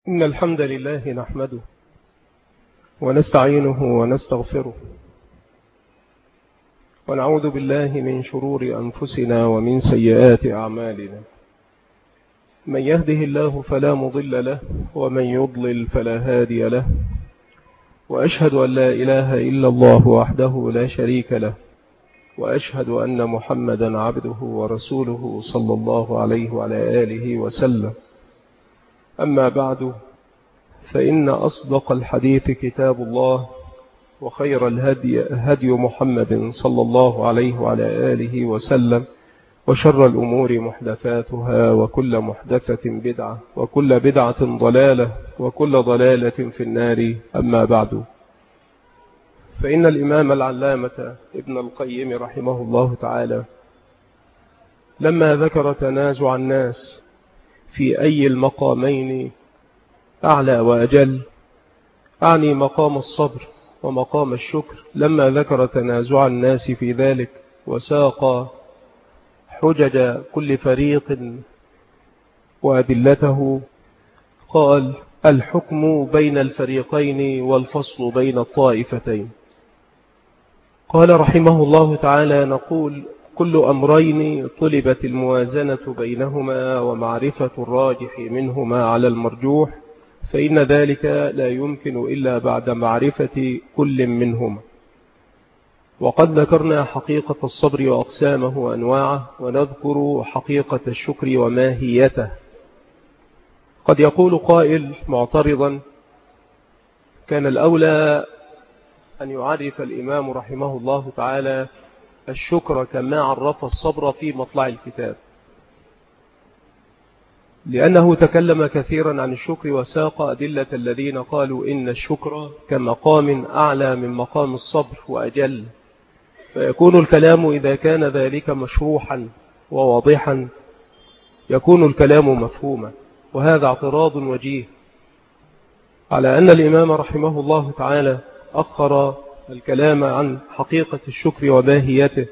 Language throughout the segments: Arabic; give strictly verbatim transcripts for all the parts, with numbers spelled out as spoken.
إن الحمد لله نحمده ونستعينه ونستغفره ونعوذ بالله من شرور أنفسنا ومن سيئات أعمالنا. من يهده الله فلا مضل له ومن يضلل فلا هادي له، وأشهد أن لا إله إلا الله وحده لا شريك له، وأشهد أن محمدا عبده ورسوله صلى الله عليه وعلى آله وسلم. أما بعد، فإن أصدق الحديث كتاب الله، وخير الهدي هدي محمد صلى الله عليه وعلى آله وسلم، وشر الأمور محدثاتها، وكل محدثة بدعة، وكل بدعة ضلالة، وكل ضلالة في النار. أما بعد، فإن الإمام العلامة ابن القيم رحمه الله تعالى لما ذكر تنازع الناس في أي المقامين أعلى وأجل، أعني مقام الصبر ومقام الشكر، لما ذكر تنازع الناس في ذلك وساق حجج كل فريق وأدلته، قال: الحكم بين الفريقين والفصل بين الطائفتين. قال رحمه الله تعالى: نقول: كل أمرين طلبت الموازنة بينهما ومعرفة الراجح منهما على المرجوح، فإن ذلك لا يمكن إلا بعد معرفة كل منهما. وقد ذكرنا حقيقة الصبر وأقسامه وأنواعه، ونذكر حقيقة الشكر وماهيته. قد يقول قائل معترضا: كان الأولى أن يعرف الإمام رحمه الله تعالى الشكر كما عرف الصبر في مطلع الكتاب، لأنه تكلم كثيرا عن الشكر وساق أدلة الذين قالوا إن الشكر كمقام أعلى من مقام الصبر وأجل، فيكون الكلام إذا كان ذلك مشروحا وواضحا يكون الكلام مفهوما. وهذا اعتراض وجيه على أن الإمام رحمه الله تعالى أخر الكلام عن حقيقة الشكر وماهيته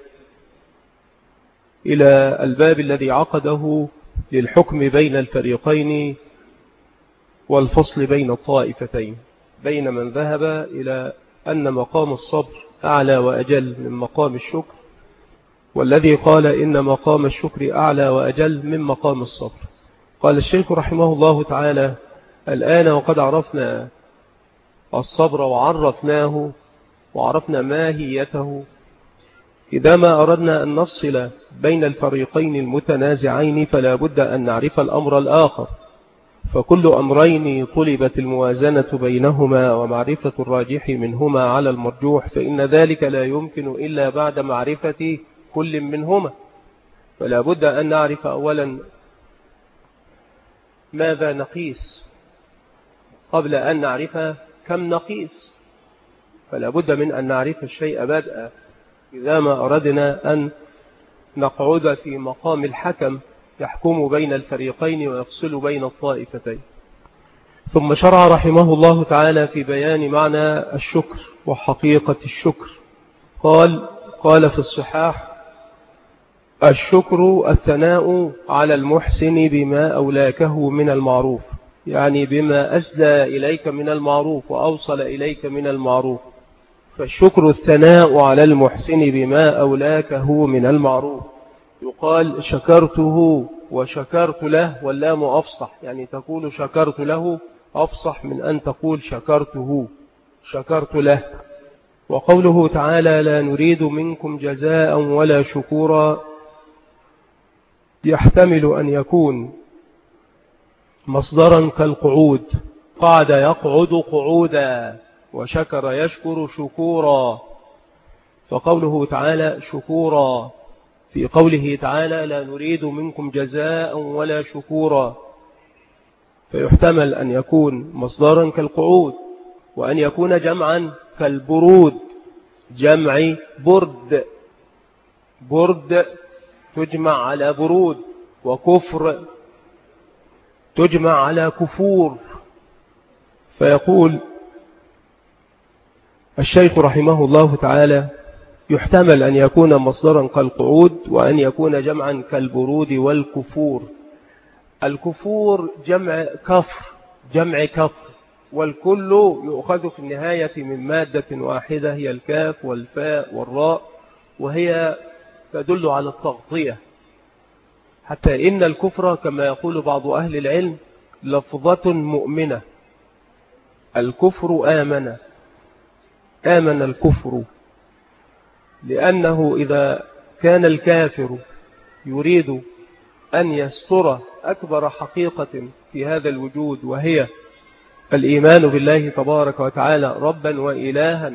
إلى الباب الذي عقده للحكم بين الفريقين والفصل بين الطائفتين، بين من ذهب إلى أن مقام الصبر أعلى وأجل من مقام الشكر، والذي قال إن مقام الشكر أعلى وأجل من مقام الصبر. قال الشيخ رحمه الله تعالى: الآن وقد عرفنا الصبر وعرفناه وعرفنا ماهيته، إذا ما أردنا أن نفصل بين الفريقين المتنازعين فلا بد أن نعرف الأمر الآخر. فكل أمرين طلبت الموازنة بينهما ومعرفة الراجح منهما على المرجوح، فإن ذلك لا يمكن إلا بعد معرفة كل منهما. فلا بد أن نعرف أولا ماذا نقيس قبل أن نعرف كم نقيس. فلا بد من أن نعرف الشيء بدءا إذا ما أردنا أن نقعد في مقام الحكم يحكم بين الفريقين ويفصل بين الطائفتين. ثم شرع رحمه الله تعالى في بيان معنى الشكر وحقيقة الشكر. قال قال في الصحاح: الشكر الثناء على المحسن بما أولاكه من المعروف، يعني بما أسدى إليك من المعروف وأوصل إليك من المعروف. فالشكر الثناء على المحسن بما أولاكه من المعروف. يقال شكرته وشكرت له، واللام أفصح، يعني تقول شكرت له أفصح من أن تقول شكرته شكرت له. وقوله تعالى: لا نريد منكم جزاء ولا شكورا، يحتمل أن يكون مصدرا كالقعود، قعد يقعد قعودا، وشكر يشكر شكورا. فقوله تعالى شكورا في قوله تعالى: لا نريد منكم جزاء ولا شكورا، فيحتمل أن يكون مصدرا كالقعود، وأن يكون جمعا كالبرود، جمع برد، برد تجمع على برود، وكفر تجمع على كفور. فيقول الشيخ رحمه الله تعالى: يحتمل أن يكون مصدرا كالقعود، وأن يكون جمعا كالبرود والكفور. الكفور جمع كفر، جمع كفر، والكل يؤخذ في النهاية من مادة واحدة هي الكاف والفاء والراء، وهي تدل على التغطية، حتى إن الكفر كما يقول بعض أهل العلم لفظة مؤمنة. الكفر آمن آمن الكفر، لأنه إذا كان الكافر يريد أن يستر أكبر حقيقة في هذا الوجود، وهي الإيمان بالله تبارك وتعالى ربا وإلها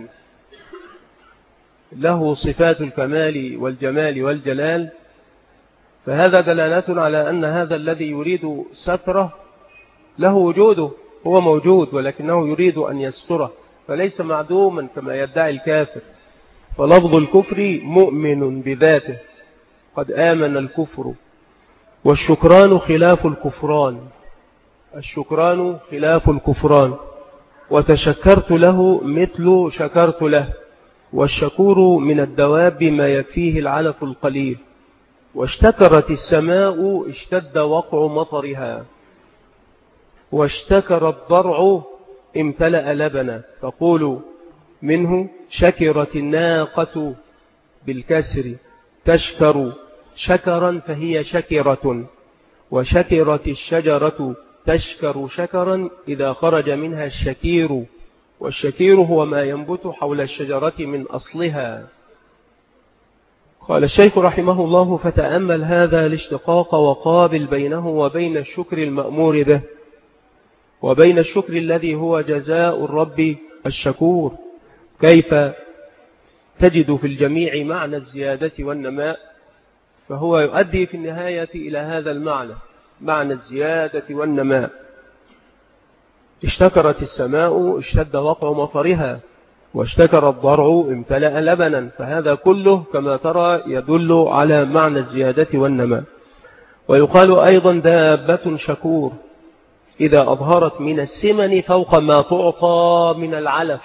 له صفات الكمال والجمال والجلال، فهذا دلالة على أن هذا الذي يريد ستره له وجوده، هو موجود ولكنه يريد أن يستره، فليس معدوما كما يدعي الكافر. فلفظ الكفر مؤمن بذاته، قد آمن الكفر. والشكران خلاف الكفران، الشكران خلاف الكفران، وتشكرت له مثل شكرت له. والشكور من الدواب ما يكفيه العلف القليل. واشتكرت السماء اشتد وقع مطرها، واشتكر الضرع امتلأ لبنا. تقول منه شكرت الناقة بالكسر تشكر شكرا فهي شكرة، وشكرت الشجرة تشكر شكرا إذا خرج منها الشكير، والشكير هو ما ينبت حول الشجرة من أصلها. قال الشيخ رحمه الله: فتأمل هذا الاشتقاق وقابل بينه وبين الشكر المأمور به، وبين الشكر الذي هو جزاء الرب الشكور، كيف تجد في الجميع معنى الزيادة والنماء، فهو يؤدي في النهاية إلى هذا المعنى، معنى الزيادة والنماء. اشتكرت السماء اشتد وقع مطرها، واشتكر الضرع امتلأ لبنا، فهذا كله كما ترى يدل على معنى الزيادة والنماء. ويقال أيضا دابة شكور إذا أظهرت من السمن فوق ما تعطى من العلف.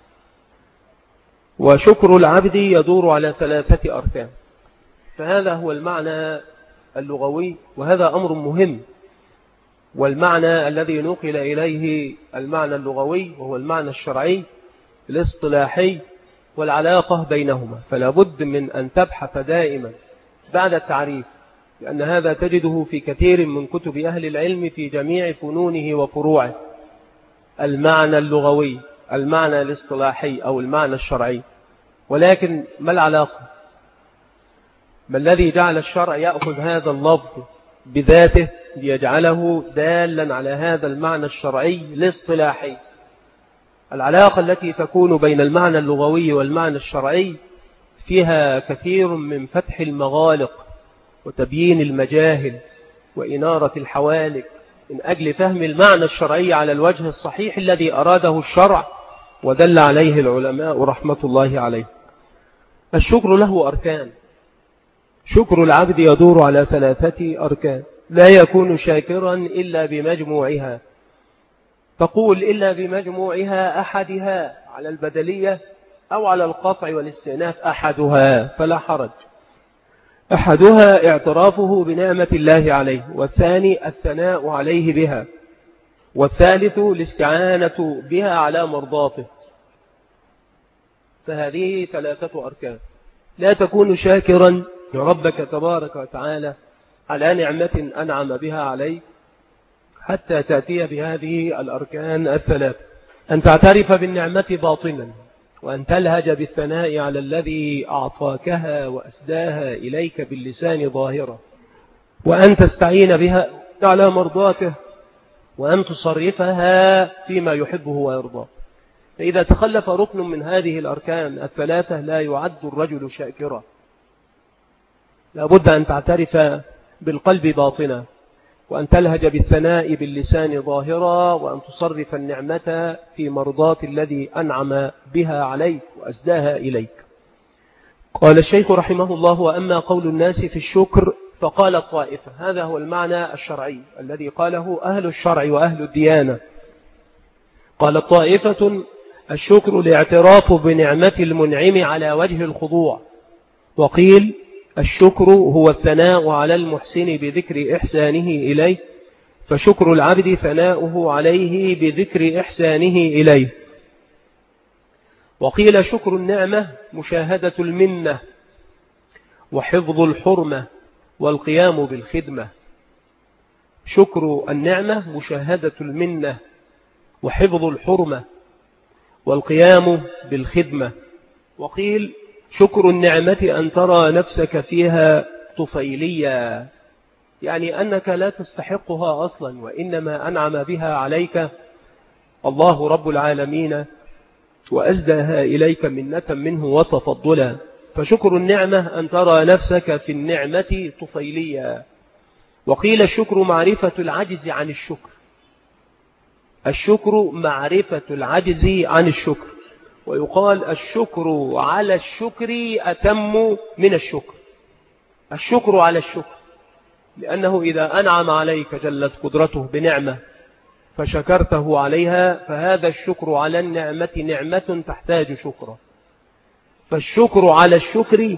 وشكر العبد يدور على ثلاثة أركان، فهذا هو المعنى اللغوي، وهذا أمر مهم. والمعنى الذي نقل إليه المعنى اللغوي وهو المعنى الشرعي الاصطلاحي والعلاقة بينهما، فلا بد من أن تبحث دائما بعد التعريف، لأن هذا تجده في كثير من كتب أهل العلم في جميع فنونه وفروعه. المعنى اللغوي، المعنى الاصطلاحي أو المعنى الشرعي، ولكن ما العلاقة؟ ما الذي جعل الشرع يأخذ هذا اللفظ بذاته ليجعله دالا على هذا المعنى الشرعي الاصطلاحي؟ العلاقة التي تكون بين المعنى اللغوي والمعنى الشرعي فيها كثير من فتح المغالق وتبيين المجاهل وإنارة الحوالك من أجل فهم المعنى الشرعي على الوجه الصحيح الذي أراده الشرع ودل عليه العلماء رحمة الله عليه. الشكر له أركان، شكر العبد يدور على ثلاثة أركان، لا يكون شاكرا إلا بمجموعها. تقول إلا بمجموعها أحدها على البدلية أو على القطع والاستئناف أحدها فلا حرج. أحدها اعترافه بنعمة الله عليه، والثاني الثناء عليه بها، والثالث الاستعانة بها على مرضاته. فهذه ثلاثة أركان. لا تكون شاكرا لربك تبارك وتعالى على نعمة أنعم بها عليك حتى تأتي بهذه الأركان الثلاث: أن تعترف بالنعمة باطنا، وأن تلهج بالثناء على الذي أعطاكها وأسداها إليك باللسان ظاهرة، وأن تستعين بها على مرضاته، وأن تصرفها فيما يحبه ويرضاه. فإذا تخلف ركن من هذه الأركان الثلاثة لا يعد الرجل شاكرا. لابد أن تعترف بالقلب باطنا، وأن تلهج بالثناء باللسان ظاهرا، وأن تصرف النعمة في مرضات الذي أنعم بها عليك وأسداها إليك. قال الشيخ رحمه الله: وأما قول الناس في الشكر فقال الطائفة. هذا هو المعنى الشرعي الذي قاله أهل الشرع وأهل الديانة. قال الطائفة: الشكر الاعتراف بنعمة المنعم على وجه الخضوع. وقيل: الشكر هو الثناء على المحسن بذكر إحسانه إليه، فشكر العبد ثناؤه عليه بذكر إحسانه إليه. وقيل شكر النعمة مشاهدة المنة وحفظ الحرمة والقيام بالخدمة. شكر النعمة مشاهدة المنة وحفظ الحرمة والقيام بالخدمة. وقيل شكر النعمة أن ترى نفسك فيها طفيليا، يعني أنك لا تستحقها أصلا، وإنما أنعم بها عليك الله رب العالمين وأزداها إليك منة منه وتفضلا. فشكر النعمة أن ترى نفسك في النعمة طفيليا. وقيل الشكر معرفة العجز عن الشكر. الشكر معرفة العجز عن الشكر. ويقال الشكر على الشكر أتم من الشكر. الشكر على الشكر، لأنه إذا أنعم عليك جلت قدرته بنعمة فشكرته عليها، فهذا الشكر على النعمة نعمة تحتاج شكرا. فالشكر على الشكر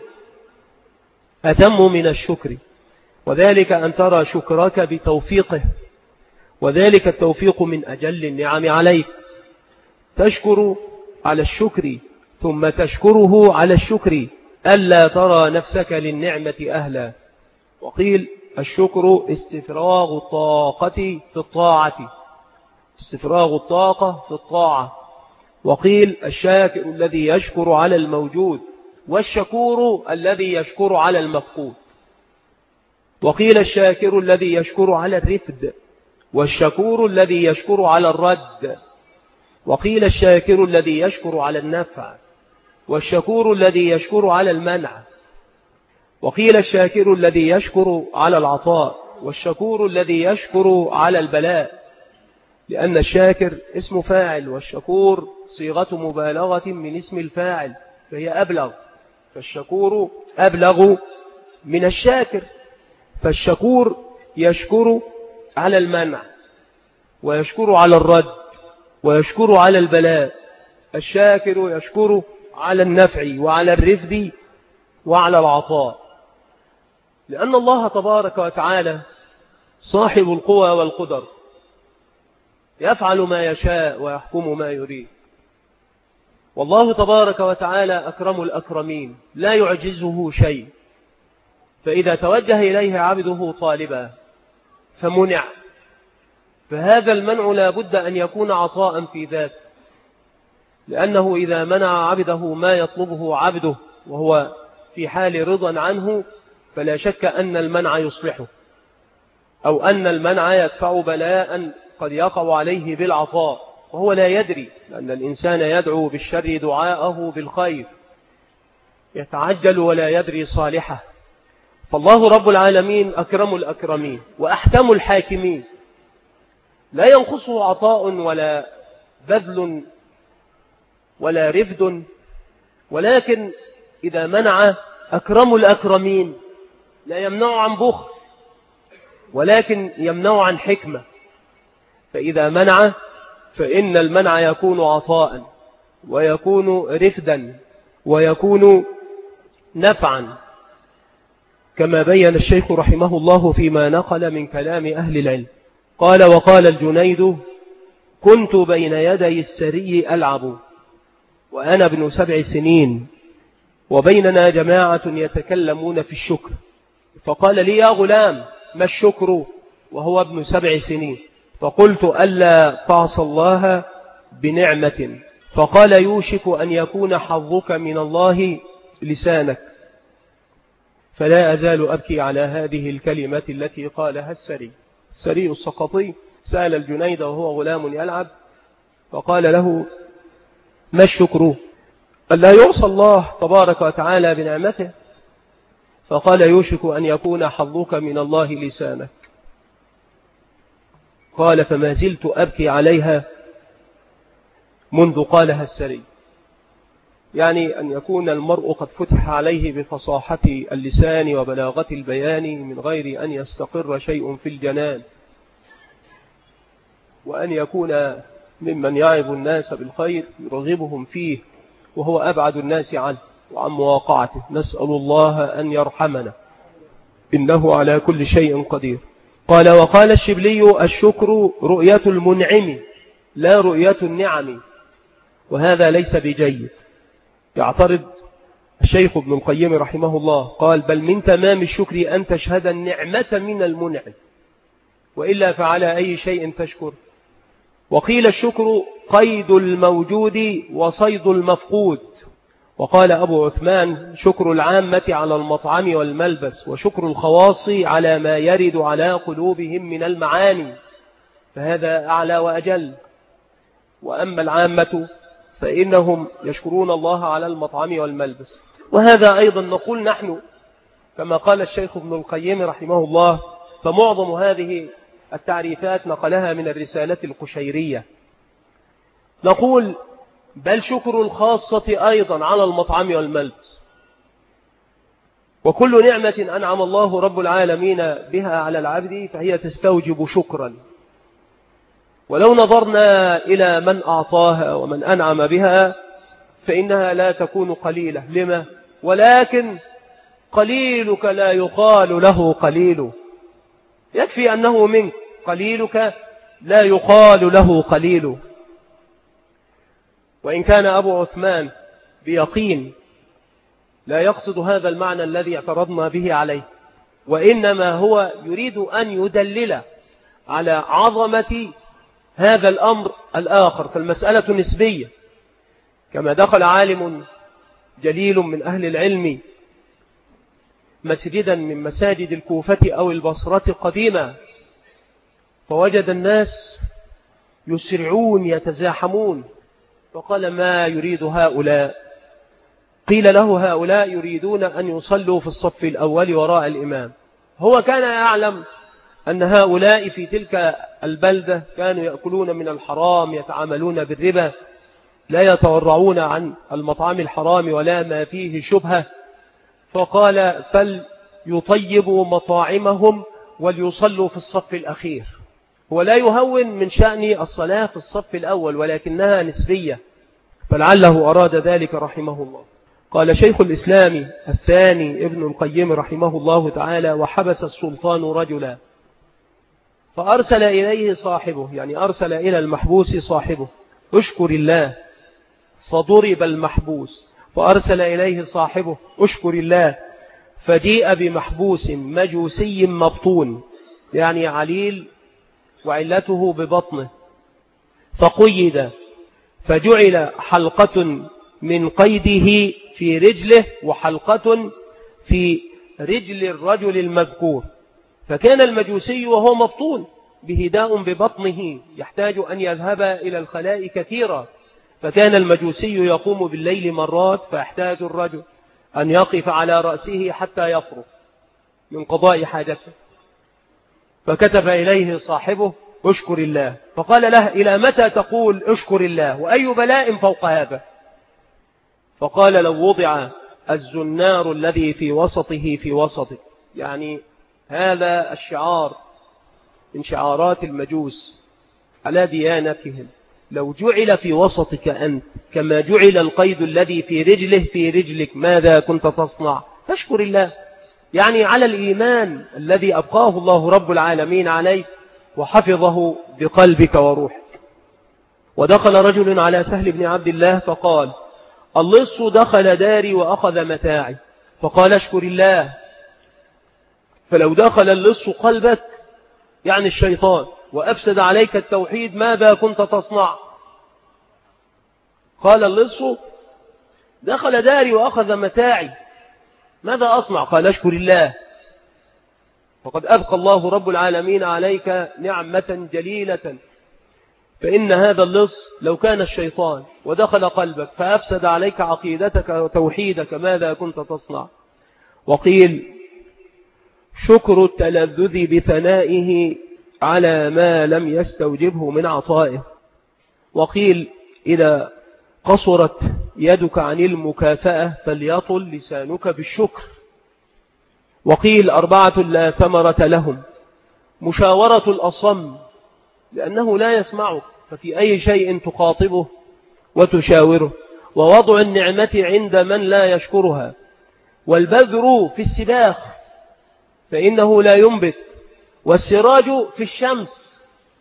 أتم من الشكر، وذلك أن ترى شكرك بتوفيقه، وذلك التوفيق من أجل النعم عليك. تشكر على الشكر ثم تشكره على الشكر ألا ترى نفسك للنعمة أهلا. وقيل الشكر استفراغ الطاقة في الطاعة، استفراغ الطاقة في الطاعة. وقيل الشاكر الذي يشكر على الموجود، والشكور الذي يشكر على المفقود. وقيل الشاكر الذي يشكر على الرفد، والشكور الذي يشكر على الرد. وقيل الشاكر الذي يشكر على النفع، والشكور الذي يشكر على المنع. وقيل الشاكر الذي يشكر على العطاء، والشكور الذي يشكر على البلاء، لأن الشاكر اسم فاعل والشكور صيغة مبالغة من اسم الفاعل فهي أبلغ، فالشكور أبلغ من الشاكر. فالشكور يشكر على المنع، ويشكر على الرد، ويشكر على البلاء. الشاكر يشكر على النفع وعلى الرفد وعلى العطاء، لأن الله تبارك وتعالى صاحب القوى والقدر، يفعل ما يشاء ويحكم ما يريد. والله تبارك وتعالى أكرم الأكرمين، لا يعجزه شيء. فإذا توجه إليه عبده طالبا فمنع، فهذا المنع لا بد أن يكون عطاء في ذاته، لأنه إذا منع عبده ما يطلبه عبده وهو في حال رضا عنه، فلا شك أن المنع يصلحه، أو أن المنع يدفع بلاء قد يقع عليه بالعطاء وهو لا يدري، لأن الإنسان يدعو بالشر دعاءه بالخير، يتعجل ولا يدري صالحه. فالله رب العالمين أكرم الأكرمين وأحكم الحاكمين، لا ينقصه عطاء ولا بذل ولا رفد، ولكن إذا منع أكرم الأكرمين لا يمنع عن بخل، ولكن يمنع عن حكمة. فإذا منع فإن المنع يكون عطاء، ويكون رفدا، ويكون نفعا، كما بين الشيخ رحمه الله فيما نقل من كلام أهل العلم. قال: وقال الجنيد: كنت بين يدي السري ألعب وأنا ابن سبع سنين، وبيننا جماعة يتكلمون في الشكر، فقال لي: يا غلام، ما الشكر؟ وهو ابن سبع سنين. فقلت: ألا تعصى الله بنعمة. فقال: يوشك أن يكون حظك من الله لسانك. فلا أزال أبكي على هذه الكلمة التي قالها السري. السري السقطي سأل الجنيد وهو غلام يلعب، فقال له: ما الشكر؟ ألا يعصى الله تبارك وتعالى بنعمته. فقال: يوشك أن يكون حظك من الله لسانك. قال: فما زلت أبكي عليها منذ قالها السري، يعني أن يكون المرء قد فتح عليه بفصاحة اللسان وبلاغة البيان من غير أن يستقر شيء في الجنان، وأن يكون ممن يعظ الناس بالخير يرغبهم فيه وهو أبعد الناس عنه وعن مواقعته. نسأل الله أن يرحمنا، إنه على كل شيء قدير. قال وقال الشبلي الشكر رؤية المنعم لا رؤية النعم، وهذا ليس بجيد. يعترض الشيخ ابن القيم رحمه الله قال بل من تمام الشكر أن تشهد النعمة من المنعم، وإلا فعلى أي شيء تشكر. وقيل الشكر قيد الموجود وصيد المفقود. وقال أبو عثمان شكر العامة على المطعم والملبس، وشكر الخواص على ما يرد على قلوبهم من المعاني، فهذا أعلى وأجل. وأما العامة فإنهم يشكرون الله على المطعم والملبس. وهذا أيضا نقول نحن كما قال الشيخ ابن القيم رحمه الله، فمعظم هذه التعريفات نقلها من الرسالة القشيرية. نقول بل شكر الخاصة أيضا على المطعم والملبس، وكل نعمة أنعم الله رب العالمين بها على العبد فهي تستوجب شكرا. ولو نظرنا إلى من أعطاها ومن أنعم بها فإنها لا تكون قليلة. لما؟ ولكن قليلك لا يقال له قليل، يكفي أنه منك، قليلك لا يقال له قليل. وإن كان أبو عثمان بيقين لا يقصد هذا المعنى الذي اعترضنا به عليه، وإنما هو يريد أن يدلل على عظمة هذا الأمر الآخر، فالمسألة نسبية. كما دخل عالم جليل من أهل العلم مسجدا من مساجد الكوفة أو البصرة قديما، فوجد الناس يسرعون يتزاحمون، فقال ما يريد هؤلاء؟ قيل له هؤلاء يريدون أن يصلوا في الصف الأول وراء الإمام. هو كان يعلم أن هؤلاء في تلك البلدة كانوا يأكلون من الحرام، يتعاملون بالربا، لا يتورعون عن المطعم الحرام ولا ما فيه شبهة، فقال فليطيبوا مطاعمهم وليصلوا في الصف الأخير. هو لا يهون من شأن الصلاة في الصف الأول، ولكنها نسبية، فلعله أراد ذلك رحمه الله. قال شيخ الإسلام الثاني ابن القيم رحمه الله تعالى وحبس السلطان رجلا فأرسل إليه صاحبه، يعني أرسل إلى المحبوس صاحبه اشكر الله، فضرب المحبوس، فأرسل إليه صاحبه اشكر الله، فجيء بمحبوس مجوسي مبطون، يعني عليل وعلته ببطنه، فقيد، فجعل حلقة من قيده في رجله وحلقة في رجل الرجل المذكور. فكان المجوسي وهو مبطون بهداء ببطنه يحتاج أن يذهب إلى الخلاء كثيرا، فكان المجوسي يقوم بالليل مرات فيحتاج الرجل أن يقف على رأسه حتى يفرغ من قضاء حاجته. فكتب إليه صاحبه اشكر الله، فقال له إلى متى تقول اشكر الله وأي بلاء فوق هذا؟ فقال لو وضع الزنار الذي في وسطه في وسطك، يعني هذا الشعار من شعارات المجوس على ديانتهم، لو جعل في وسطك أنت كما جعل القيد الذي في رجله في رجلك ماذا كنت تصنع؟ فاشكر الله، يعني على الإيمان الذي أبقاه الله رب العالمين عليك وحفظه بقلبك وروحك. ودخل رجل على سهل بن عبد الله فقال اللص دخل داري وأخذ متاعي، فقال اشكر الله، فلو دخل اللص قلبك يعني الشيطان وأفسد عليك التوحيد ماذا كنت تصنع؟ قال اللص دخل داري وأخذ متاعي ماذا أصنع؟ قال اشكر الله، وقد أبقى الله رب العالمين عليك نعمة جليلة. فإن هذا اللص لو كان الشيطان ودخل قلبك فأفسد عليك عقيدتك وتوحيدك ماذا كنت تصنع؟ وقيل شكر التلذذ بثنائه على ما لم يستوجبه من عطائه. وقيل إذا قصرت يدك عن المكافأة فليطل لسانك بالشكر. وقيل أربعة لا ثمرة لهم: مشاورة الأصم لأنه لا يسمعك ففي أي شيء تخاطبه وتشاوره، ووضع النعمة عند من لا يشكرها، والبذر في السباخ فإنه لا ينبت، والسراج في الشمس،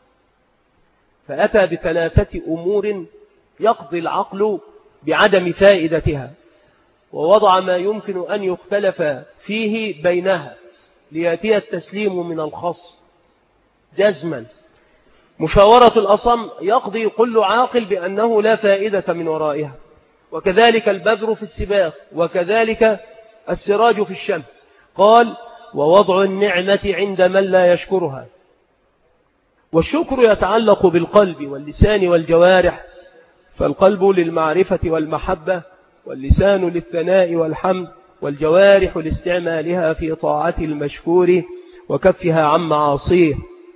فأتى بثلاثة أمور يقضي العقل بعدم فائدتها، ووضع ما يمكن أن يختلف فيه بينها ليأتي التسليم من الخص جزما. مشاورة الأصم يقضي كل عاقل بأنه لا فائدة من ورائها، وكذلك البذر في السباق، وكذلك السراج في الشمس. قال ووضع النعمة عند من لا يشكرها. والشكر يتعلق بالقلب واللسان والجوارح، فالقلب للمعرفة والمحبة، واللسان للثناء والحمد، والجوارح لاستعمالها في طاعة المشكور وكفها عن معاصيه.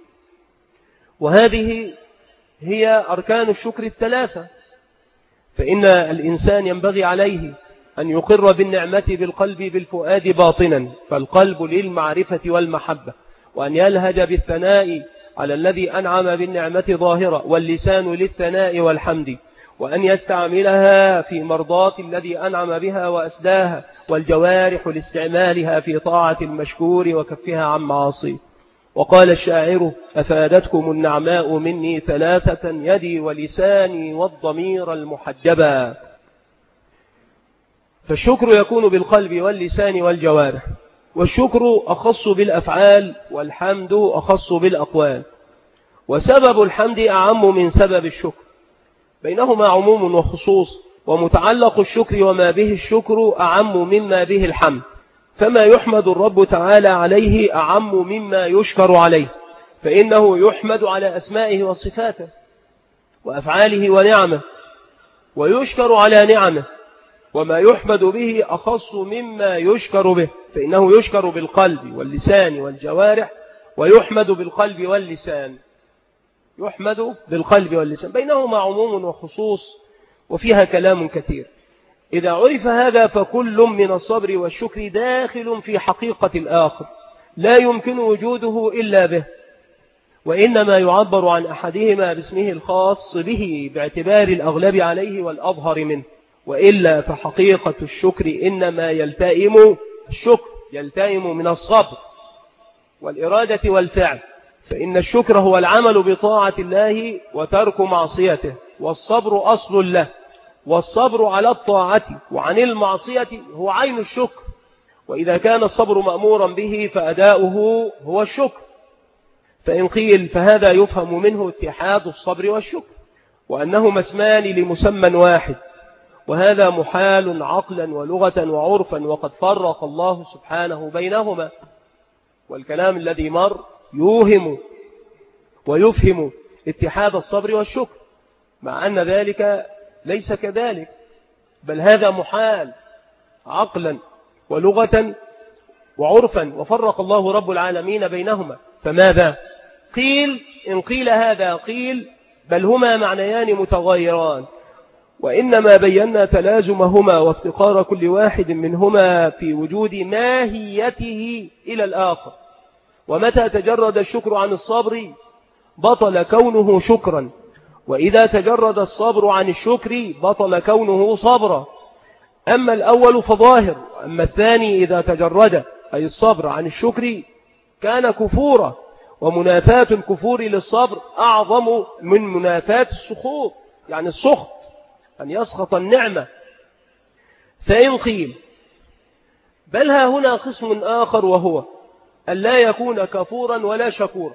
وهذه هي أركان الشكر الثلاثة. فإن الإنسان ينبغي عليه أن يقر بالنعمة بالقلب بالفؤاد باطنا، فالقلب للمعرفة والمحبة، وأن يلهج بالثناء على الذي أنعم بالنعمة ظاهرة، واللسان للثناء والحمد، وأن يستعملها في مرضاة الذي أنعم بها وأسداها، والجوارح لاستعمالها في طاعة المشكور وكفها عن معاصيه. وقال الشاعر أفادتكم النعماء مني ثلاثة، يدي ولساني والضمير المحجبا. فالشكر يكون بالقلب واللسان والجوارح، والشكر أخص بالأفعال، والحمد أخص بالأقوال. وسبب الحمد أعم من سبب الشكر، بينهما عموم وخصوص، ومتعلق الشكر وما به الشكر أعم مما به الحمد. فما يحمد الرب تعالى عليه أعم مما يشكر عليه، فإنه يحمد على أسمائه وصفاته وأفعاله ونعمه، ويشكر على نعمه. وما يحمد به أخص مما يشكر به، فإنه يشكر بالقلب واللسان والجوارح، ويحمد بالقلب واللسان. يحمد بالقلب واللسان، بينهما عموم وخصوص، وفيها كلام كثير. إذا عرف هذا فكل من الصبر والشكر داخل في حقيقة الآخر، لا يمكن وجوده إلا به، وإنما يعبر عن أحدهما باسمه الخاص به باعتبار الأغلب عليه والأظهر منه. وإلا فحقيقة الشكر إنما يلتئم الشكر يلتئم من الصبر والإرادة والفعل، فإن الشكر هو العمل بطاعة الله وترك معصيته، والصبر أصل له. والصبر على الطاعة وعن المعصية هو عين الشكر، وإذا كان الصبر مأمورا به فأداؤه هو الشكر. فإن قيل فهذا يفهم منه اتحاد الصبر والشكر، وأنهما اسمان لمسمى واحد، وهذا محال عقلا ولغة وعرفا، وقد فرق الله سبحانه بينهما. والكلام الذي مر يوهم ويفهم اتحاد الصبر والشكر، مع أن ذلك ليس كذلك، بل هذا محال عقلا ولغة وعرفا، وفرق الله رب العالمين بينهما. فماذا قيل؟ إن قيل هذا قيل بل هما معنيان متغيران، وإنما بينا تلازمهما وافتقار كل واحد منهما في وجود ماهيته إلى الآخر. ومتى تجرد الشكر عن الصبر بطل كونه شكرا، وإذا تجرد الصبر عن الشكر بطل كونه صبرا. أما الأول فظاهر، أما الثاني إذا تجرد أي الصبر عن الشكر كان كفورا، ومنافاة الكفور للصبر أعظم من منافاة السخط، يعني السخط أن يسخط النعمة. فإن قيل بل ها هنا قسم آخر، وهو أن لا يكون كفورا ولا شكورا،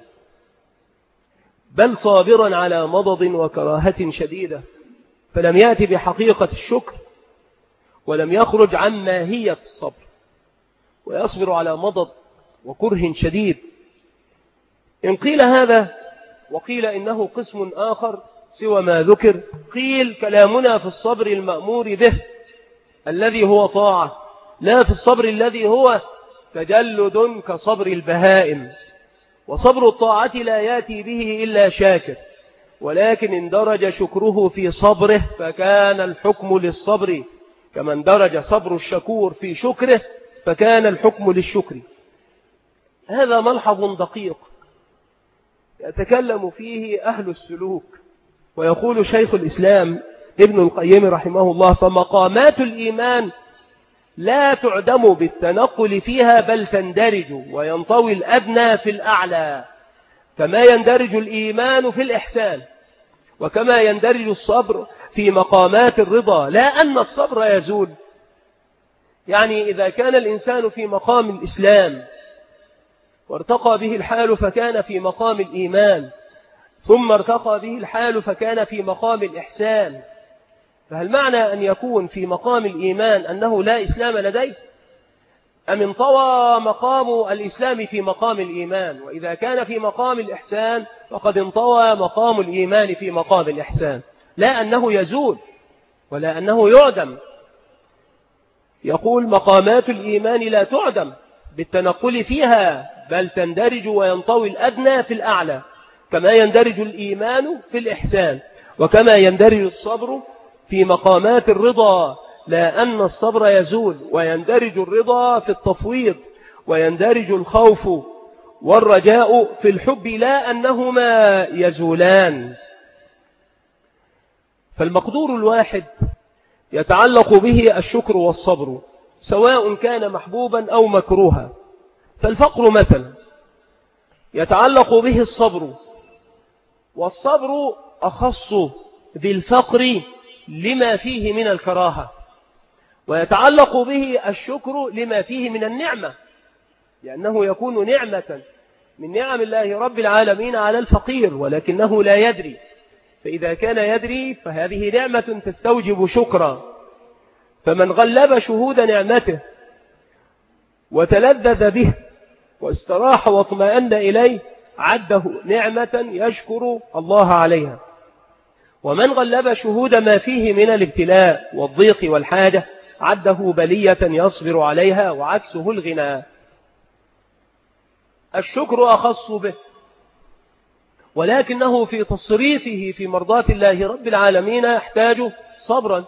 بل صابرا على مضض وكراهة شديدة، فلم يأتي بحقيقة الشكر ولم يخرج عن ماهية الصبر، ويصبر على مضض وكره شديد. إن قيل هذا وقيل إنه قسم آخر سوى ما ذكر، قيل كلامنا في الصبر المأمور به الذي هو طاعة، لا في الصبر الذي هو تجلد كصبر البهائم. وصبر الطاعة لا يأتي به إلا شاكر، ولكن اندرج شكره في صبره فكان الحكم للصبر، كما اندرج صبر الشكور في شكره فكان الحكم للشكر. هذا ملحظ دقيق يتكلم فيه أهل السلوك. ويقول شيخ الإسلام ابن القيم رحمه الله: فمقامات الإيمان لا تعدم بالتنقل فيها بل تندرج وينطوي الأدنى في الأعلى، كما يندرج الإيمان في الإحسان، وكما يندرج الصبر في مقامات الرضا، لا أن الصبر يزول. يعني إذا كان الإنسان في مقام الإسلام وارتقى به الحال فكان في مقام الإيمان، ثم ارتقى به الحال فكان في مقام الإحسان، فهل معنى أن يكون في مقام الإيمان أنه لا إسلام لديه؟ أم انطوى مقام الإسلام في مقام الإيمان؟ وإذا كان في مقام الإحسان فقد انطوى مقام الإيمان في مقام الإحسان، لا أنه يزول ولا أنه يعدم. يقول مقامات الإيمان لا تعدم بالتنقل فيها بل تندرج وينطوي الأدنى في الأعلى، كما يندرج الإيمان في الإحسان، وكما يندرج الصبر في مقامات الرضا، لا أن الصبر يزول، ويندرج الرضا في التفويض، ويندرج الخوف والرجاء في الحب، لا أنهما يزولان. فالمقدور الواحد يتعلق به الشكر والصبر، سواء كان محبوبا أو مكروها. فالفقر مثلا يتعلق به الصبر، والصبر أخص بالفقر لما فيه من الكراهة، ويتعلق به الشكر لما فيه من النعمة، لأنه يكون نعمة من نعم الله رب العالمين على الفقير ولكنه لا يدري، فإذا كان يدري فهذه نعمة تستوجب شكرا. فمن غلب شهود نعمته وتلذذ به واستراح واطمأن إليه عده نعمة يشكر الله عليها. ومن غلب شهود ما فيه من الابتلاء والضيق والحاجة عده بلية يصبر عليها، وعكسه الغنى. الشكر أخص به، ولكنه في تصريفه في مرضاة الله رب العالمين يحتاج صبرا.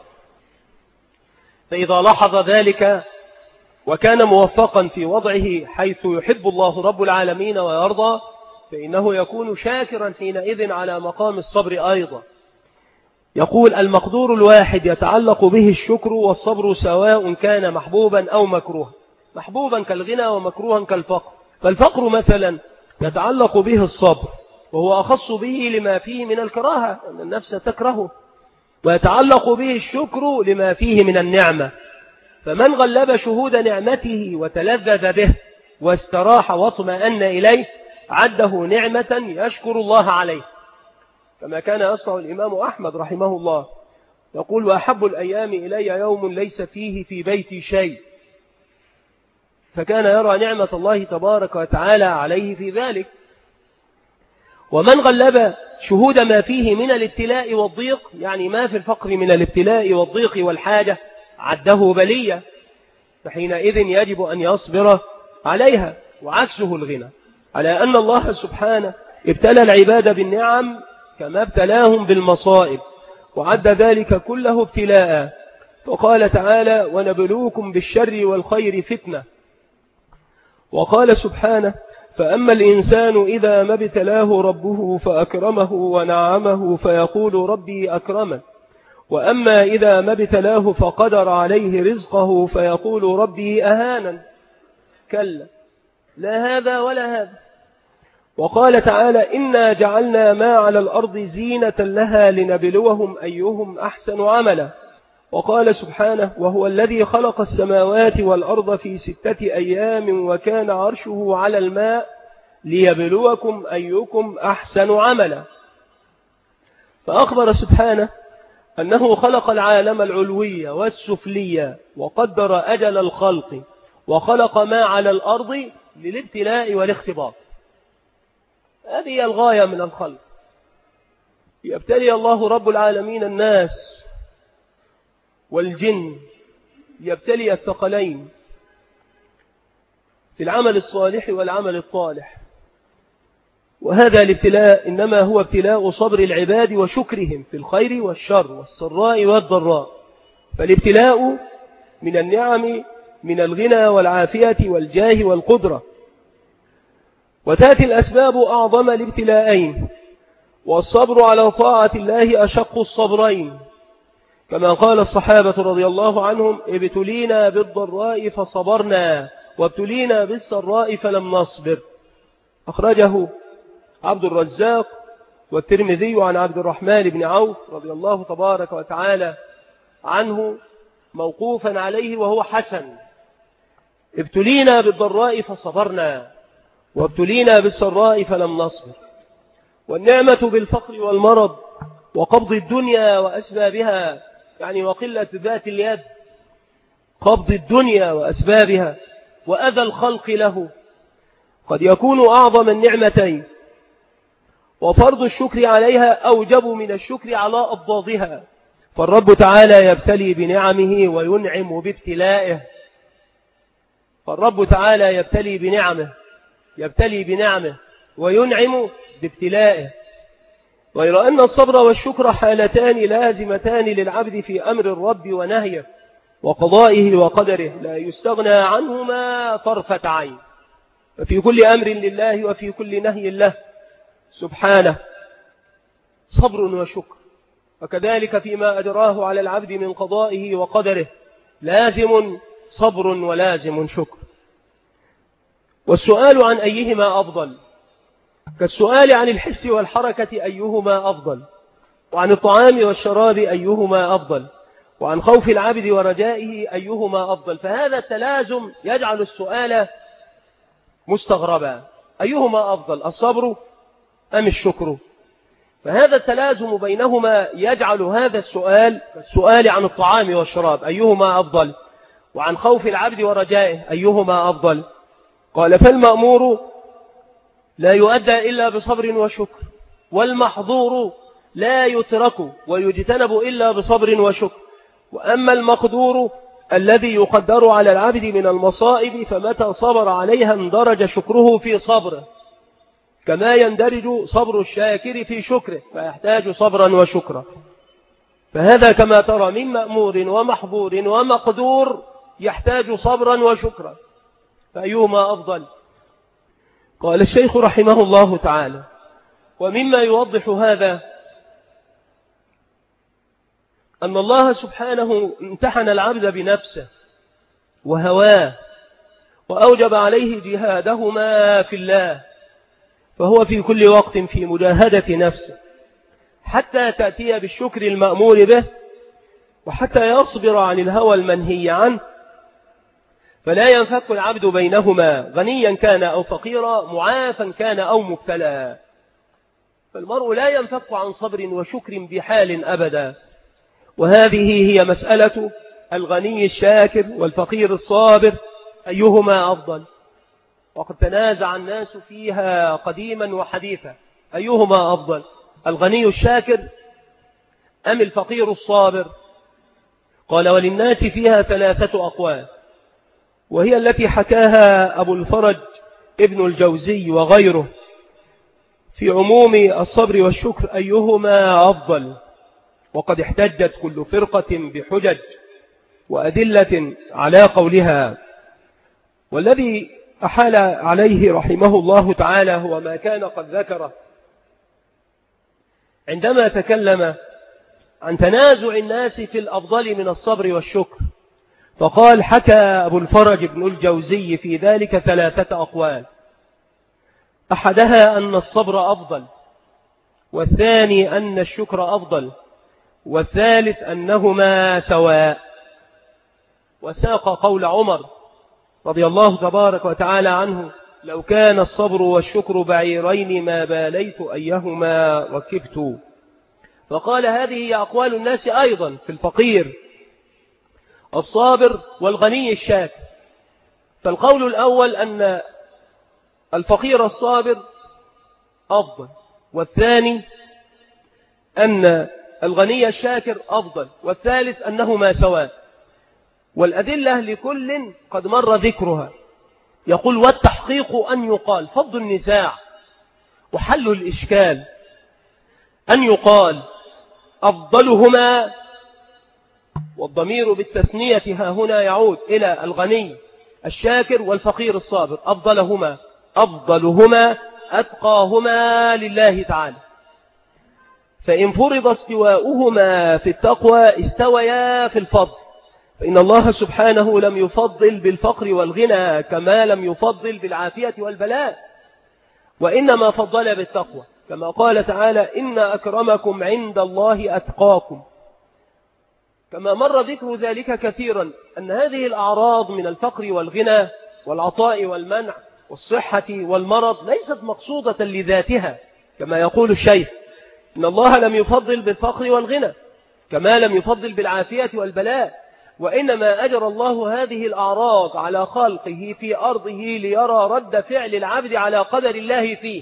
فإذا لاحظ ذلك وكان موفقا في وضعه حيث يحب الله رب العالمين ويرضى، فإنه يكون شاكرا حينئذ على مقام الصبر أيضا. يقول المقدور الواحد يتعلق به الشكر والصبر، سواء كان محبوبا أو مكروها، محبوبا كالغنى ومكروها كالفقر. فالفقر مثلا يتعلق به الصبر، وهو أخص به لما فيه من الكراهة أن النفس تكرهه، ويتعلق به الشكر لما فيه من النعمة. فمن غلب شهود نعمته وتلذذ به واستراح واطمأن إليه عده نعمة يشكر الله عليه، كما كان يصنع الإمام أحمد رحمه الله، يقول وأحب الأيام إلي يوم ليس فيه في بيتي شيء، فكان يرى نعمة الله تبارك وتعالى عليه في ذلك. ومن غلب شهود ما فيه من الابتلاء والضيق، يعني ما في الفقر من الابتلاء والضيق والحاجة، عده بلية، فحينئذ يجب أن يصبر عليها، وعكسه الغنى، على أن الله سبحانه ابتلى العباد بالنعم كما ابتلاهم بالمصائب، وعد ذلك كله ابتلاء. وقال تعالى ونبلوكم بالشر والخير فتنة. وقال سبحانه فأما الإنسان إذا ما ابتلاه ربه فأكرمه ونعمه فيقول ربي أكرمن، وأما إذا ما ابتلاه فقدر عليه رزقه فيقول ربي أهانن. كلا، لا هذا ولا هذا. وقال تعالى إنا جعلنا ما على الأرض زينة لها لنبلوهم أيهم أحسن عملا. وقال سبحانه وهو الذي خلق السماوات والأرض في ستة أيام وكان عرشه على الماء ليبلوكم أيكم أحسن عملا. فأخبر سبحانه أنه خلق العالم العلوي والسفلي وقدر أجل الخلق، وخلق ما على الأرض للابتلاء والاختبار. هذه هي الغاية من الخلق، يبتلي الله رب العالمين الناس والجن، يبتلي الثقلين في العمل الصالح والعمل الطالح. وهذا الابتلاء إنما هو ابتلاء صبر العباد وشكرهم في الخير والشر والسراء والضراء. فالابتلاء من النعم من الغنى والعافية والجاه والقدرة. وتأتي الأسباب أعظم الابتلاءين، والصبر على طاعة الله أشق الصبرين، كما قال الصحابة رضي الله عنهم: ابتلينا بالضراء فصبرنا وابتلينا بالسراء فلم نصبر. أخرجه عبد الرزاق والترمذي عن عبد الرحمن بن عوف رضي الله تبارك وتعالى عنه موقوفا عليه وهو حسن: ابتلينا بالضراء فصبرنا وابتلينا بالسراء فلم نصبر. والنعمة بالفقر والمرض وقبض الدنيا وأسبابها، يعني وقلة ذات اليد، قبض الدنيا وأسبابها وأذى الخلق له، قد يكون أعظم النعمتين، وفرض الشكر عليها أوجب من الشكر على أضدادها. فالرب تعالى يبتلي بنعمه وينعم بابتلائه. فالرب تعالى يبتلي بنعمه يبتلي بنعمه وينعم بابتلائه. غير أن الصبر والشكر حالتان لازمتان للعبد في أمر الرب ونهيه وقضائه وقدره، لا يستغنى عنهما طرفة عين. ففي كل أمر لله وفي كل نهي له سبحانه صبر وشكر، وكذلك فيما أجراه على العبد من قضائه وقدره لازم صبر ولازم شكر. والسؤال عن أيهما أفضل كالسؤال عن الحس والحركة أيهما أفضل، وعن الطعام والشراب أيهما أفضل، وعن خوف العبد ورجائه أيهما أفضل. فهذا التلازم يجعل السؤال مستغربا: أيهما أفضل، الصبر أم الشكر؟ فهذا التلازم بينهما يجعل هذا السؤال كالسؤال عن الطعام والشراب أيهما أفضل، وعن خوف العبد ورجائه أيهما أفضل. قال: فالمأمور لا يؤدى إلا بصبر وشكر، والمحظور لا يترك ويجتنب إلا بصبر وشكر. وأما المقدور الذي يقدر على العبد من المصائب فمتى صبر عليها اندرج شكره في صبره، كما يندرج صبر الشاكر في شكره، فيحتاج صبرا وشكرا. فهذا كما ترى من مأمور ومحظور ومقدور يحتاج صبرا وشكرا، فأيهما أفضل؟ قال الشيخ رحمه الله تعالى: ومما يوضح هذا أن الله سبحانه امتحن العبد بنفسه وهواه وأوجب عليه جهادهما في الله، فهو في كل وقت في مجاهدة نفسه حتى تأتي بالشكر المأمور به، وحتى يصبر عن الهوى المنهي عنه. فلا ينفك العبد بينهما، غنيا كان أو فقيرا، معافا كان أو مبتلى. فالمرء لا ينفك عن صبر وشكر بحال أبدا. وهذه هي مسألة الغني الشاكر والفقير الصابر أيهما أفضل. وقد تنازع الناس فيها قديما وحديثا: أيهما أفضل، الغني الشاكر أم الفقير الصابر؟ قال: وللناس فيها ثلاثة أقوال، وهي التي حكاها أبو الفرج ابن الجوزي وغيره في عموم الصبر والشكر أيهما أفضل. وقد احتجت كل فرقة بحجج وأدلة على قولها، والذي أحال عليه رحمه الله تعالى هو ما كان قد ذكره عندما تكلم عن تنازع الناس في الأفضل من الصبر والشكر. فقال: حكى أبو الفرج ابن الجوزي في ذلك ثلاثة أقوال: أحدها أن الصبر أفضل، والثاني أن الشكر أفضل، والثالث أنهما سواء. وساق قول عمر رضي الله تبارك وتعالى عنه: لو كان الصبر والشكر بعيرين ما باليت أيهما ركبت. فقال: هذه هي أقوال الناس أيضا في الفقير الصابر والغني الشاكر. فالقول الأول أن الفقير الصابر أفضل، والثاني أن الغني الشاكر أفضل، والثالث أنهما سواء. والأدلة لكل قد مر ذكرها. يقول: والتحقيق أن يقال، فض النزاع وحل الإشكال، أن يقال أفضلهما، والضمير بالتثنية ها هنا يعود إلى الغني الشاكر والفقير الصابر، أفضلهما أفضلهما أتقاهما لله تعالى. فإن فرض استواؤهما في التقوى استويا في الفضل، فإن الله سبحانه لم يفضل بالفقر والغنى كما لم يفضل بالعافية والبلاء، وإنما فضل بالتقوى، كما قال تعالى إن أكرمكم عند الله أتقاكم. كما مر ذكر ذلك كثيرا أن هذه الأعراض من الفقر والغنى والعطاء والمنع والصحة والمرض ليست مقصودة لذاتها، كما يقول الشيخ إن الله لم يفضل بالفقر والغنى كما لم يفضل بالعافية والبلاء، وإنما أجرى الله هذه الأعراض على خلقه في أرضه ليرى رد فعل العبد على قدر الله فيه.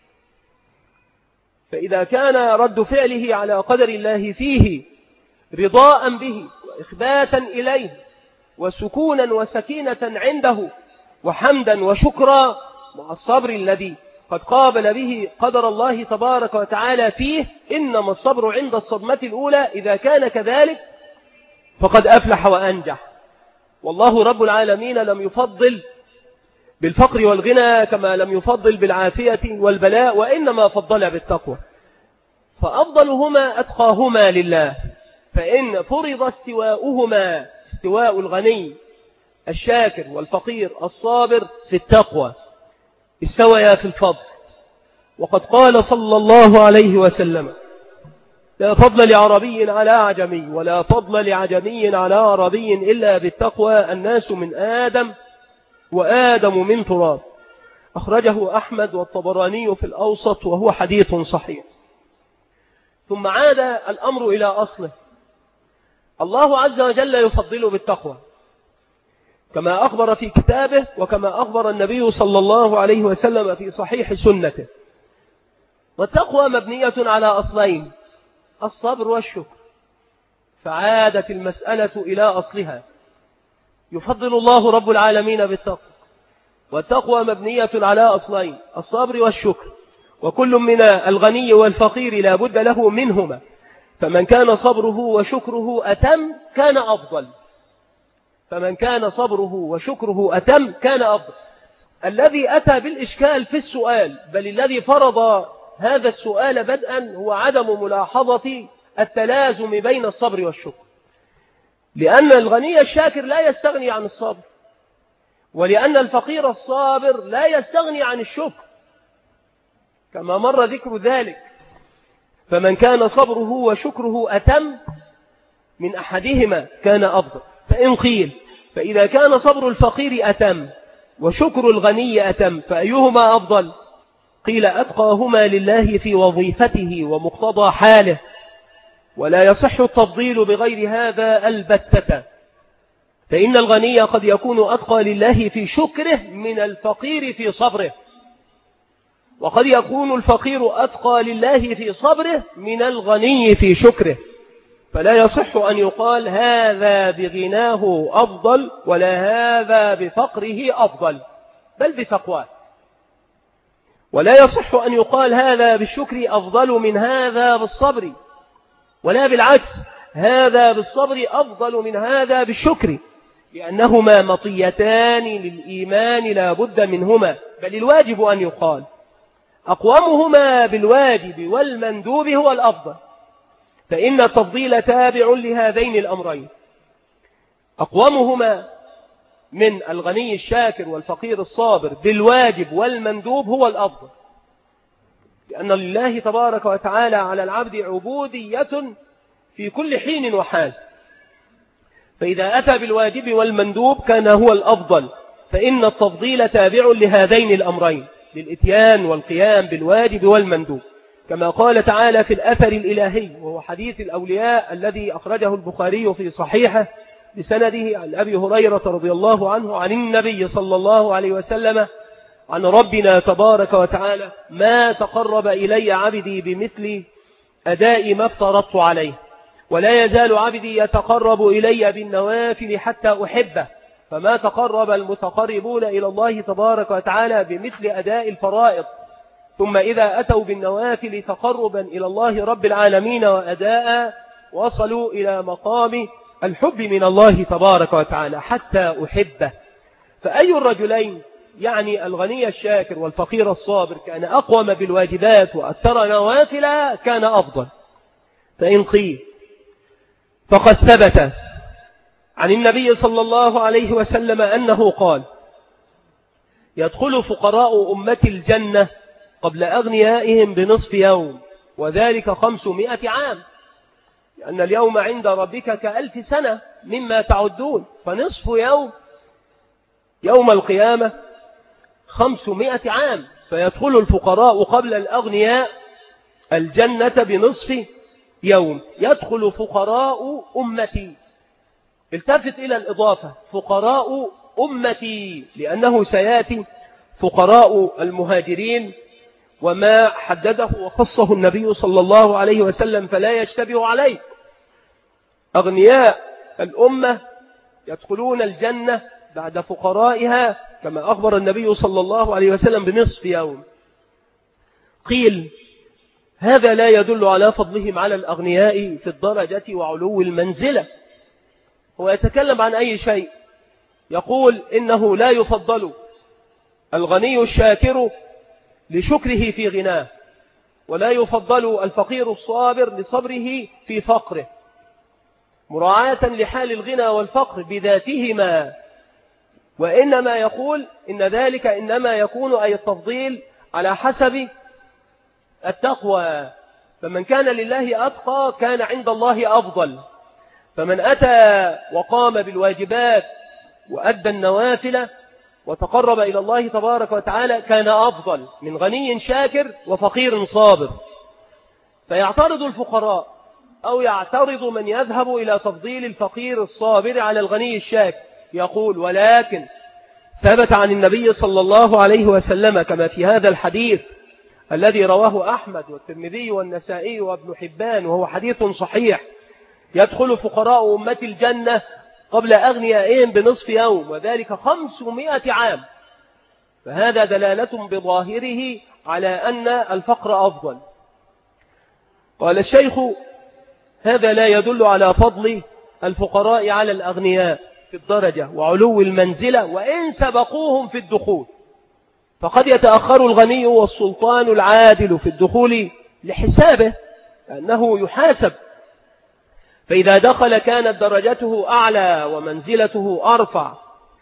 فإذا كان رد فعله على قدر الله فيه رضاء به وإخباتا إليه وسكونا وسكينة عنده وحمدا وشكرا مع الصبر الذي قد قابل به قدر الله تبارك وتعالى فيه، إنما الصبر عند الصدمة الأولى، إذا كان كذلك فقد أفلح وأنجح. والله رب العالمين لم يفضل بالفقر والغنى كما لم يفضل بالعافية والبلاء، وإنما فضل بالتقوى، فأفضلهما أتقاهما لله. فإن فرض استواؤهما، استواء الغني الشاكر والفقير الصابر في التقوى، استويا في الفضل. وقد قال صلى الله عليه وسلم لا فضل لعربي على أعجمي ولا فضل لعجمي على عربي إلا بالتقوى، الناس من آدم وآدم من تراب. أخرجه أحمد والطبراني في الأوسط وهو حديث صحيح. ثم عاد الأمر إلى أصله، الله عز وجل يفضل بالتقوى كما أخبر في كتابه وكما أخبر النبي صلى الله عليه وسلم في صحيح سنته. والتقوى مبنية على أصلين، الصبر والشكر، فعادت المسألة إلى أصلها، يفضل الله رب العالمين بالتقوى. والتقوى مبنية على أصلين، الصبر والشكر، وكل من الغني والفقير لا بد له منهما، فمن كان صبره وشكره أتم كان أفضل، فمن كان صبره وشكره أتم كان أفضل. الذي أتى بالإشكال في السؤال، بل الذي فرض هذا السؤال بدءا، هو عدم ملاحظة التلازم بين الصبر والشكر، لأن الغني الشاكر لا يستغني عن الصبر، ولأن الفقير الصابر لا يستغني عن الشكر، كما مر ذكر ذلك. فمن كان صبره وشكره أتم من أحدهما كان أفضل. فإن قيل فإذا كان صبر الفقير أتم وشكر الغني أتم فأيهما أفضل؟ قيل أتقاهما لله في وظيفته ومقتضى حاله، ولا يصح التفضيل بغير هذا البتة، فإن الغني قد يكون أتقى لله في شكره من الفقير في صبره، وقد يكون الفقير أتقى لله في صبره من الغني في شكره، فلا يصح أن يقال هذا بغناه أفضل ولا هذا بفقره أفضل، بل بتقواه. ولا يصح أن يقال هذا بالشكر أفضل من هذا بالصبر، ولا بالعكس هذا بالصبر أفضل من هذا بالشكر، لأنهما مطيتان للإيمان لا بد منهما، بل الواجب أن يقال أقومهما بالواجب والمندوب هو الأفضل، فإن التفضيل تابع لهذين الأمرين، أقومهما من الغني الشاكر والفقير الصابر بالواجب والمندوب هو الأفضل، لأن لله تبارك وتعالى على العبد عبودية في كل حين وحال، فإذا أتى بالواجب والمندوب كان هو الأفضل، فإن التفضيل تابع لهذين الأمرين، للإتيان والقيام بالواجب والمندوب، كما قال تعالى في الأثر الإلهي وهو حديث الأولياء الذي أخرجه البخاري في صحيحه بسنده عن أبي هريرة رضي الله عنه عن النبي صلى الله عليه وسلم عن ربنا تبارك وتعالى ما تقرب إلي عبدي بمثل أداء ما افترضت عليه، ولا يزال عبدي يتقرب إلي بالنوافل حتى أحبه، فما تقرب المتقربون إلى الله تبارك وتعالى بمثل أداء الفرائض، ثم إذا أتوا بالنوافل تقربا إلى الله رب العالمين وأداء وصلوا إلى مقام الحب من الله تبارك وتعالى حتى أحبه. فأي الرجلين، يعني الغني الشاكر والفقير الصابر، كان أقوم بالواجبات وأكثر نوافل كان أفضل، فإن قيل فقد ثبت عن النبي صلى الله عليه وسلم أنه قال: يدخل فقراء أمة الجنة قبل أغنيائهم بنصف يوم، وذلك خمسمائة عام، لأن اليوم عند ربك كألف سنة مما تعدون، فنصف يوم يوم القيامة خمسمائة عام، فيدخل الفقراء قبل الأغنياء الجنة بنصف يوم. يدخل فقراء أمتي، التفت إلى الإضافة، فقراء أمتي، لأنه سيأتي فقراء المهاجرين وما حدده وخصه النبي صلى الله عليه وسلم فلا يشتبه عليه. أغنياء الأمة يدخلون الجنة بعد فقرائها كما أخبر النبي صلى الله عليه وسلم بنصف يوم. قيل هذا لا يدل على فضلهم على الأغنياء في الدرجة وعلو المنزلة. هو يتكلم عن أي شيء، يقول إنه لا يفضل الغني الشاكر لشكره في غناه، ولا يفضل الفقير الصابر لصبره في فقره، مراعاة لحال الغنى والفقر بذاتهما، وإنما يقول إن ذلك إنما يكون أي التفضيل على حسب التقوى، فمن كان لله أتقى كان عند الله أفضل، فمن أتى وقام بالواجبات وأدى النوافل وتقرب إلى الله تبارك وتعالى كان أفضل من غني شاكر وفقير صابر. فيعترض الفقراء أو يعترض من يذهب إلى تفضيل الفقير الصابر على الغني الشاكر، يقول ولكن ثبت عن النبي صلى الله عليه وسلم كما في هذا الحديث الذي رواه أحمد والترمذي والنسائي وابن حبان وهو حديث صحيح: يدخل فقراء أمة الجنة قبل أغنيائهم بنصف يوم، وذلك خمسمائة عام. فهذا دلالة بظاهره على أن الفقر أفضل. قال الشيخ: هذا لا يدل على فضل الفقراء على الأغنياء في الدرجة وعلو المنزلة وإن سبقوهم في الدخول، فقد يتأخر الغني والسلطان العادل في الدخول لحسابه أنه يحاسب، فإذا دخل كانت درجته أعلى ومنزلته أرفع،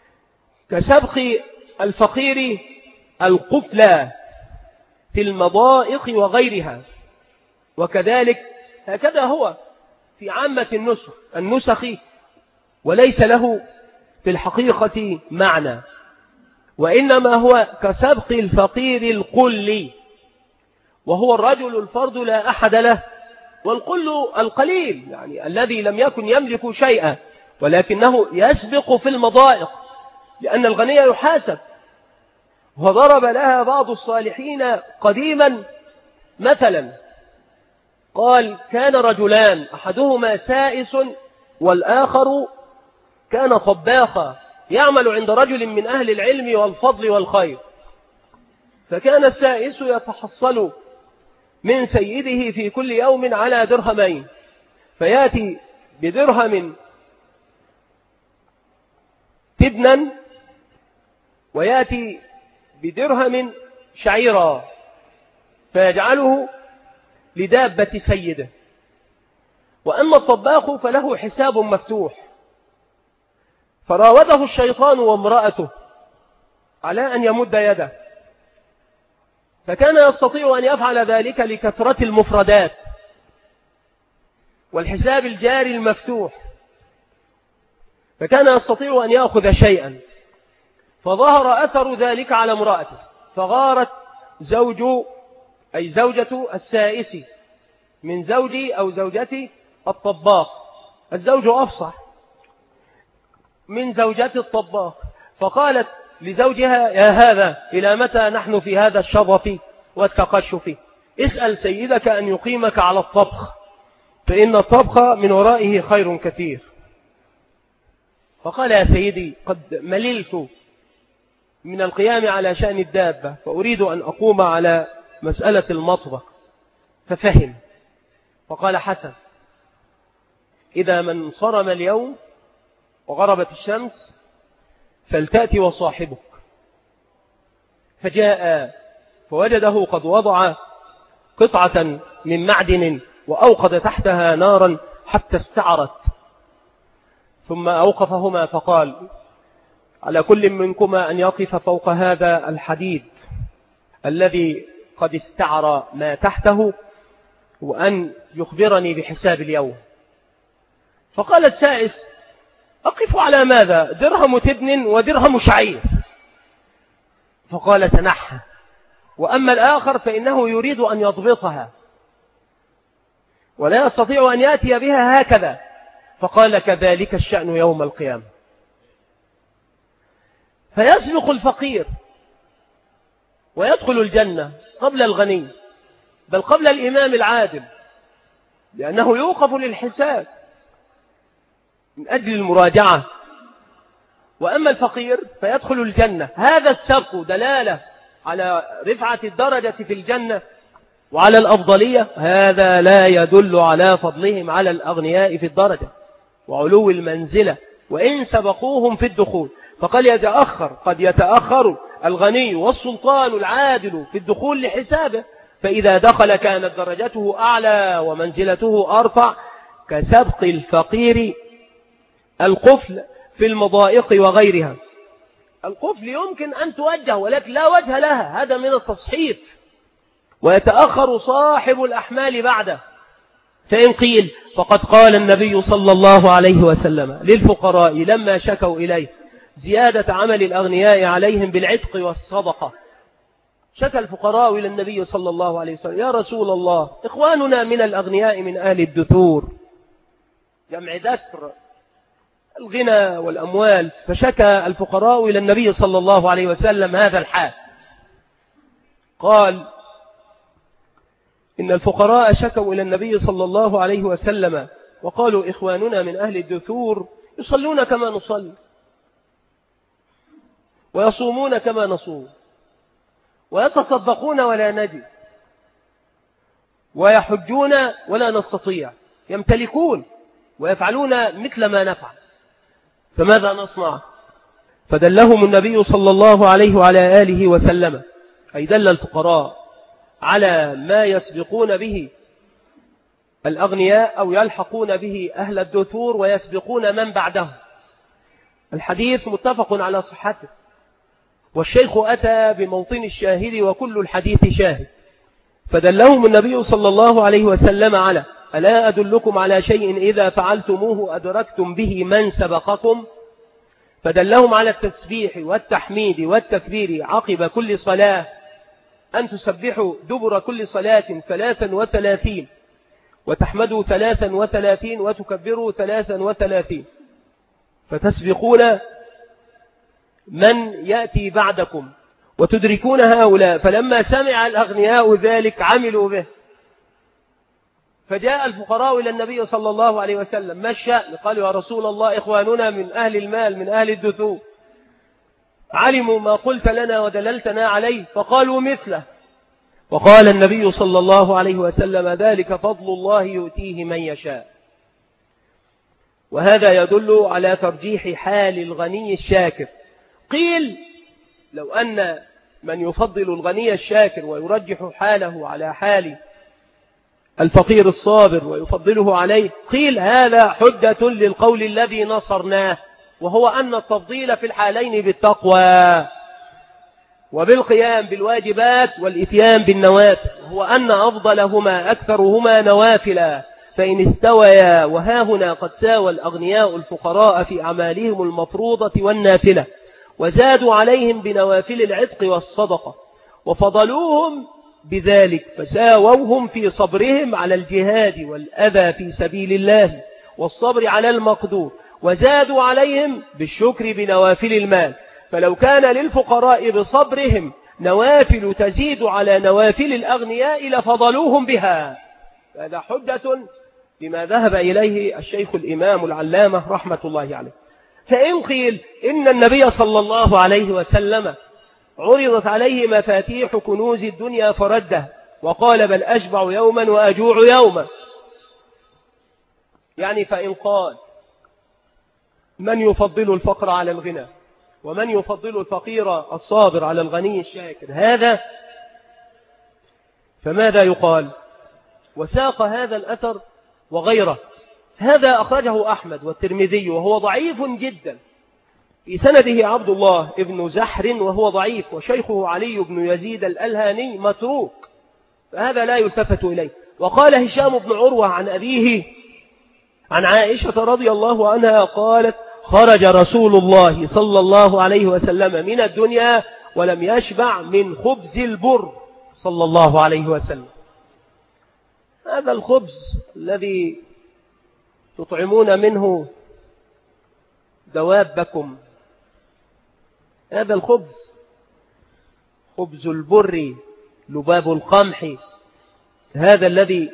كسبق الفقير القفلة في المضائق وغيرها. وكذلك هكذا هو في عامة النسخ النسخ وليس له في الحقيقة معنى، وإنما هو كسبق الفقير القلي، وهو الرجل الفرد لا أحد له، والقل القليل يعني الذي لم يكن يملك شيئا ولكنه يسبق في المضائق، لأن الغني يحاسب. وضرب لها بعض الصالحين قديما مثلا، قال: كان رجلان أحدهما سائس والآخر كان طباخا يعمل عند رجل من أهل العلم والفضل والخير، فكان السائس يتحصل من سيده في كل يوم على درهمين، فيأتي بدرهم تبنا ويأتي بدرهم شعيرا، فيجعله لدابة سيده. وأما الطباخ فله حساب مفتوح، فراوده الشيطان وامرأته على أن يمد يده، فكان يستطيع أن يفعل ذلك لكثرة المفردات والحساب الجاري المفتوح، فكان يستطيع أن يأخذ شيئا، فظهر أثر ذلك على امرأته، فغارت زوج أي زوجة السائس من زوجي أو زوجتي الطباخ، الزوج أفصح من زوجة الطباخ، فقالت لزوجها: يا هذا إلى متى نحن في هذا الشظف والتقشف؟ اسأل سيدك أن يقيمك على الطبخ، فإن الطبخ من ورائه خير كثير. فقال: يا سيدي قد مللت من القيام على شأن الدابة، فأريد أن أقوم على مسألة المطبخ. ففهم فقال: حسن، إذا من صرم اليوم وغربت الشمس فلتأتي وصاحبك. فجاء فوجده قد وضع قطعة من معدن وأوقد تحتها نارا حتى استعرت، ثم أوقفهما فقال: على كل منكما أن يقف فوق هذا الحديد الذي قد استعر ما تحته، وأن يخبرني بحساب اليوم. فقال السائس: أقف على ماذا؟ درهم تبن ودرهم شعير. فقال: تنحى. وأما الآخر فإنه يريد أن يضبطها ولا يستطيع أن يأتي بها هكذا. فقال: كذلك الشأن يوم القيامة. فيسبق الفقير ويدخل الجنة قبل الغني، بل قبل الإمام العادل، لأنه يوقف للحساب من أجل المراجعة. وأما الفقير فيدخل الجنة. هذا السبق دلالة على رفعة الدرجة في الجنة وعلى الأفضلية. هذا لا يدل على فضلهم على الأغنياء في الدرجة وعلو المنزلة وإن سبقوهم في الدخول. فقال: يتأخر، قد يتأخر الغني والسلطان العادل في الدخول لحسابه، فإذا دخل كانت درجته أعلى ومنزلته أرفع، كسبق الفقير القفل في المضائق وغيرها. القفل يمكن أن توجه ولكن لا وجه لها، هذا من التصحيف. ويتأخر صاحب الأحمال بعده. فإن قيل فقد قال النبي صلى الله عليه وسلم للفقراء لما شكوا إليه زيادة عمل الأغنياء عليهم بالعتق والصدقة. شكى الفقراء إلى النبي صلى الله عليه وسلم: يا رسول الله، إخواننا من الأغنياء من أهل الدثور، جمع ذكر الغنى والأموال. فشكى الفقراء إلى النبي صلى الله عليه وسلم هذا الحال. قال: إن الفقراء شكوا إلى النبي صلى الله عليه وسلم وقالوا: إخواننا من أهل الدثور يصلون كما نصلي، ويصومون كما نصوم، ويتصدقون ولا نجد، ويحجون ولا نستطيع، يمتلكون ويفعلون مثل ما نفعل، فماذا نصنع؟ فدلهم النبي صلى الله عليه وعلى آله وسلم، أي دل الفقراء على ما يسبقون به الأغنياء أو يلحقون به أهل الدثور ويسبقون من بعدهم. الحديث متفق على صحته، والشيخ أتى بموطن الشاهد وكل الحديث شاهد. فدلهم النبي صلى الله عليه وسلم على: ألا أدلكم على شيء إذا فعلتموه أدركتم به من سبقكم؟ فدلهم على التسبيح والتحميد والتكبير عقب كل صلاة، أن تسبحوا دبر كل صلاة ثلاثا وثلاثين، وتحمدوا ثلاثا وثلاثين، وتكبروا ثلاثا وثلاثين، فتسبقون من يأتي بعدكم وتدركون هؤلاء. فلما سمع الأغنياء ذلك عملوا به. فجاء الفقراء إلى النبي صلى الله عليه وسلم: ما الشأن؟ قالوا: يا رسول الله، إخواننا من أهل المال من أهل الدثور علموا ما قلت لنا ودللتنا عليه فقالوا مثله. وقال النبي صلى الله عليه وسلم: ذلك فضل الله يؤتيه من يشاء. وهذا يدل على ترجيح حال الغني الشاكر. قيل: لو أن من يفضل الغني الشاكر ويرجح حاله على حال الفقير الصابر ويفضله عليه، قيل هذا حجة للقول الذي نصرناه، وهو أن التفضيل في الحالين بالتقوى وبالقيام بالواجبات والإتيان بالنوافل، وهو أن أفضلهما أكثرهما نوافلا. فإن استويا وهاهنا قد ساوى الأغنياء الفقراء في أعمالهم المفروضة والنافلة، وزادوا عليهم بنوافل العتق والصدقة، وفضلوهم بذلك، فساووهم في صبرهم على الجهاد والأذى في سبيل الله والصبر على المقدور، وزادوا عليهم بالشكر بنوافل المال. فلو كان للفقراء بصبرهم نوافل تزيد على نوافل الأغنياء لفضلوهم بها. هذا حجة لما ذهب إليه الشيخ الإمام العلامة رحمة الله عليه. فإن قيل إن النبي صلى الله عليه وسلم عرضت عليه مفاتيح كنوز الدنيا فرده، وقال: بل أشبع يوما وأجوع يوما. يعني فإن قال: من يفضل الفقر على الغنى، ومن يفضل الفقير الصابر على الغني الشاكر، هذا فماذا يقال؟ وساق هذا الأثر وغيره. هذا أخرجه أحمد والترمذي وهو ضعيف جدا، في سنده عبد الله ابن زحر وهو ضعيف، وشيخه علي بن يزيد الألهاني متروك، فهذا لا يلتفت إليه. وقال هشام بن عروة عن أبيه عن عائشة رضي الله عنها قالت: خرج رسول الله صلى الله عليه وسلم من الدنيا ولم يشبع من خبز البر صلى الله عليه وسلم. هذا الخبز الذي تطعمون منه دوابكم، هذا الخبز خبز البر لباب القمح، هذا الذي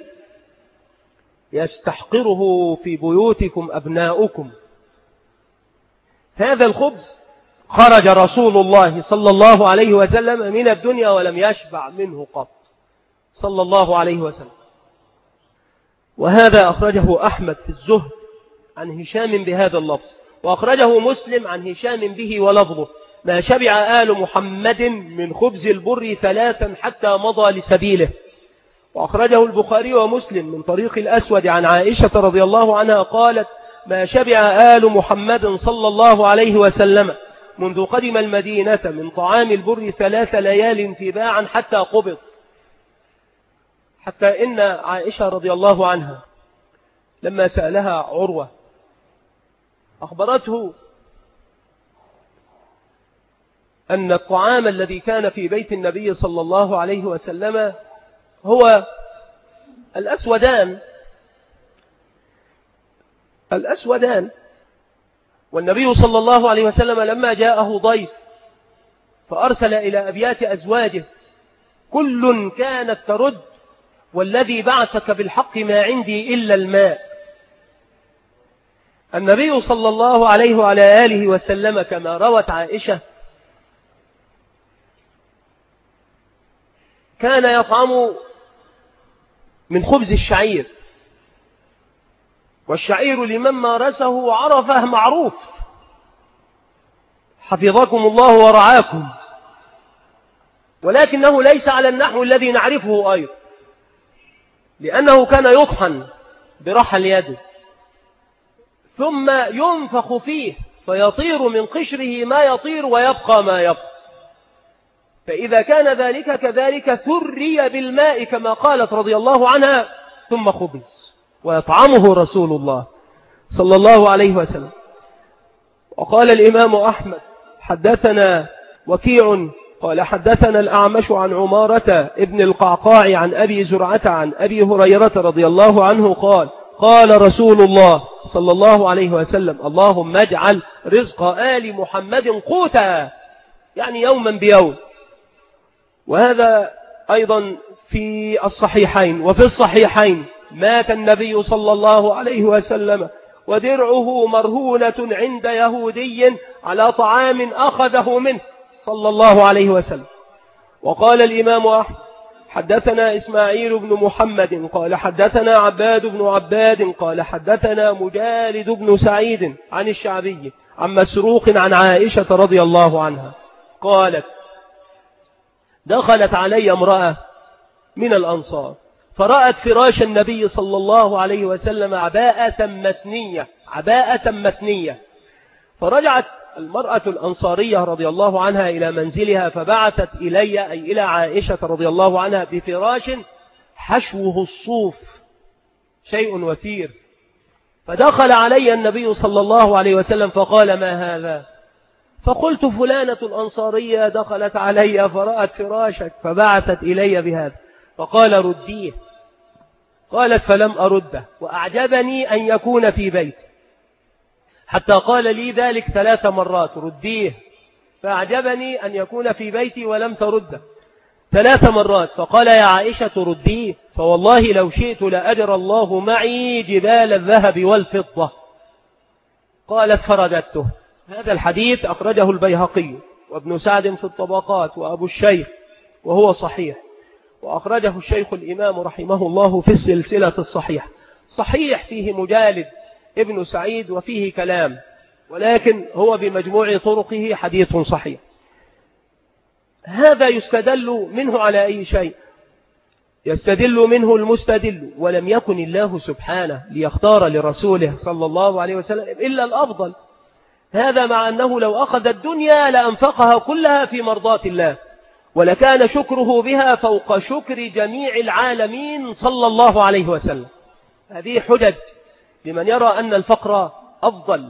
يستحقره في بيوتكم أبناؤكم، هذا الخبز خرج رسول الله صلى الله عليه وسلم من الدنيا ولم يشبع منه قط صلى الله عليه وسلم. وهذا أخرجه أحمد في الزهد عن هشام بهذا اللفظ، وأخرجه مسلم عن هشام به ولفظه: ما شبع آل محمد من خبز البر ثلاثا حتى مضى لسبيله. وأخرجه البخاري ومسلم من طريق الأسود عن عائشة رضي الله عنها قالت: ما شبع آل محمد صلى الله عليه وسلم منذ قدم المدينة من طعام البر ثلاث ليال تباعا حتى قبض. حتى إن عائشة رضي الله عنها لما سألها عروة أخبرته أن الطعام الذي كان في بيت النبي صلى الله عليه وسلم هو الأسودان الأسودان والنبي صلى الله عليه وسلم لما جاءه ضيف فأرسل إلى أبيات أزواجه: كل كانت ترد والذي بعثك بالحق ما عندي إلا الماء. النبي صلى الله عليه وعلى آله وسلم كما روت عائشة كان يطعم من خبز الشعير، والشعير لمن مارسه عرفه معروف، حفظكم الله ورعاكم، ولكنه ليس على النحو الذي نعرفه أيضا، لأنه كان يطحن برحل يده ثم ينفخ فيه فيطير من قشره ما يطير ويبقى ما يبقى، فإذا كان ذلك كذلك ثري بالماء كما قالت رضي الله عنها ثم خبز ويطعمه رسول الله صلى الله عليه وسلم. وقال الإمام أحمد: حدثنا وكيع قال حدثنا الأعمش عن عمارة ابن القعقاع عن أبي زرعة عن أبي هريرة رضي الله عنه قال: قال رسول الله صلى الله عليه وسلم: اللهم اجعل رزق آل محمد قوتا، يعني يوما بيوم. وهذا أيضا في الصحيحين. وفي الصحيحين: مات النبي صلى الله عليه وسلم ودرعه مرهونة عند يهودي على طعام أخذه منه صلى الله عليه وسلم. وقال الإمام أحمد: حدثنا إسماعيل بن محمد قال حدثنا عباد بن عباد قال حدثنا مجالد بن سعيد عن الشعبي عن مسروق عن عائشة رضي الله عنها قالت: دخلت علي امرأة من الأنصار فرأت فراش النبي صلى الله عليه وسلم عباءة متنية عباءة متنية فرجعت المرأة الأنصارية رضي الله عنها إلى منزلها فبعثت إلي أي إلى عائشة رضي الله عنها بفراش حشوه الصوف شيء وثير. فدخل علي النبي صلى الله عليه وسلم فقال: ما هذا؟ فقلت: فلانة الأنصارية دخلت علي فرأت فراشك فبعثت إلي بهذا. فقال: رديه. قالت: فلم أرده، وأعجبني أن يكون في بيت، حتى قال لي ذلك ثلاث مرات: رديه. فأعجبني أن يكون في بيتي ولم ترده ثلاث مرات. فقال: يا عائشة رديه، فوالله لو شئت لأجر الله معي جبال الذهب والفضة. قالت: فرددته. هذا الحديث أخرجه البيهقي وابن سعد في الطبقات وأبو الشيخ وهو صحيح، وأخرجه الشيخ الإمام رحمه الله في السلسلة الصحيحة. صحيح فيه مجالد ابن سعيد وفيه كلام، ولكن هو بمجموع طرقه حديث صحيح. هذا يستدل منه على أي شيء؟ يستدل منه المستدل، ولم يكن الله سبحانه ليختار لرسوله صلى الله عليه وسلم إلا الأفضل. هذا مع أنه لو أخذ الدنيا لأنفقها كلها في مرضات الله، ولكان شكره بها فوق شكر جميع العالمين صلى الله عليه وسلم. هذه حجج لمن يرى أن الفقر أفضل.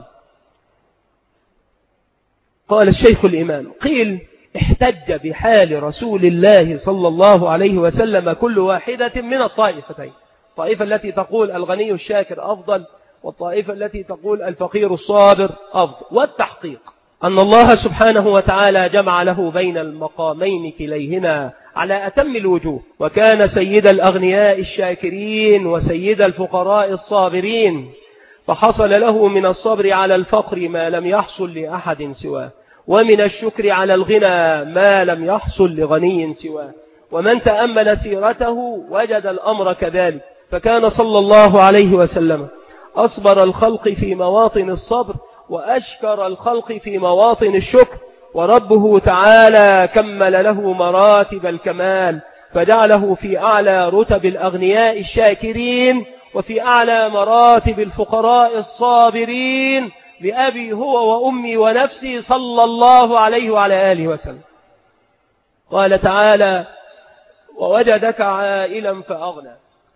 قال الشيخ الإمام: قيل احتج بحال رسول الله صلى الله عليه وسلم كل واحدة من الطائفتين، الطائفة التي تقول الغني الشاكر أفضل، والطائفة التي تقول الفقير الصابر أفضل. والتحقيق أن الله سبحانه وتعالى جمع له بين المقامين كليهما على أتم الوجوه، وكان سيد الأغنياء الشاكرين وسيد الفقراء الصابرين، فحصل له من الصبر على الفقر ما لم يحصل لأحد سواه، ومن الشكر على الغنى ما لم يحصل لغني سواه. ومن تأمل سيرته وجد الأمر كذلك، فكان صلى الله عليه وسلم أصبر الخلق في مواطن الصبر، وأشكر الخلق في مواطن الشكر، وربه تعالى كمل له مراتب الكمال، فجعله في أعلى رتب الأغنياء الشاكرين، وفي أعلى مراتب الفقراء الصابرين، بأبي هو وأمي ونفسي صلى الله عليه وعلى آله وسلم. قال تعالى: ووجدك عائلا فأغنى.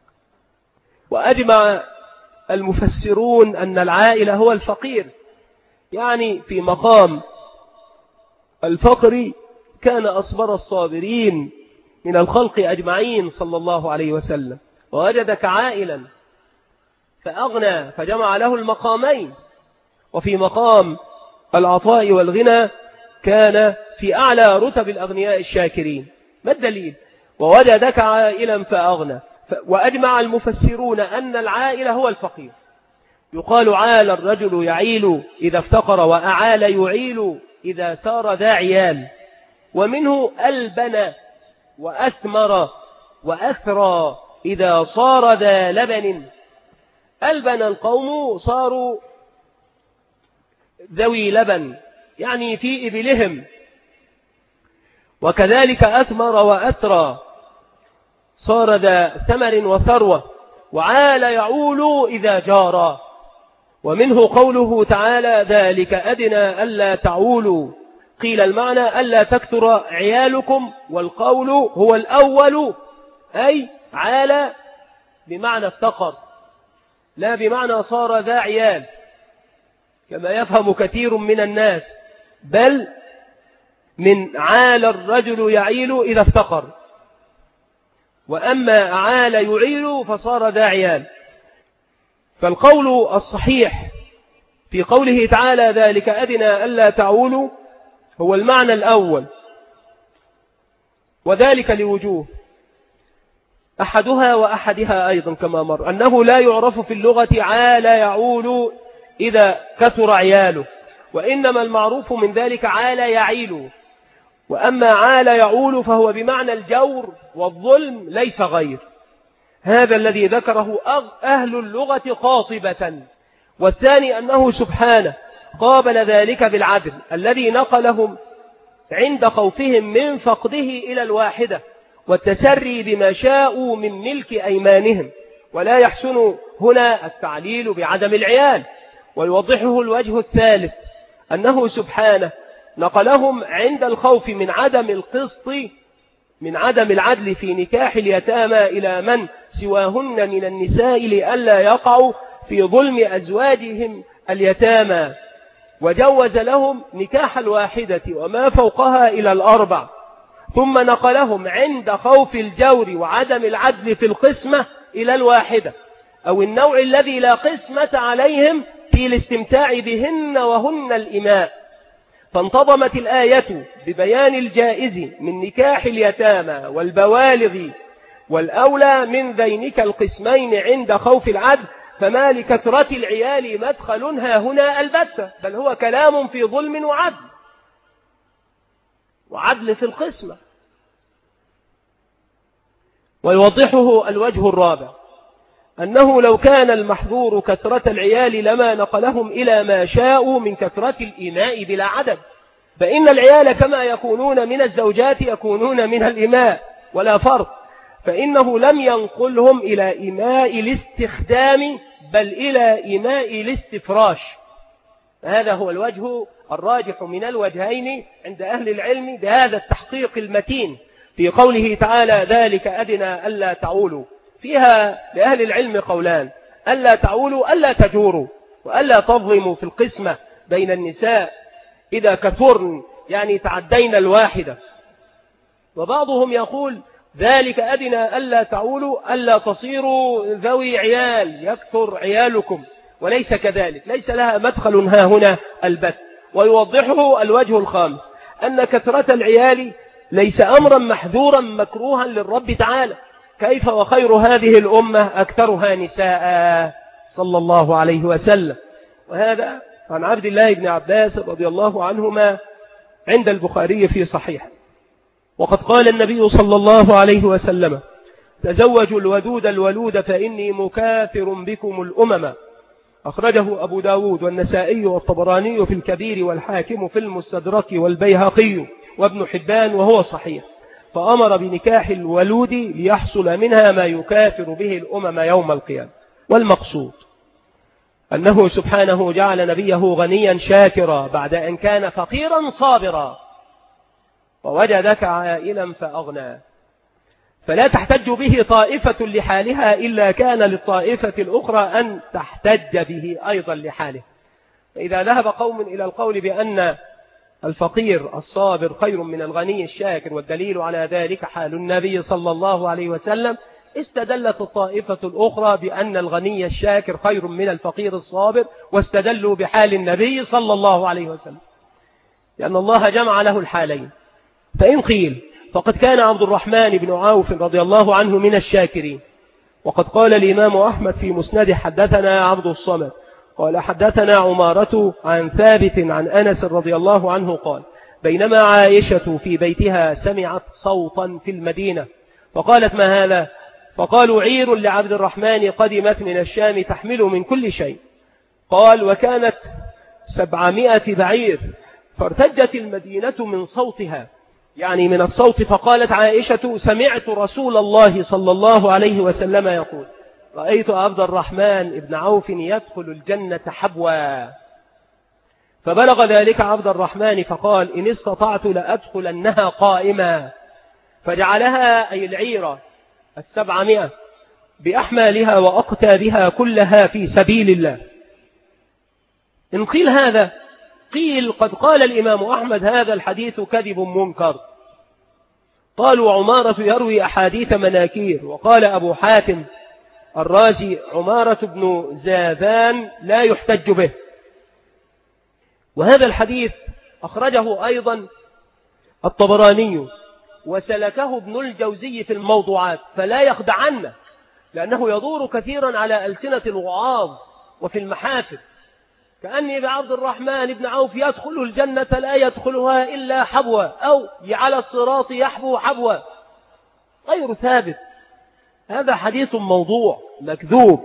وأجمع المفسرون أن العائل هو الفقير، يعني في مقام الفقر كان أصبر الصابرين من الخلق أجمعين صلى الله عليه وسلم. ووجدك عائلا فأغنى، فجمع له المقامين. وفي مقام العطاء والغنى كان في أعلى رتب الأغنياء الشاكرين. ما الدليل؟ ووجدك عائلا فأغنى. وأجمع المفسرون أن العائل هو الفقير. يقال عال الرجل يعيل إذا افتقر، وأعال يعيل إذا سار ذا عيال. ومنه ألبن وأثمر وأثرى إذا صار ذا لبن. ألبن القوم صاروا ذوي لبن، يعني في إبلهم. وكذلك أثمر وأثرى صار ذا ثمر وثروة. وعال يعول إذا جارا. ومنه قوله تعالى: ذلك أدنى ألا تعولوا. قيل المعنى ألا تكثر عيالكم، والقول هو الأول، أي عال بمعنى افتقر، لا بمعنى صار ذا عيال كما يفهم كثير من الناس، بل من عال الرجل يعيل إذا افتقر. وأما عال يعيل فصار ذا عيال. فالقول الصحيح في قوله تعالى: ذلك أدنى ألا تعولوا، هو المعنى الأول، وذلك لوجوه. أحدها وأحدها أيضا كما مر أنه لا يعرف في اللغة عال يعول إذا كثر عياله، وإنما المعروف من ذلك عال يعيل. وأما عال يعول فهو بمعنى الجور والظلم ليس غير. هذا الذي ذكره أهل اللغة قاطبة. والثاني أنه سبحانه قابل ذلك بالعدل الذي نقلهم عند خوفهم من فقده إلى الواحدة، والتسري بما شاءوا من ملك أيمانهم. ولا يحسن هنا التعليل بعدم العيال. ويوضحه الوجه الثالث أنه سبحانه نقلهم عند الخوف من عدم القسط، من عدم العدل في نكاح اليتامى، إلى من سواهن من النساء لئلا يقعوا في ظلم أزواجهم اليتامى، وجوز لهم نكاح الواحدة وما فوقها إلى الأربع. ثم نقلهم عند خوف الجور وعدم العدل في القسمة إلى الواحدة، أو النوع الذي لا قسمة عليهم في الاستمتاع بهن وهن الإماء. فانتظمت الآية ببيان الجائز من نكاح اليتامى والبوالغ، والأولى من ذينك القسمين عند خوف العدل، فما لكثرة العيال مدخل ها هنا البتة، بل هو كلام في ظلم وعدل وعدل في القسمة. ويوضحه الوجه الرابع أنه لو كان المحظور كثرة العيال لما نقلهم إلى ما شاءوا من كثرة الإماء بلا عدد، فإن العيال كما يكونون من الزوجات يكونون من الإماء ولا فرق. فإنه لم ينقلهم إلى إيماء الاستخدام بل إلى إيماء الاستفراش. هذا هو الوجه الراجح من الوجهين عند أهل العلم بهذا التحقيق المتين في قوله تعالى ذلك أدنى ألا تعولوا. فيها لأهل العلم قولان: ألا تعولوا ألا تجوروا، وألا تظلموا في القسمة بين النساء إذا كثرن، يعني تعدين الواحدة. وبعضهم يقول ذلك أدنى ألا تعولوا ألا تصيروا ذوي عيال يكثر عيالكم، وليس كذلك، ليس لها مدخل ها هنا البت. ويوضحه الوجه الخامس أن كثرة العيال ليس أمرا محذورا مكروها للرب تعالى، كيف وخير هذه الأمة أكثرها نساء صلى الله عليه وسلم. وهذا عن عبد الله بن عباس رضي الله عنهما عند البخاري في صحيح. وقد قال النبي صلى الله عليه وسلم: تزوجوا الودود الولود فإني مكاثر بكم الأمم. أخرجه أبو داود والنسائي والطبراني في الكبير والحاكم في المستدرك والبيهقي وابن حبان وهو صحيح. فأمر بنكاح الولود ليحصل منها ما يكاثر به الأمم يوم القيامة. والمقصود أنه سبحانه جعل نبيه غنيا شاكرا بعد أن كان فقيرا صابرا، ووجدك عائلا فأغنى. فلا تحتج به طائفة لحالها إلا كان للطائفة الأخرى أن تحتج به أيضا لحاله. فإذا ذهب قوم إلى القول بأن الفقير الصابر خير من الغني الشاكر، والدليل على ذلك حال النبي صلى الله عليه وسلم، استدلت الطائفة الأخرى بأن الغني الشاكر خير من الفقير الصابر، واستدلوا بحال النبي صلى الله عليه وسلم، لأن الله جمع له الحالين. فإن قيل فقد كان عبد الرحمن بن عوف رضي الله عنه من الشاكرين. وقد قال الإمام أحمد في مسند حدثنا عبد الصمد قال حدثنا عمارة عن ثابت عن أنس رضي الله عنه قال: بينما عائشة في بيتها سمعت صوتا في المدينة فقالت: ما هذا؟ فقالوا: عير لعبد الرحمن قدمت من الشام تحمل من كل شيء. قال: وكانت سبعمائة بعير، فارتجت المدينة من صوتها، يعني من الصوت. فقالت عائشة: سمعت رسول الله صلى الله عليه وسلم يقول: رأيت عبد الرحمن ابن عوف يدخل الجنة حبوا. فبلغ ذلك عبد الرحمن فقال: إن استطعت لأدخلنها قائما. فجعلها أي العيرة السبعمائة بأحمالها وأقتابها كلها في سبيل الله. إن قيل هذا، قيل قد قال الإمام أحمد هذا الحديث كذب منكر. قالوا: عمارة يروي أحاديث مناكير. وقال أبو حاتم الرازي: عمارة بن زاذان لا يحتج به. وهذا الحديث أخرجه أيضا الطبراني وسلكه ابن الجوزي في الموضوعات، فلا يخدعنا، لأنه يدور كثيرا على ألسنة الوعاظ وفي المحافل، كأني بعبد الرحمن بن عوف يدخل الجنة لا يدخلها إلا حبوة، أو على الصراط يحبو حبوة، غير ثابت. هذا حديث موضوع مكذوب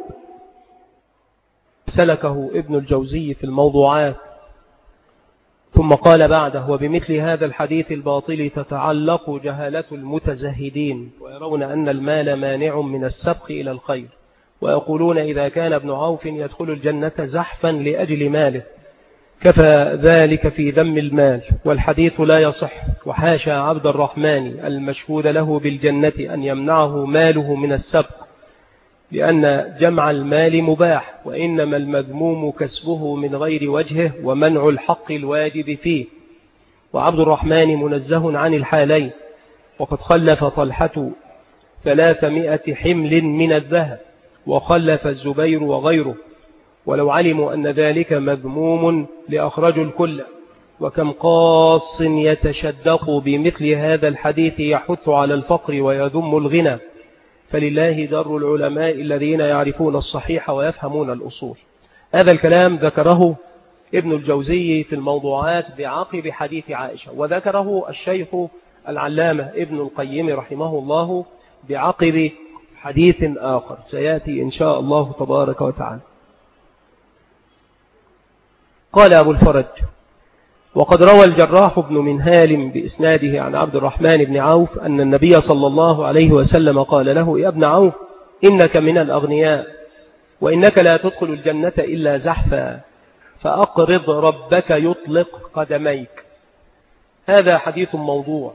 سلكه ابن الجوزي في الموضوعات. ثم قال بعده: وبمثل هذا الحديث الباطل تتعلق جهالة المتزهدين، ويرون أن المال مانع من السبق إلى الخير، ويقولون إذا كان ابن عوف يدخل الجنة زحفا لأجل ماله كفى ذلك في ذم المال، والحديث لا يصح. وحاشا عبد الرحمن المشهود له بالجنة أن يمنعه ماله من السبق، لأن جمع المال مباح، وإنما المذموم كسبه من غير وجهه ومنع الحق الواجب فيه. وعبد الرحمن منزه عن الحالين. وقد خلف طلحة ثلاثمائة حمل من الذهب، وخلف الزبير وغيره، ولو علموا أن ذلك مذموم لأخرجوا الكل. وكم قاص يتشدق بمثل هذا الحديث يحث على الفقر ويذم الغنى، فلله در العلماء الذين يعرفون الصحيح ويفهمون الأصول. هذا الكلام ذكره ابن الجوزي في الموضوعات بعقب حديث عائشة، وذكره الشيخ العلامة ابن القيم رحمه الله بعقب حديث آخر سيأتي إن شاء الله تبارك وتعالى. قال أبو الفرج: وقد روى الجراح بن منهال بإسناده عن عبد الرحمن بن عوف أن النبي صلى الله عليه وسلم قال له: يا ابن عوف، إنك من الأغنياء، وإنك لا تدخل الجنة إلا زحفا، فأقرض ربك يطلق قدميك. هذا حديث موضوع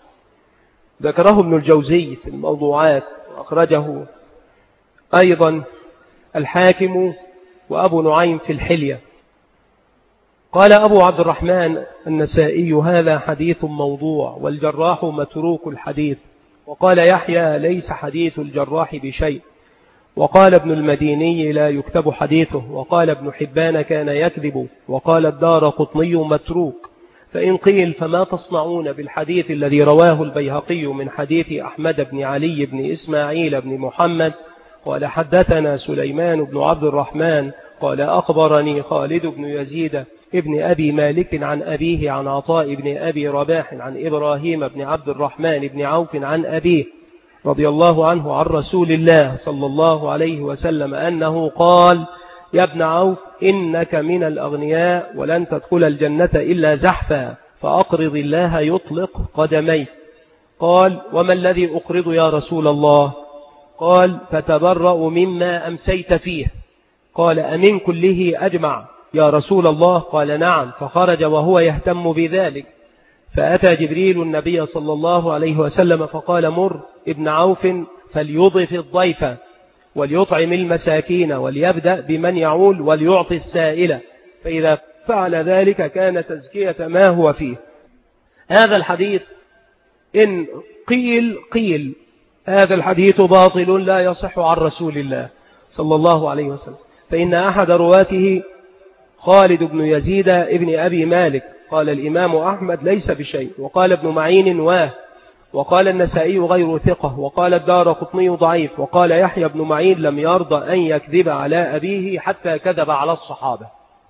ذكره ابن الجوزي في الموضوعات، وأخرجه أيضا الحاكم وأبو نعيم في الحلية. قال أبو عبد الرحمن النسائي: هذا حديث موضوع، والجراح متروك الحديث. وقال يحيى: ليس حديث الجراح بشيء. وقال ابن المديني: لا يكتب حديثه. وقال ابن حبان: كان يكذب. وقال الدارقطني: متروك. فإن قيل: فما تصنعون بالحديث الذي رواه البيهقي من حديث أحمد بن علي بن إسماعيل بن محمد؟ قال: حدثنا سليمان بن عبد الرحمن قال: أخبرني خالد بن يزيد ابن أبي مالك عن أبيه عن عطاء بن أبي رباح عن إبراهيم بن عبد الرحمن بن عوف عن أبيه رضي الله عنه عن رسول الله صلى الله عليه وسلم أنه قال: يا ابن عوف، إنك من الأغنياء، ولن تدخل الجنة إلا زحفا، فأقرض الله يطلق قدميك. قال: وما الذي أقرض يا رسول الله؟ قال: فتبرأ مما أمسيت فيه. قال: أمن كله أجمع يا رسول الله؟ قال: نعم. فخرج وهو يهتم بذلك، فأتى جبريل النبي صلى الله عليه وسلم فقال: مر ابن عوف فليضف الضيف وليطعم المساكين وليبدأ بمن يعول وليعطي السائل، فإذا فعل ذلك كان تزكية ما هو فيه. هذا الحديث إن قيل قيل هذا الحديث باطل لا يصح عن رسول الله صلى الله عليه وسلم، فإن أحد رواته خالد بن يزيد ابن أبي مالك. قال الإمام أحمد: ليس بشيء. وقال ابن معين: واه. وقال النسائي: غير ثقة. وقال الدارقطني: ضعيف. وقال يحيى بن معين: لم يرضى أن يكذب على أبيه حتى كذب على الصحابة.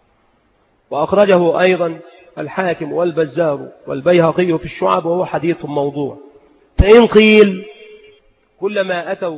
وأخرجه أيضا الحاكم والبزار والبيهقي في الشعب، وهو حديث موضوع. فإن قيل: كلما أتوا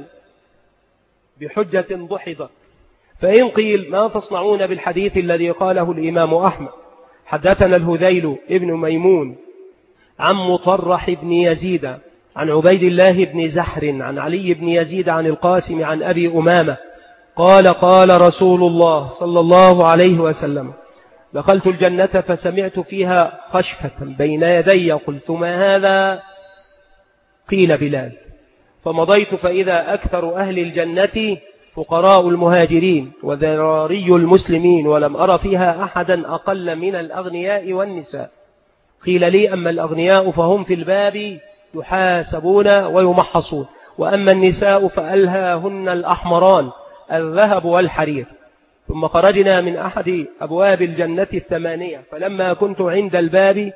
بحجة ضحضت. فإن قيل: ما تصنعون بالحديث الذي قاله الإمام أحمد؟ حدثنا الهذيل ابن ميمون عن مطرح بن يزيد عن عبيد الله بن زحر عن علي بن يزيد عن القاسم عن أبي أمامة قال: قال رسول الله صلى الله عليه وسلم: دخلت الجنة فسمعت فيها خشفة بين يدي، قلت: ما هذا؟ قيل: بلال. فمضيت فإذا أكثر أهل الجنة فقراء المهاجرين وذراري المسلمين، ولم أرى فيها أحدا أقل من الأغنياء والنساء. قيل لي: أما الأغنياء فهم في الباب يحاسبون ويمحصون، وأما النساء فألهاهن الأحمران الذهب والحرير. ثم خرجنا من أحد أبواب الجنة الثمانية، فلما كنت عند الباب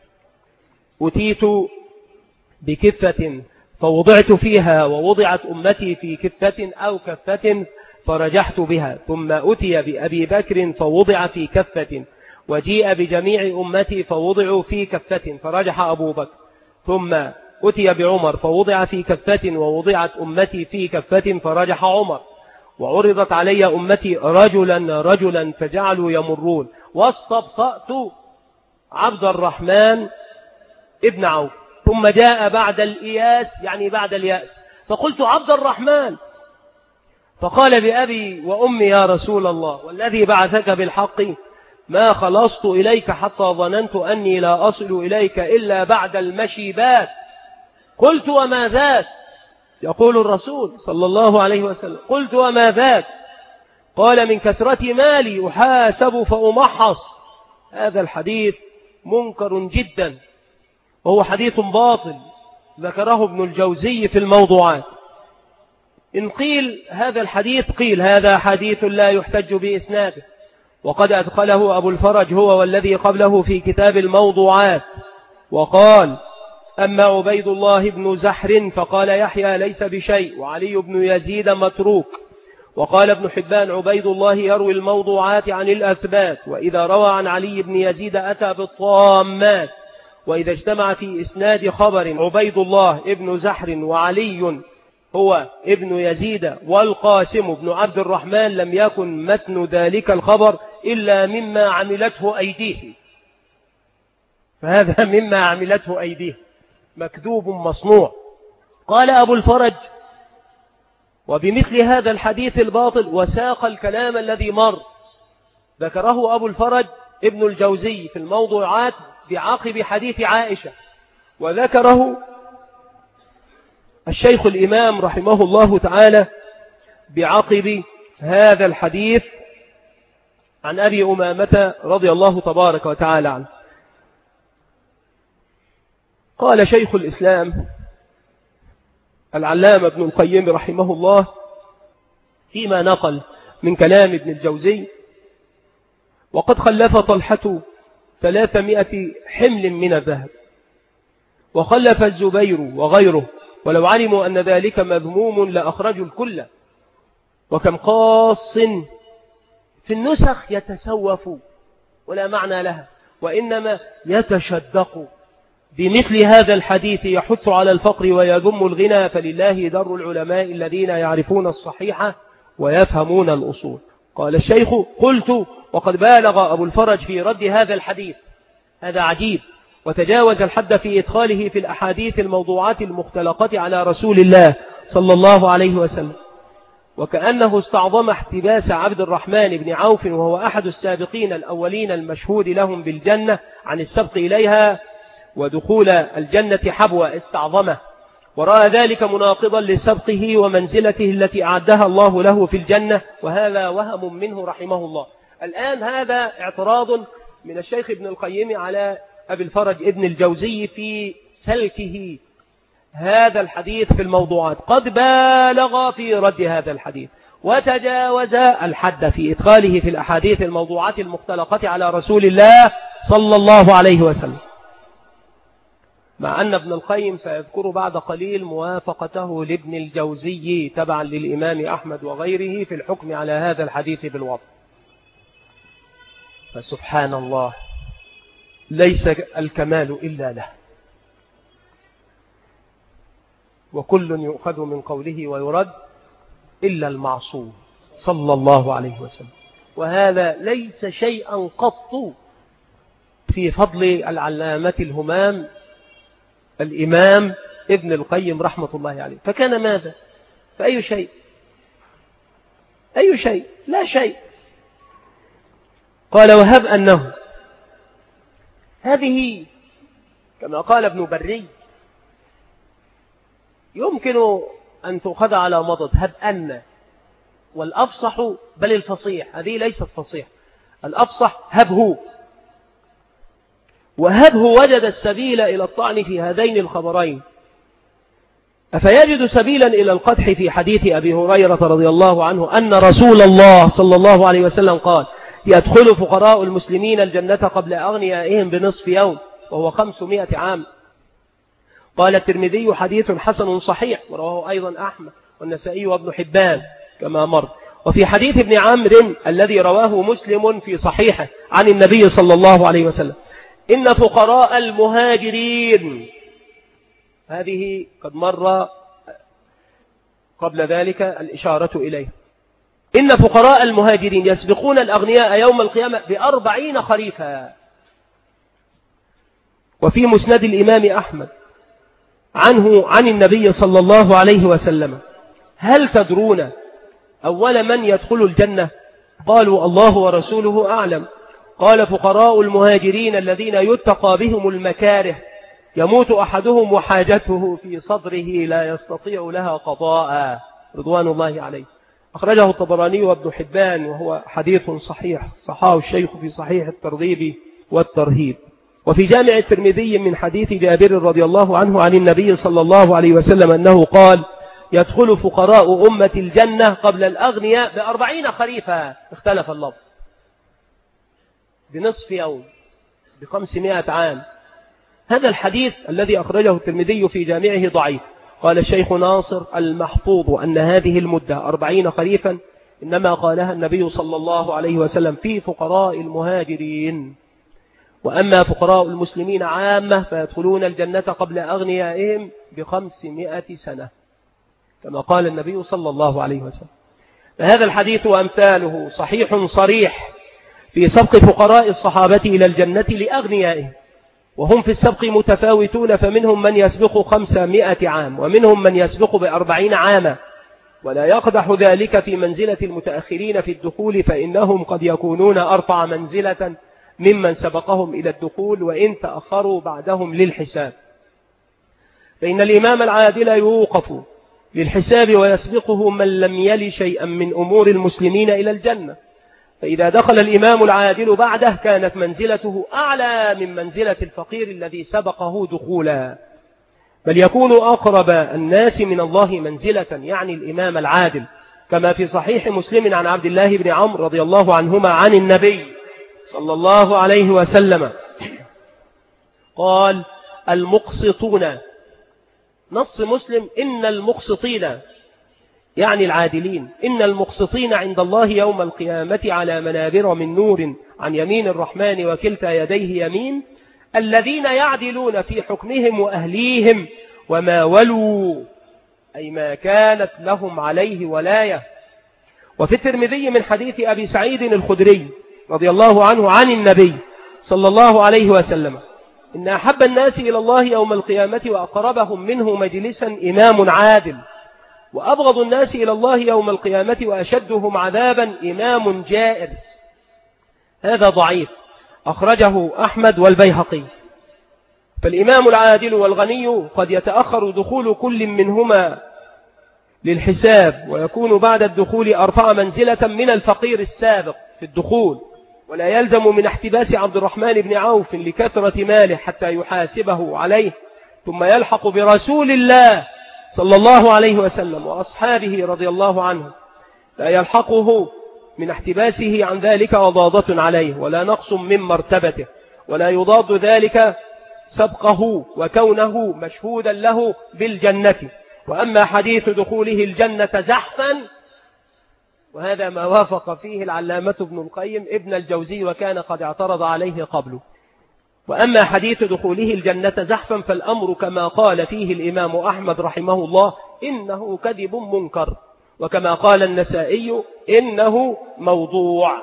أتيت بكفة فوضعت فيها، ووضعت أمتي في كفة أو كفة فرجحت بها. ثم أتي بأبي بكر فوضع في كفة، وجيء بجميع أمتي فوضعوا في كفة فرجح أبو بكر. ثم أتي بعمر فوضع في كفة، ووضعت أمتي في كفة فرجح عمر. وعرضت علي أمتي رجلا رجلا فجعلوا يمرون، واستبطأت عبد الرحمن ابن عوف. ثم جاء بعد الإياس، يعني بعد اليأس، فقلت: عبد الرحمن. فقال: بأبي وأمي يا رسول الله، والذي بعثك بالحق ما خلصت إليك حتى ظننت أني لا أصل إليك إلا بعد المشيبات. قلت: وما ذاك؟ يقول الرسول صلى الله عليه وسلم: قلت: وما ذاك؟ قال: من كثرة مالي أحاسب فأمحص. هذا الحديث منكر جدا، وهو حديث باطل ذكره ابن الجوزي في الموضوعات. إن قيل هذا الحديث، قيل هذا حديث لا يحتج بإسناده، وقد أدخله أبو الفرج هو والذي قبله في كتاب الموضوعات. وقال: أما عبيد الله بن زحر فقال يحيى: ليس بشيء، وعلي بن يزيد متروك. وقال ابن حبان: عبيد الله يروي الموضوعات عن الأثبات، وإذا روى عن علي بن يزيد أتى بالطامات. وإذا اجتمع في إسناد خبر عبيد الله ابن زحر وعلي هو ابن يزيد والقاسم بن عبد الرحمن، لم يكن متن ذلك الخبر إلا مما عملته أيديه. فهذا مما عملته أيديه، مكذوب مصنوع. قال أبو الفرج: وبمثل هذا الحديث الباطل وساق الكلام الذي مر، ذكره أبو الفرج ابن الجوزي في الموضوعات بعقب حديث عائشة، وذكره الشيخ الإمام رحمه الله تعالى بعقب هذا الحديث عن أبي أمامة رضي الله تبارك وتعالى عنه. قال شيخ الإسلام العلامة ابن القيم رحمه الله فيما نقل من كلام ابن الجوزي: وقد خلف طلحة ثلاثمائة حمل من الذهب، وخلف الزبير وغيره، ولو علموا أن ذلك مذموم لأخرجوا الكل. وكم قاص في النسخ يتسوف ولا معنى لها، وإنما يتشدق بمثل هذا الحديث يحث على الفقر ويذم الغنى، فلله در العلماء الذين يعرفون الصحيح ويفهمون الأصول. قال الشيخ: قلت: وقد بالغ أبو الفرج في رد هذا الحديث، هذا عجيب، وتجاوز الحد في إدخاله في الأحاديث الموضوعات المختلقة على رسول الله صلى الله عليه وسلم، وكأنه استعظم احتباس عبد الرحمن بن عوف وهو أحد السابقين الأولين المشهود لهم بالجنة عن السبق إليها ودخول الجنة حبوة، استعظمه ورأى ذلك مناقضا لسبقه ومنزلته التي أعدها الله له في الجنة، وهذا وهم منه رحمه الله. الآن هذا اعتراض من الشيخ ابن القيم على أبي الفرج ابن الجوزي في سلكه هذا الحديث في الموضوعات، قد بالغ في رد هذا الحديث وتجاوز الحد في إدخاله في الأحاديث الموضوعات المختلقة على رسول الله صلى الله عليه وسلم، مع أن ابن القيم سيذكر بعد قليل موافقته لابن الجوزي تبعا للإمام أحمد وغيره في الحكم على هذا الحديث بالوضع. فسبحان الله، ليس الكمال إلا له، وكل يؤخذ من قوله ويرد إلا المعصوم صلى الله عليه وسلم. وهذا ليس شيئا قط في فضل العلامة الهمام الإمام ابن القيم رحمة الله عليه. فكان ماذا؟ فأي شيء؟ أي شيء؟ لا شيء. قال: وهب أنه هذه كما قال ابن بري يمكن أن تؤخذ على مضض هب أن، والأفصح بل الفصيح، هذه ليست فصيح، الأفصح هبه، وهبه وجد السبيل إلى الطعن في هذين الخبرين، أفيجد سبيلا إلى القدح في حديث أبي هريرة رضي الله عنه أن رسول الله صلى الله عليه وسلم قال: يدخل فقراء المسلمين الجنة قبل أغنيائهم بنصف يوم، وهو خمسمائة عام. قال الترمذي: حديث حسن صحيح، ورواه أيضا أحمد والنسائي وابن حبان كما مر. وفي حديث ابن عمرو الذي رواه مسلم في صحيحه عن النبي صلى الله عليه وسلم: إن فقراء المهاجرين، هذه قد مر قبل ذلك الإشارة إليه، إن فقراء المهاجرين يسبقون الأغنياء يوم القيامة بأربعين خريفا. وفي مسند الإمام أحمد عنه عن النبي صلى الله عليه وسلم: هل تدرون أول من يدخل الجنة؟ قالوا: الله ورسوله أعلم. قال: فقراء المهاجرين الذين يتقى بهم المكاره، يموت أحدهم وحاجته في صدره لا يستطيع لها قضاء، رضوان الله عليه. أخرجه الطبراني وابن حبان وهو حديث صحيح، صححه الشيخ في صحيح الترغيب والترهيب. وفي جامع الترمذي من حديث جابر رضي الله عنه عن النبي صلى الله عليه وسلم أنه قال: يدخل فقراء أمة الجنة قبل الأغنياء بأربعين خريفا، اختلف اللفظ، بنصف يوم، بخمسمائة عام. هذا الحديث الذي أخرجه الترمذي في جامعه ضعيف. قال الشيخ ناصر: المحفوظ أن هذه المدة أربعين خريفا إنما قالها النبي صلى الله عليه وسلم في فقراء المهاجرين، وأما فقراء المسلمين عامة فيدخلون الجنة قبل أغنيائهم بخمسمائة سنة، كما قال النبي صلى الله عليه وسلم. فهذا الحديث وأمثاله صحيح صريح في سبق فقراء الصحابة إلى الجنة لأغنيائهم، وهم في السبق متفاوتون، فمنهم من يسبق خمسمائة عام ومنهم من يسبق بأربعين عاما، ولا يقدح ذلك في منزلة المتأخرين في الدخول، فإنهم قد يكونون أرفع منزلة ممن سبقهم إلى الدخول وإن تأخروا بعدهم للحساب. فإن الإمام العادل يوقف للحساب ويسبقه من لم يل شيئا من أمور المسلمين إلى الجنة، فإذا دخل الإمام العادل بعده كانت منزلته أعلى من منزلة الفقير الذي سبقه دخولا، بل يكون أقرب الناس من الله منزلة، يعني الإمام العادل، كما في صحيح مسلم عن عبد الله بن عمرو رضي الله عنهما عن النبي صلى الله عليه وسلم قال: المقسطون، نص مسلم: إن المقسطين، يعني العادلين، إن المقسطين عند الله يوم القيامة على منابر من نور عن يمين الرحمن وكلتا يديه يمين، الذين يعدلون في حكمهم وأهليهم وما ولوا، أي ما كانت لهم عليه ولاية. وفي الترمذي من حديث أبي سعيد الخدري رضي الله عنه عن النبي صلى الله عليه وسلم: إن أحب الناس إلى الله يوم القيامة وأقربهم منه مجلسا إمام عادل، وأبغض الناس إلى الله يوم القيامة وأشدهم عذابا إمام جائر. هذا ضعيف، أخرجه أحمد والبيهقي. فالإمام العادل والغني قد يتأخر دخول كل منهما للحساب، ويكون بعد الدخول أرفع منزلة من الفقير السابق في الدخول، ولا يلزم من احتباس عبد الرحمن بن عوف لكثرة ماله حتى يحاسبه عليه ثم يلحق برسول الله صلى الله عليه وسلم وأصحابه رضي الله عنه، لا يلحقه من احتباسه عن ذلك وضاضة عليه ولا نقص من مرتبته، ولا يضاد ذلك سبقه وكونه مشهودا له بالجنة. وأما حديث دخوله الجنة زحفا، وهذا ما وافق فيه العلامة ابن القيم ابن الجوزي وكان قد اعترض عليه قبله، وأما حديث دخوله الجنة زحفا فالأمر كما قال فيه الإمام أحمد رحمه الله: إنه كذب منكر، وكما قال النسائي: إنه موضوع.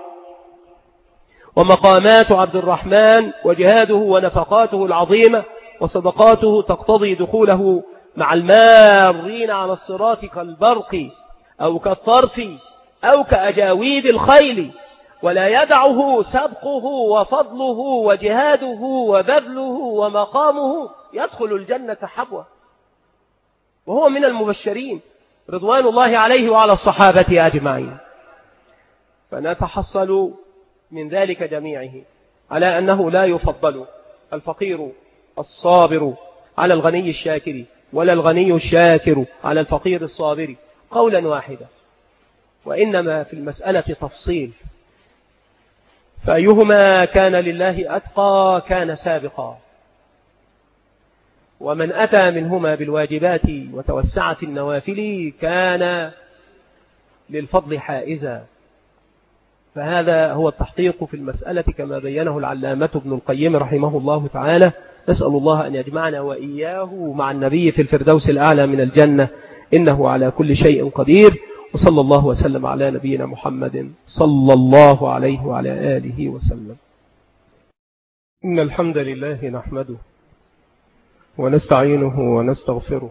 ومقامات عبد الرحمن وجهاده ونفقاته العظيمة وصدقاته تقتضي دخوله مع المارين على الصراط كالبرق أو كالطرف أو كأجاويد الخيل، ولا يدعه سبقه وفضله وجهاده وبذله ومقامه يدخل الجنة حبوة، وهو من المبشرين رضوان الله عليه وعلى الصحابة أجمعين. فنتحصل من ذلك جميعه على أنه لا يفضل الفقير الصابر على الغني الشاكر، ولا الغني الشاكر على الفقير الصابر قولا واحدا، وإنما في المسألة تفصيل، فأيهما كان لله أتقى كان سابقا، ومن أتى منهما بالواجبات وتوسع في النوافل كان للفضل حائزا. فهذا هو التحقيق في المسألة كما بينه العلامة ابن القيم رحمه الله تعالى. نسأل الله أن يجمعنا وإياه مع النبي في الفردوس الأعلى من الجنة، إنه على كل شيء قدير. وصلى الله وسلم على نبينا محمد صلى الله عليه وعلى آله وسلم. إن الحمد لله نحمده ونستعينه ونستغفره،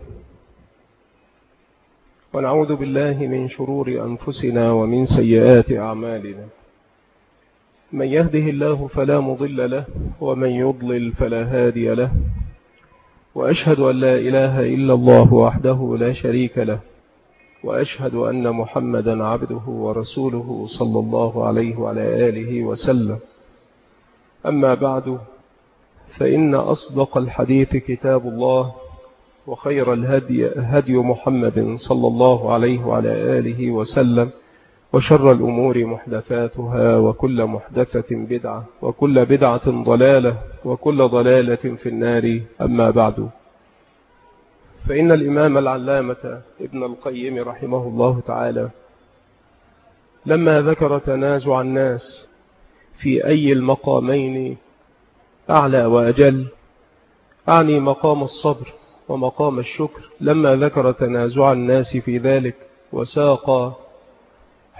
ونعوذ بالله من شرور أنفسنا ومن سيئات أعمالنا. من يهده الله فلا مضل له، ومن يضلل فلا هادي له، وأشهد أن لا إله إلا الله وحده لا شريك له، وأشهد أن محمدا عبده ورسوله صلى الله عليه وعلى آله وسلم. أما بعد، فإن أصدق الحديث كتاب الله، وخير الهدي هدي محمد صلى الله عليه وعلى آله وسلم، وشر الأمور محدثاتها، وكل محدثة بدعة، وكل بدعة ضلالة، وكل ضلالة في النار. أما بعد، فإن الإمام العلامة ابن القيم رحمه الله تعالى لما ذكر تنازع الناس في أي المقامين أعلى وأجل، أعني مقام الصبر ومقام الشكر، لما ذكر تنازع الناس في ذلك وساق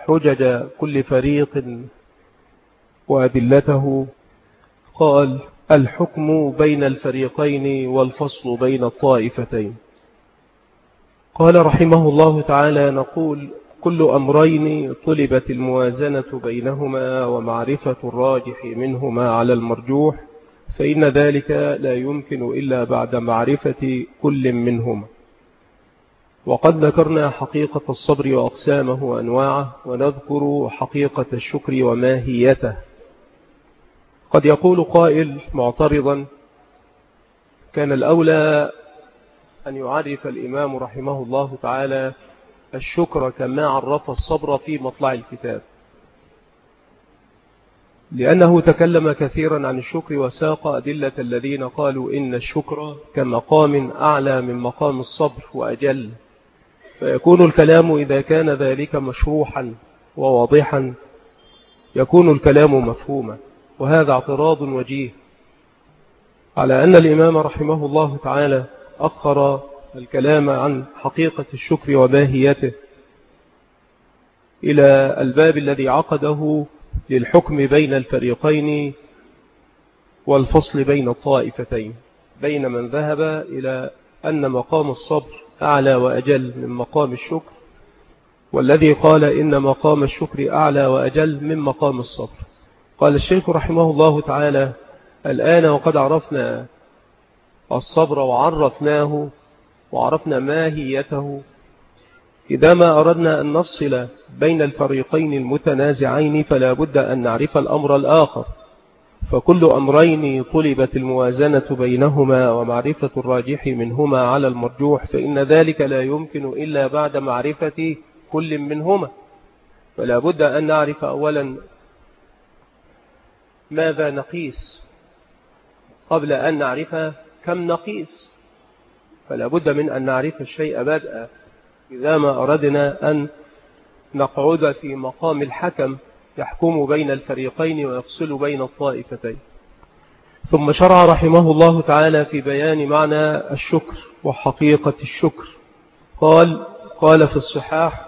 حجج كل فريق وأدلته، قال: الحكم بين الفريقين والفصل بين الطائفتين. قال رحمه الله تعالى: نقول كل أمرين طلبت الموازنة بينهما ومعرفة الراجح منهما على المرجوح، فإن ذلك لا يمكن إلا بعد معرفة كل منهما. وقد ذكرنا حقيقة الصبر وأقسامه وأنواعه، ونذكر حقيقة الشكر وماهيته. قد يقول قائل معترضا: كان الأولى أن يعرف الإمام رحمه الله تعالى الشكر كما عرف الصبر في مطلع الكتاب، لأنه تكلم كثيرا عن الشكر وساق أدلة الذين قالوا إن الشكر كمقام أعلى من مقام الصبر وأجل، فيكون الكلام إذا كان ذلك مشروحا وواضحا يكون الكلام مفهوما. وهذا اعتراض وجيه على أن الإمام رحمه الله تعالى أخر الكلام عن حقيقة الشكر وماهيته إلى الباب الذي عقده للحكم بين الفريقين والفصل بين الطائفتين، بين من ذهب إلى أن مقام الصبر أعلى وأجل من مقام الشكر، والذي قال إن مقام الشكر أعلى وأجل من مقام الصبر. قال الشيخ رحمه الله تعالى: الآن وقد عرفنا الصبر وعرفناه وعرفنا ماهيته، إذا ما أردنا أن نفصل بين الفريقين المتنازعين فلا بد أن نعرف الأمر الآخر. فكل أمرين طلبت الموازنة بينهما ومعرفة الراجح منهما على المرجوح، فإن ذلك لا يمكن إلا بعد معرفة كل منهما. فلا بد أن نعرف أولا ماذا نقيس قبل أن نعرف كم نقيس، فلا بد من أن نعرف الشيء بدءا إذا ما أردنا أن نقعد في مقام الحكم يحكم بين الفريقين ويفصل بين الطائفتين. ثم شرع رحمه الله تعالى في بيان معنى الشكر وحقيقة الشكر. قال قال في الصحاح: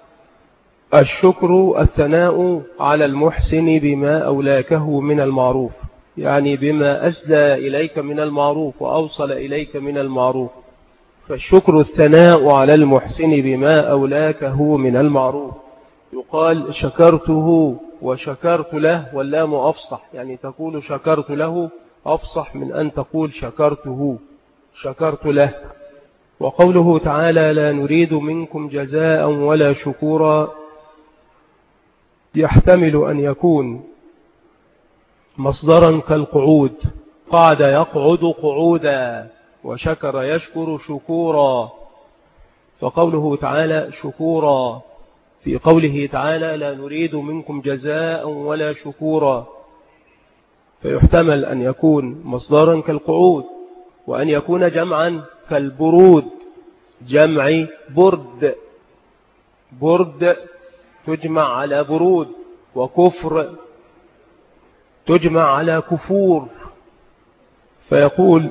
الشكر الثناء على المحسن بما أولاكه من المعروف، يعني بما أسدى إليك من المعروف وأوصل إليك من المعروف. فالشكر الثناء على المحسن بما أولاكه من المعروف. يقال شكرته وشكرت له، واللام أفصح، يعني تقول شكرت له أفصح من أن تقول شكرته شكرت له. وقوله تعالى: لا نريد منكم جزاء ولا شكورا، يحتمل أن يكون مصدرا كالقعود، قعد يقعد قعودا، وشكر يشكر شكورا. فقوله تعالى شكورا في قوله تعالى: لا نريد منكم جزاء ولا شكورا، فيحتمل أن يكون مصدرا كالقعود، وأن يكون جمعا كالبرود، جمع برد، برد تجمع على برود، وكفر تجمع على كفور. فيقول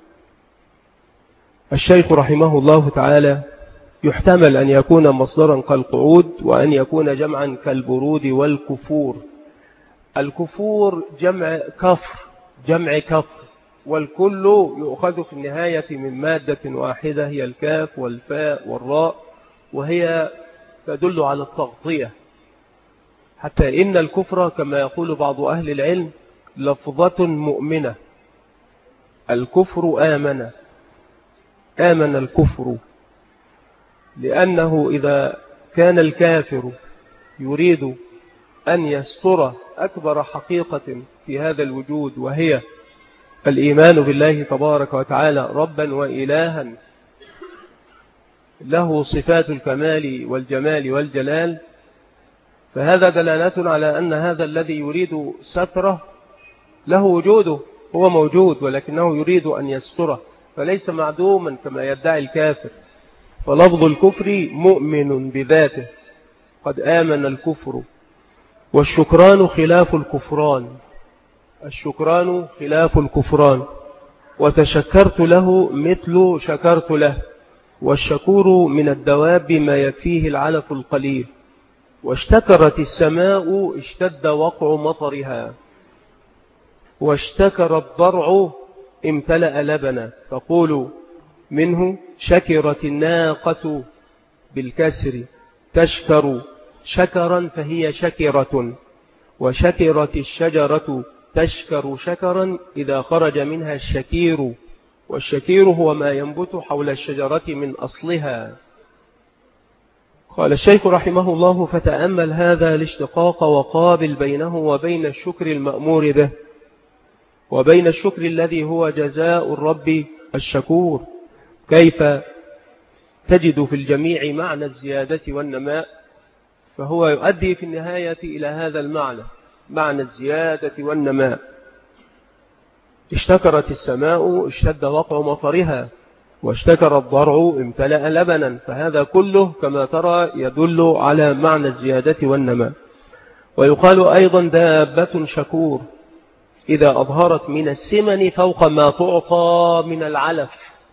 الشيخ رحمه الله تعالى: يحتمل أن يكون مصدرا كالقعود، وأن يكون جمعا كالبرود والكفور. الكفور جمع كفر، جمع كفر، والكل يؤخذ في النهاية من مادة واحدة هي الكاف والفاء والراء، وهي تدل على التغطية، حتى إن الكفر كما يقول بعض أهل العلم لفظة مؤمنة. الكفر آمن، آمن الكفر، لأنه إذا كان الكافر يريد أن يستر أكبر حقيقة في هذا الوجود، وهي الإيمان بالله تبارك وتعالى ربا وإلها له صفات الكمال والجمال والجلال، فهذا دلالة على أن هذا الذي يريد ستره له وجوده، هو موجود ولكنه يريد أن يستره، فليس معدوما كما يدعي الكافر. فلفظ الكفر مؤمن بذاته، قد آمن الكفر. والشكران خلاف الكفران، الشكران خلاف الكفران. وتشكرت له مثل شكرت له، والشكور من الدواب ما يكفيه العلف القليل. واشتكرت السماء اشتد وقع مطرها، واشتكر الضرع امتلأ لبنا. تقول منه شكرت الناقة بالكسر تشكر شكرا فهي شكرة، وشكرت الشجرة تشكر شكرا إذا خرج منها الشكير، والشكير هو ما ينبت حول الشجرة من أصلها. قال الشيخ رحمه الله: فتأمل هذا الاشتقاق وقابل بينه وبين الشكر المأمور به، وبين الشكر الذي هو جزاء الرب الشكور، كيف تجد في الجميع معنى الزيادة والنماء، فهو يؤدي في النهاية إلى هذا المعنى، معنى الزيادة والنماء. اشتكرت السماء اشتد وقع مطرها، واشتكر الضرع امتلأ لبنا، فهذا كله كما ترى يدل على معنى الزيادة والنماء. ويقال أيضا دابة شكور إذا أظهرت من السمن فوق ما تعطى من العلف.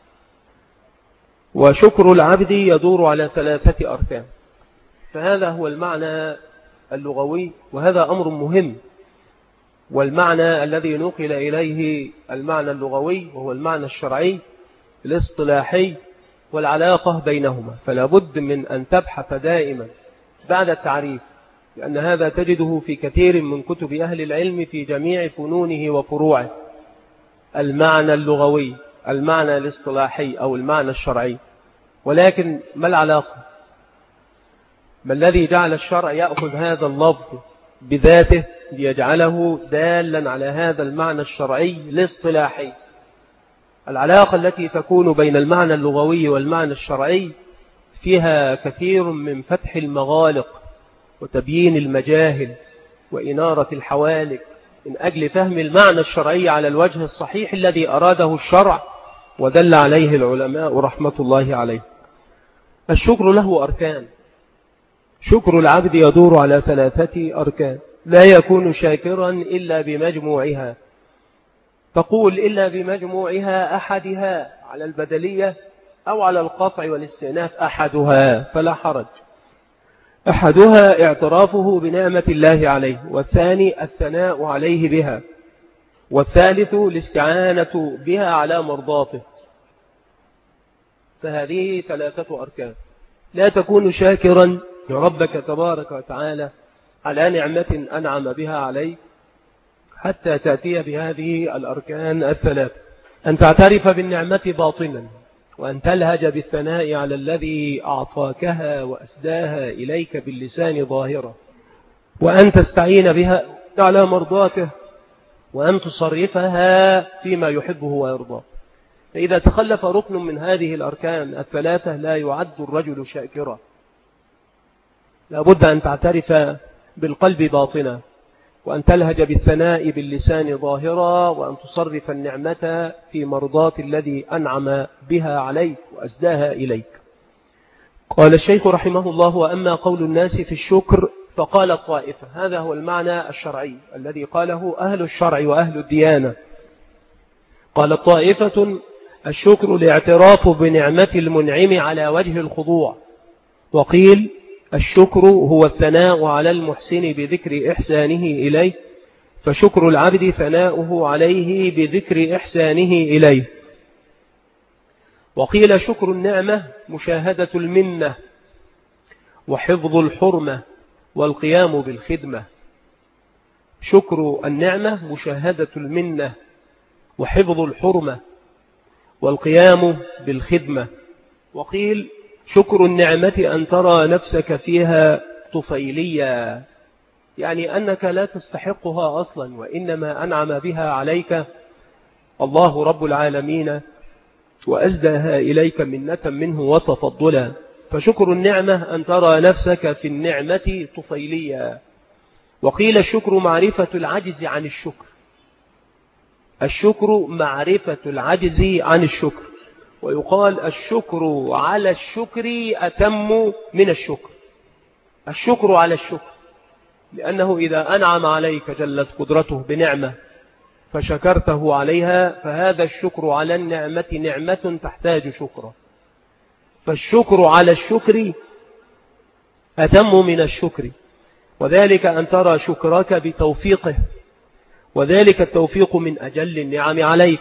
وشكر العبد يدور على ثلاثة أركان، فهذا هو المعنى اللغوي، وهذا أمر مهم. والمعنى الذي نقل إليه المعنى اللغوي وهو المعنى الشرعي الاصطلاحي والعلاقة بينهما، فلا بد من أن تبحث دائما بعد التعريف، لأن هذا تجده في كثير من كتب أهل العلم في جميع فنونه وفروعه. المعنى اللغوي، المعنى الاصطلاحي أو المعنى الشرعي، ولكن ما العلاقة؟ ما الذي جعل الشرع يأخذ هذا اللفظ بذاته ليجعله دالا على هذا المعنى الشرعي الاصطلاحي؟ العلاقة التي تكون بين المعنى اللغوي والمعنى الشرعي فيها كثير من فتح المغالق وتبيين المجاهل وإنارة الحوالك من أجل فهم المعنى الشرعي على الوجه الصحيح الذي أراده الشرع ودل عليه العلماء رحمة الله عليه. الشكر له أركان، شكر العبد يدور على ثلاثة أركان، لا يكون شاكرا إلا بمجموعها. تقول إلا بمجموعها أحدها على البدلية أو على القطع والاستئناف أحدها فلا حرج. أحدها اعترافه بنعمة الله عليه، والثاني الثناء عليه بها، والثالث الاستعانة بها على مرضاته. فهذه ثلاثة أركان. لا تكون شاكرا لربك تبارك وتعالى على نعمة أنعم بها عليك حتى تأتي بهذه الأركان الثلاثة: أن تعترف بالنعمة باطنا، وأن تلهج بالثناء على الذي أعطاكها وأسداها إليك باللسان ظاهرة، وأن تستعين بها على مرضاته، وأن تصرفها فيما يحبه ويرضاه. فإذا تخلف ركن من هذه الأركان الثلاثة لا يعد الرجل شاكرا. لابد أن تعترف بالقلب باطنا، وأن تلهج بالثناء باللسان ظاهرا، وأن تصرف النعمة في مرضات الذي أنعم بها عليك وأسداها إليك. قال الشيخ رحمه الله: وأما قول الناس في الشكر فقال الطائفة. هذا هو المعنى الشرعي الذي قاله أهل الشرع وأهل الديانة. قال الطائفة: الشكر الاعتراف بنعمة المنعم على وجه الخضوع. وقيل: الشكر هو الثناء على المحسن بذكر إحسانه إليه، فشكر العبد ثناؤه عليه بذكر إحسانه إليه. وقيل: شكر النعمة مشاهدة المنة وحفظ الحرمة والقيام بالخدمة. شكر النعمة مشاهدة المنة وحفظ الحرمة والقيام بالخدمة. وقيل: شكر النعمة أن ترى نفسك فيها طفيلية، يعني أنك لا تستحقها أصلا، وإنما أنعم بها عليك الله رب العالمين وأزداها إليك منة منه وتفضلا. فشكر النعمة أن ترى نفسك في النعمة طفيلية. وقيل: الشكر معرفة العجز عن الشكر. الشكر معرفة العجز عن الشكر. ويقال: الشكر على الشكر أتم من الشكر. الشكر على الشكر، لأنه إذا أنعم عليك جلت قدرته بنعمة فشكرته عليها، فهذا الشكر على النعمة نعمة تحتاج شكرا. فالشكر على الشكر أتم من الشكر، وذلك أن ترى شكرك بتوفيقه وذلك التوفيق من أجل النعم عليك.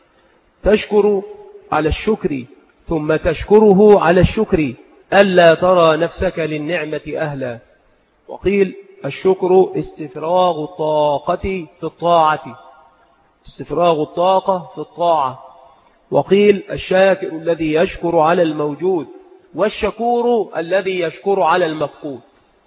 تشكر على الشكر ثم تشكره على الشكر ألا ترى نفسك للنعمة أهلا. وقيل الشكر استفراغ الطاقة في الطاعة، استفراغ الطاقة في الطاعة. وقيل الشاكر الذي يشكر على الموجود، والشكور الذي يشكر على المفقود.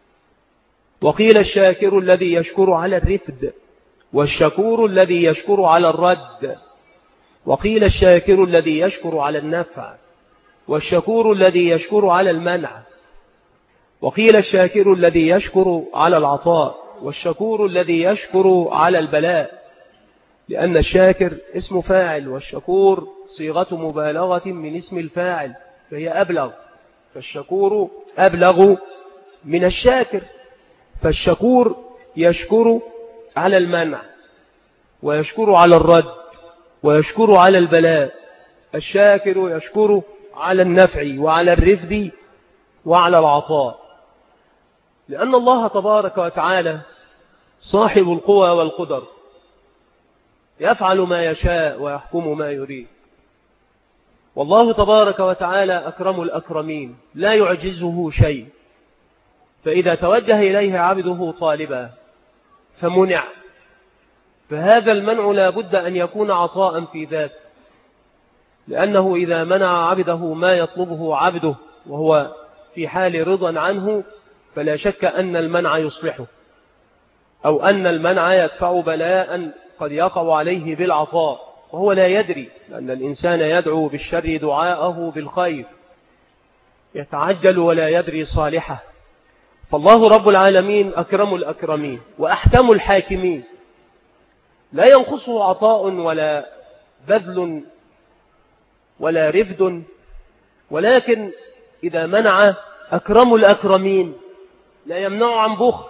وقيل الشاكر الذي يشكر على الرفد، والشكور الذي يشكر على الرد. وقيل الشاكر الذي يشكر على النفع، والشكور الذي يشكر على المنع. وقيل الشاكر الذي يشكر على العطاء، والشكور الذي يشكر على البلاء، لأن الشاكر اسم فاعل والشكور صيغة مبالغة من اسم الفاعل فهي أبلغ، فالشكور أبلغ من الشاكر. فالشكور يشكر على المنع، ويشكر على الرد، ويشكر على البلاء. الشاكر يشكر على النفع وعلى الرفد وعلى العطاء، لأن الله تبارك وتعالى صاحب القوى والقدر، يفعل ما يشاء ويحكم ما يريد. والله تبارك وتعالى أكرم الأكرمين لا يعجزه شيء، فإذا توجه إليه عبده طالبا فمنع، فهذا المنع لا بد أن يكون عطاء في ذاته، لأنه إذا منع عبده ما يطلبه عبده وهو في حال رضا عنه فلا شك أن المنع يصلحه، أو أن المنع يدفع بلاء قد يقع عليه بالعطاء وهو لا يدري، لأن الإنسان يدعو بالشر دعاءه بالخير، يتعجل ولا يدري صالحه. فالله رب العالمين أكرم الأكرمين وأحكم الحاكمين، لا ينقصه عطاء ولا بذل ولا رفد، ولكن إذا منع أكرم الأكرمين لا يمنع عن بخل،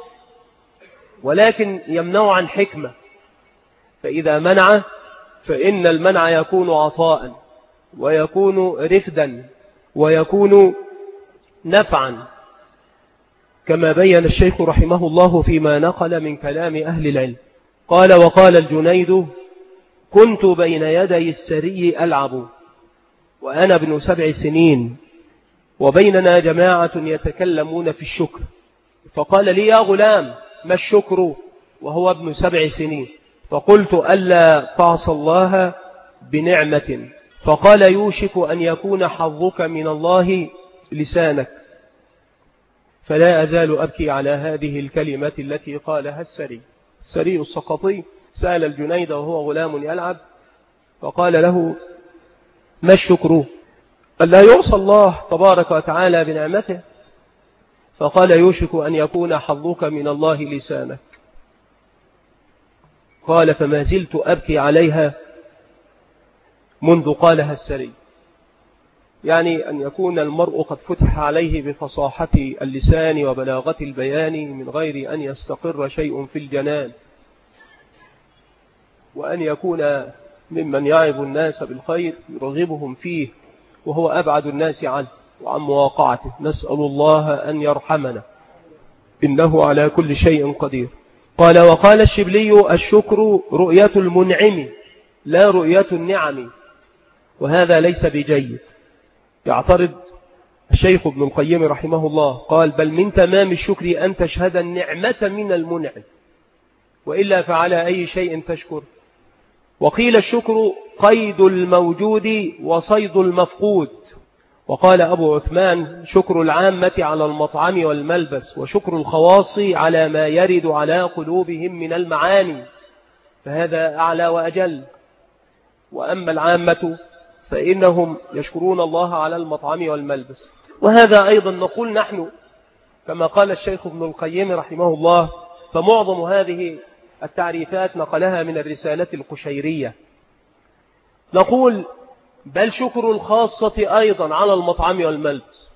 ولكن يمنع عن حكمة. فإذا منع فإن المنع يكون عطاء، ويكون رفدا، ويكون نفعا، كما بين الشيخ رحمه الله فيما نقل من كلام أهل العلم. قال: وقال الجنيد: كنت بين يدي السري ألعب وأنا ابن سبع سنين، وبيننا جماعة يتكلمون في الشكر، فقال لي: يا غلام، ما الشكر؟ وهو ابن سبع سنين. فقلت: ألا تعصى الله بنعمة. فقال: يوشك أن يكون حظك من الله لسانك. فلا أزال أبكي على هذه الكلمة التي قالها السري. السري السقطي سأل الجنيد وهو غلام يلعب، فقال له: ما الشكر؟ قال: لا يعصى الله تبارك وتعالى بنعمته. فقال: يوشك أن يكون حظك من الله لسانك. قال: فما زلت أبكي عليها منذ قالها السري، يعني أن يكون المرء قد فتح عليه بفصاحة اللسان وبلاغة البيان من غير أن يستقر شيء في الجنان، وأن يكون ممن يعظ الناس بالخير يرغبهم فيه وهو أبعد الناس عنه وعن مواقعته. نسأل الله أن يرحمنا، إنه على كل شيء قدير. قال: وقال الشبلي: الشكر رؤية المنعم لا رؤية النعم، وهذا ليس بجيد. يعترض الشيخ ابن القيم رحمه الله، قال: بل من تمام الشكر أن تشهد النعمة من المنعم، وإلا فعلى أي شيء تشكر. وقيل الشكر قيد الموجود وصيد المفقود. وقال أبو عثمان: شكر العامة على المطعم والملبس، وشكر الخواص على ما يرد على قلوبهم من المعاني، فهذا أعلى وأجل. وأما العامة فإنهم يشكرون الله على المطعم والملبس. وهذا أيضا نقول نحن كما قال الشيخ ابن القيم رحمه الله، فمعظم هذه التعريفات نقلها من الرسالة القشيرية. نقول: بل شكر الخاصة أيضا على المطعم والملبس،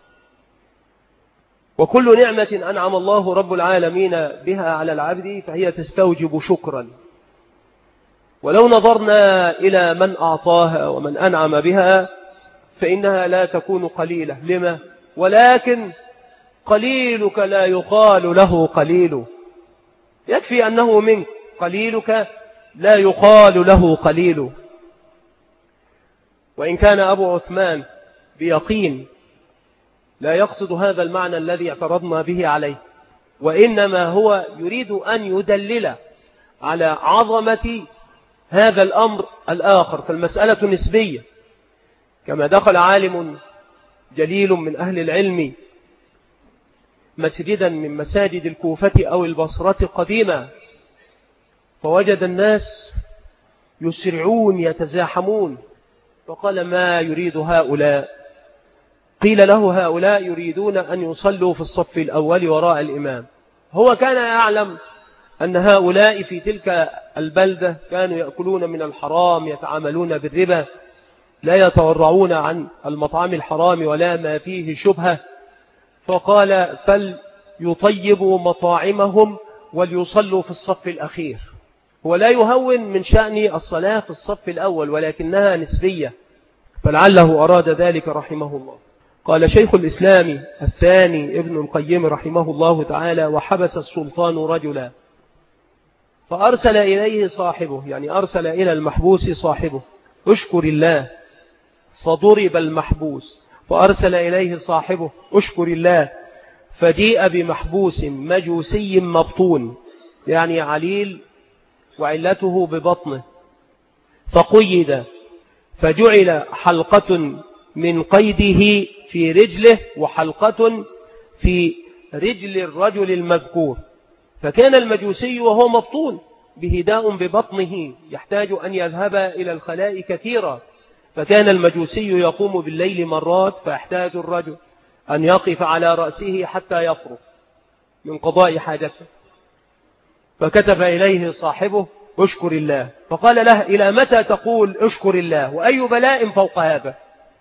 وكل نعمة أنعم الله رب العالمين بها على العبد فهي تستوجب شكرا. ولو نظرنا إلى من أعطاها ومن أنعم بها فإنها لا تكون قليلة. لما؟ ولكن قليلك لا يقال له قليل، يكفي أنه منك. قليلك لا يقال له قليل. وإن كان أبو عثمان بيقين لا يقصد هذا المعنى الذي اعترضنا به عليه، وإنما هو يريد أن يدلل على عظمة هذا الأمر الآخر، فالمسألة نسبية. كما دخل عالم جليل من أهل العلم مسجدا من مساجد الكوفة أو البصرة قديما، فوجد الناس يسرعون يتزاحمون، فقال: ما يريد هؤلاء؟ قيل له: هؤلاء يريدون أن يصلوا في الصف الأول وراء الإمام. هو كان يعلم أن هؤلاء في تلك البلدة كانوا يأكلون من الحرام، يتعاملون بالربا، لا يتورعون عن المطعم الحرام ولا ما فيه شبهة، فقال: فليطيبوا مطاعمهم وليصلوا في الصف الأخير. هو لا يهون من شأن الصلاة في الصف الأول، ولكنها نسبية، فلعله أراد ذلك رحمه الله. قال شيخ الإسلام الثاني ابن القيم رحمه الله تعالى: وحبس السلطان رجلا فأرسل إليه صاحبه، يعني أرسل إلى المحبوس صاحبه: اشكر الله. فضرب المحبوس، فأرسل إليه صاحبه: اشكر الله. فجيء بمحبوس مجوسي مبطون، يعني عليل وعلته ببطنه، فقيد، فجعل حلقة من قيده في رجله وحلقة في رجل الرجل المذكور، فكان المجوسي وهو مبطون بهداء ببطنه يحتاج أن يذهب إلى الخلاء كثيرا، فكان المجوسي يقوم بالليل مرات فيحتاج الرجل أن يقف على رأسه حتى يفرغ من قضاء حاجته، فكتب إليه صاحبه: اشكر الله. فقال له: إلى متى تقول اشكر الله، وأي بلاء فوق هذا؟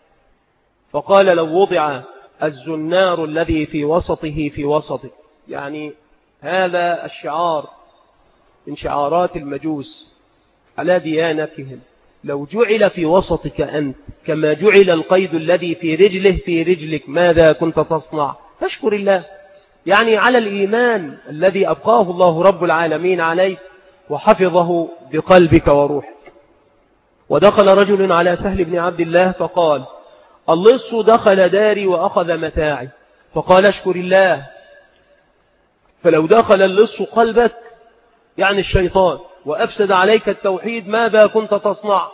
فقال: لو وضع الزنار الذي في وسطه في وسطك، يعني هذا الشعار من شعارات المجوس على ديانتهم، لو جعل في وسطك أنت كما جعل القيد الذي في رجله في رجلك، ماذا كنت تصنع؟ فاشكر الله، يعني على الإيمان الذي أبقاه الله رب العالمين عليك وحفظه بقلبك وروحك. ودخل رجل على سهل بن عبد الله فقال: اللص دخل داري وأخذ متاعي. فقال: اشكر الله. فلو دخل اللص قلبك، يعني الشيطان، وأفسد عليك التوحيد، ماذا كنت تصنع؟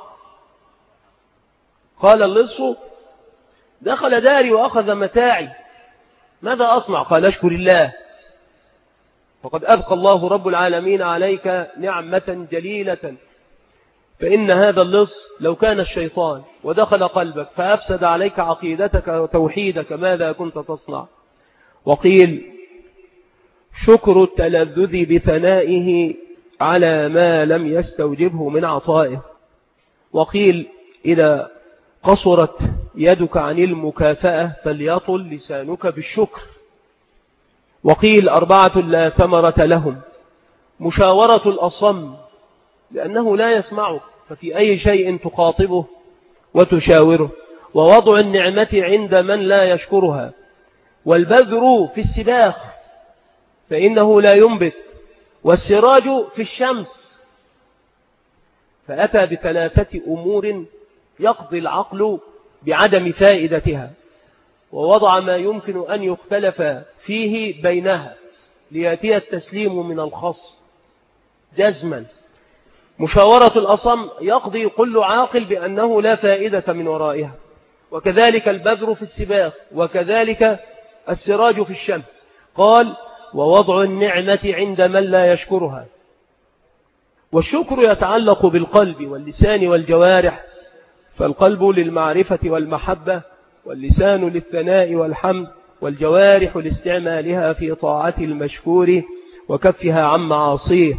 قال اللص: دخل داري وأخذ متاعي، ماذا أصنع؟ قال: اشكر الله. فقد أبقى الله رب العالمين عليك نعمة جليلة، فإن هذا اللص لو كان الشيطان ودخل قلبك فأفسد عليك عقيدتك وتوحيدك، ماذا كنت تصنع؟ وقيل: شكر التلذذ بثنائه على ما لم يستوجبه من عطائه. وقيل: إذا قصرت يدك عن المكافأة فليطل لسانك بالشكر. وقيل: أربعة لا ثمرة لهم: مشاورة الأصم لأنه لا يسمعك، ففي أي شيء تخاطبه وتشاوره، ووضع النعمة عند من لا يشكرها، والبذر في السباخ فإنه لا ينبت، والسراج في الشمس. فأتى بثلاثة أمور يقضي العقل بعدم فائدتها، ووضع ما يمكن أن يختلف فيه بينها ليأتي التسليم من الخص جزما. مشاورة الأصم يقضي كل عاقل بأنه لا فائدة من ورائها، وكذلك البذر في السباخ، وكذلك السراج في الشمس. قال: ووضع النعمة عند من لا يشكرها. والشكر يتعلق بالقلب واللسان والجوارح، فالقلب للمعرفة والمحبة، واللسان للثناء والحمد، والجوارح لاستعمالها في طاعة المشكور وكفها عن معاصيه.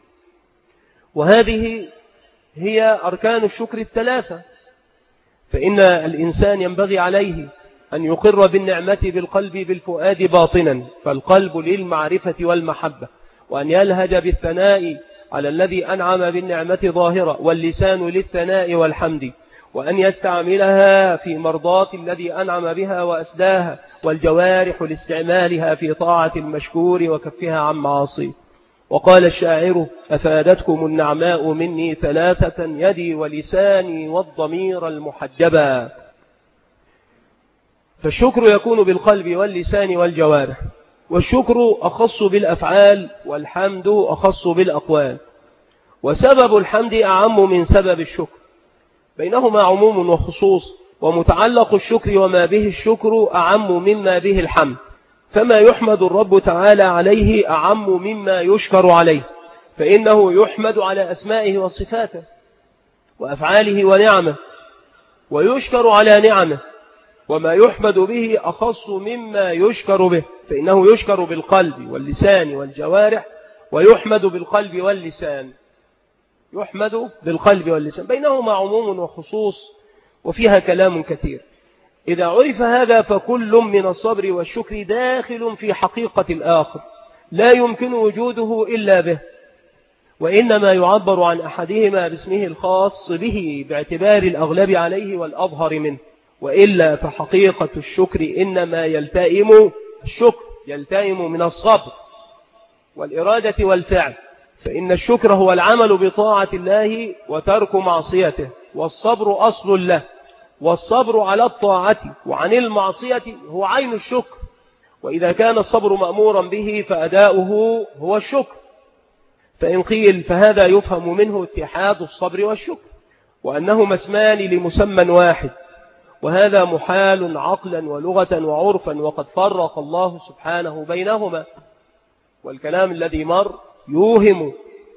وهذه هي أركان الشكر الثلاثة، فإن الإنسان ينبغي عليه أن يقر بالنعمة بالقلب بالفؤاد باطنا، فالقلب للمعرفة والمحبة، وأن يلهج بالثناء على الذي أنعم بالنعمة ظاهرة، واللسان للثناء والحمد، وأن يستعملها في مرضاة الذي أنعم بها وأسداها، والجوارح لاستعمالها في طاعة المشكور وكفها عن معاصيه. وقال الشاعر أفادتكم النعماء مني ثلاثة يدي ولساني والضمير المحجبا. فالشكر يكون بالقلب واللسان والجوارح، والشكر أخص بالأفعال والحمد أخص بالأقوال، وسبب الحمد أعم من سبب الشكر، بينهما عموم وخصوص، ومتعلق الشكر وما به الشكر أعم مما به الحمد، فما يحمد الرب تعالى عليه أعم مما يشكر عليه، فإنه يحمد على أسمائه وصفاته وأفعاله ونعمه، ويشكر على نعمه، وما يحمد به أخص مما يشكر به، فإنه يشكر بالقلب واللسان والجوارح، ويحمد بالقلب واللسان يحمد بالقلب واللسان، بينهما عموم وخصوص، وفيها كلام كثير. إذا عرف هذا فكل من الصبر والشكر داخل في حقيقة الآخر، لا يمكن وجوده إلا به، وإنما يعبر عن أحدهما باسمه الخاص به باعتبار الأغلب عليه والأظهر منه، وإلا فحقيقة الشكر إنما يلتئم الشكر يلتئم من الصبر والإرادة والفعل، فإن الشكر هو العمل بطاعة الله وترك معصيته، والصبر أصل له، والصبر على الطاعة وعن المعصية هو عين الشكر، وإذا كان الصبر مأمورا به فأداؤه هو الشكر. فإن قيل فهذا يفهم منه اتحاد الصبر والشكر، وأنهما اسمان لمسمى واحد، وهذا محال عقلا ولغة وعرفا، وقد فرق الله سبحانه بينهما، والكلام الذي مر يوهم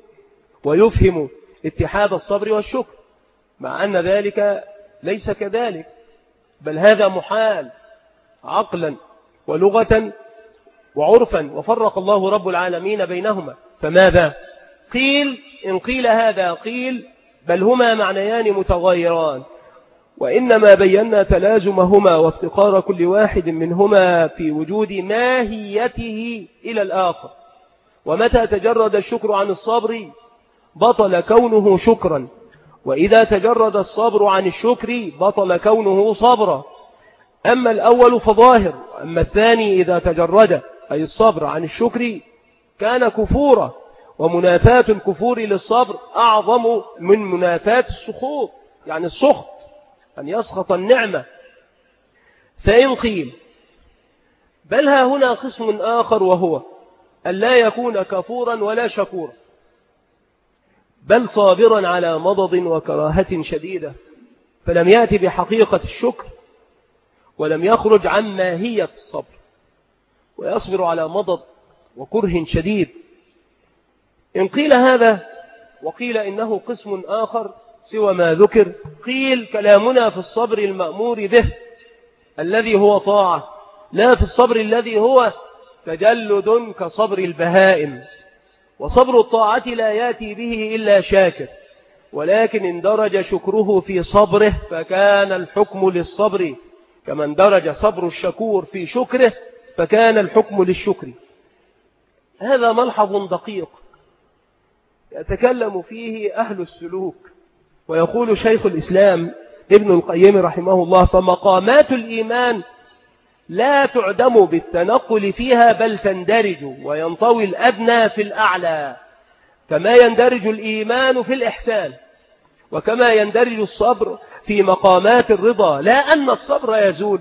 ويفهم اتحاد الصبر والشكر، مع أن ذلك ليس كذلك، بل هذا محال عقلا ولغة وعرفا، وفرق الله رب العالمين بينهما. فماذا قيل؟ إن قيل هذا قيل بل هما معنيان متغيران، وإنما بينا تلازمهما وافتقار كل واحد منهما في وجود ماهيته إلى الآخر. ومتى تجرد الشكر عن الصبر بطل كونه شكرا، وإذا تجرد الصبر عن الشكر بطل كونه صبرا. أما الأول فظاهر، أما الثاني إذا تجرد أي الصبر عن الشكر كان كفورا، ومنافاة الكفور للصبر أعظم من منافاة السخط، يعني السخط أن يسخط النعمة. فإن قيل بل ها هنا قسم آخر، وهو أن لا يكون كفورا ولا شكورا، بل صابرا على مضض وكراهة شديدة، فلم يأتي بحقيقة الشكر ولم يخرج عن ماهية الصبر، ويصبر على مضض وكره شديد. إن قيل هذا وقيل إنه قسم آخر سوى ما ذكر، قيل كلامنا في الصبر المأمور به الذي هو طاعة، لا في الصبر الذي هو تجلد كصبر البهائم. وصبر الطاعة لا يأتي به إلا شاكر، ولكن اندرج شكره في صبره فكان الحكم للصبر، كما اندرج صبر الشكور في شكره فكان الحكم للشكر. هذا ملحظ دقيق يتكلم فيه أهل السلوك، ويقول شيخ الإسلام ابن القيم رحمه الله: فمقامات الإيمان لا تعدم بالتنقل فيها، بل تندرج وينطوي الأدنى في الأعلى، كما يندرج الإيمان في الإحسان، وكما يندرج الصبر في مقامات الرضا، لا أن الصبر يزول.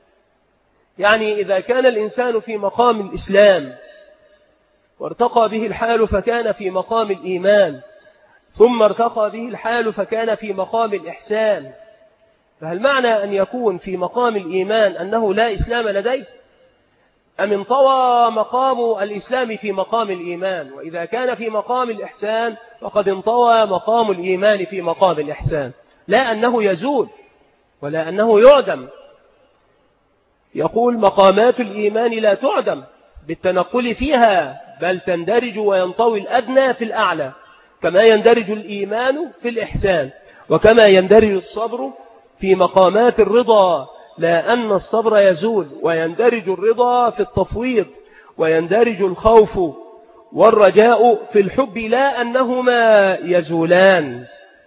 يعني إذا كان الإنسان في مقام الإسلام وارتقى به الحال فكان في مقام الإيمان، ثم ارتقى به الحال فكان في مقام الإحسان، فهل معنى أن يكون في مقام الإيمان أنه لا إسلام لديه؟ أم انطوى مقام الإسلام في مقام الإيمان؟ وإذا كان في مقام الإحسان فقد انطوى مقام الإيمان في مقام الإحسان، لا أنه يزول ولا أنه يعدم. يقول مقامات الإيمان لا تعدم بالتنقل فيها، بل تندرج وينطوي الأدنى في الأعلى، كما يندرج الإيمان في الإحسان، وكما يندرج الصبر في مقامات الرضا، لا أن الصبر يزول، ويندرج الرضا في التفويض، ويندرج الخوف والرجاء في الحب، لا أنهما يزولان.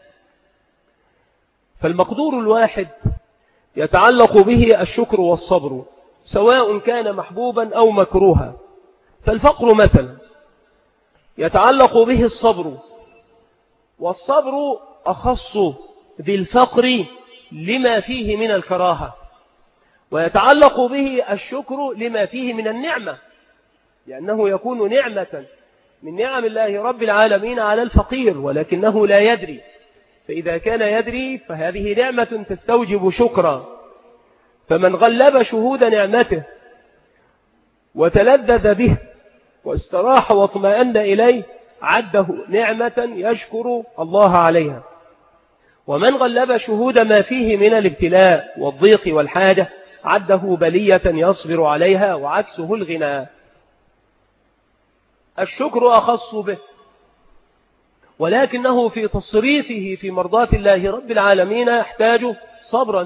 فالمقدور الواحد يتعلق به الشكر والصبر، سواء كان محبوبا أو مكروها. فالفقر مثلا يتعلق به الصبر، والصبر أخص بالفقر لما فيه من الكراهة، ويتعلق به الشكر لما فيه من النعمة، لأنه يكون نعمة من نعم الله رب العالمين على الفقير ولكنه لا يدري، فإذا كان يدري فهذه نعمة تستوجب شكرا. فمن غلب شهود نعمته وتلذذ به واستراح واطمأن إليه عده نعمة يشكر الله عليها. ومن غلب شهود ما فيه من الابتلاء والضيق والحاجة عده بلية يصبر عليها وعكسه الغنى. الشكر أخص به، ولكنه في تصريفه في مرضاة الله رب العالمين يحتاج صبرا.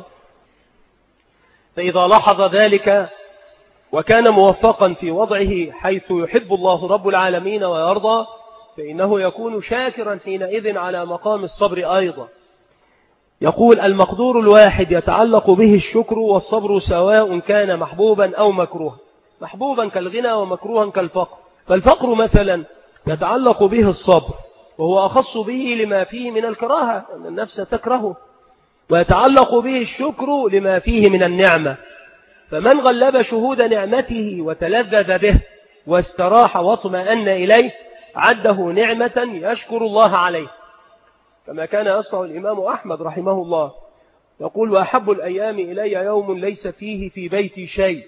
فإذا لاحظ ذلك وكان موفقا في وضعه حيث يحب الله رب العالمين ويرضى، فإنه يكون شاكرا حينئذ على مقام الصبر أيضا. يقول: المقدور الواحد يتعلق به الشكر والصبر سواء كان محبوبا أو مكروها، محبوبا كالغنى ومكروها كالفقر. فالفقر مثلا يتعلق به الصبر، وهو أخص به لما فيه من الكراهة أن النفس تكرهه، ويتعلق به الشكر لما فيه من النعمة. فمن غلب شهود نعمته وتلذذ به واستراح واطمأن إليه عده نعمة يشكر الله عليه، كما كان يصنع الإمام أحمد رحمه الله، يقول: وأحب الأيام إلي يوم ليس فيه في بيتي شيء.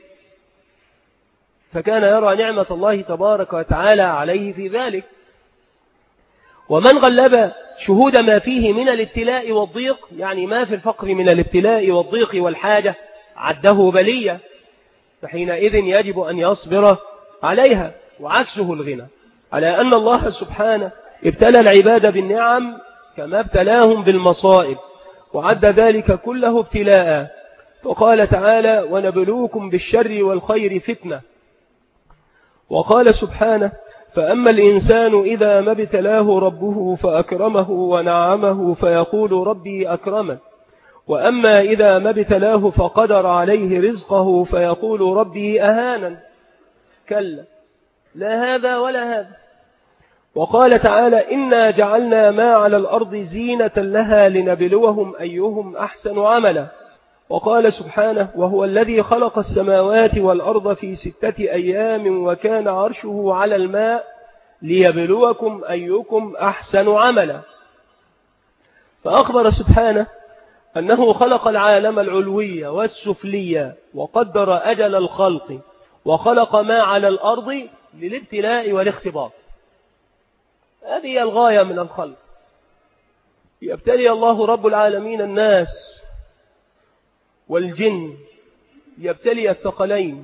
فكان يرى نعمة الله تبارك وتعالى عليه في ذلك. ومن غلب شهود ما فيه من الابتلاء والضيق، يعني ما في الفقر من الابتلاء والضيق والحاجة، عده بلية، فحينئذ يجب أن يصبر عليها، وعكسه الغنى، على أن الله سبحانه ابتلى العباد بالنعم كما ابتلاهم بالمصائب، وعد ذلك كله ابتلاء. فقال تعالى: ونبلوكم بالشر والخير فتنة. وقال سبحانه: فأما الإنسان إذا ما ابتلاه ربه فأكرمه ونعمه فيقول ربي أكرمن، وأما إذا ما ابتلاه فقدر عليه رزقه فيقول ربي أهانن. كلا، لا هذا ولا هذا. وقال تعالى: إنا جعلنا ما على الأرض زينة لها لنبلوهم أيهم أحسن عملا. وقال سبحانه: وهو الذي خلق السماوات والأرض في ستة أيام وكان عرشه على الماء ليبلوكم أيكم أحسن عملا. فأخبر سبحانه أنه خلق العالم العلوي والسفلي وقدر أجل الخلق، وخلق ما على الأرض للابتلاء والاختبار. هذه الغاية من الخلق، يبتلي الله رب العالمين الناس والجن، يبتلي الثقلين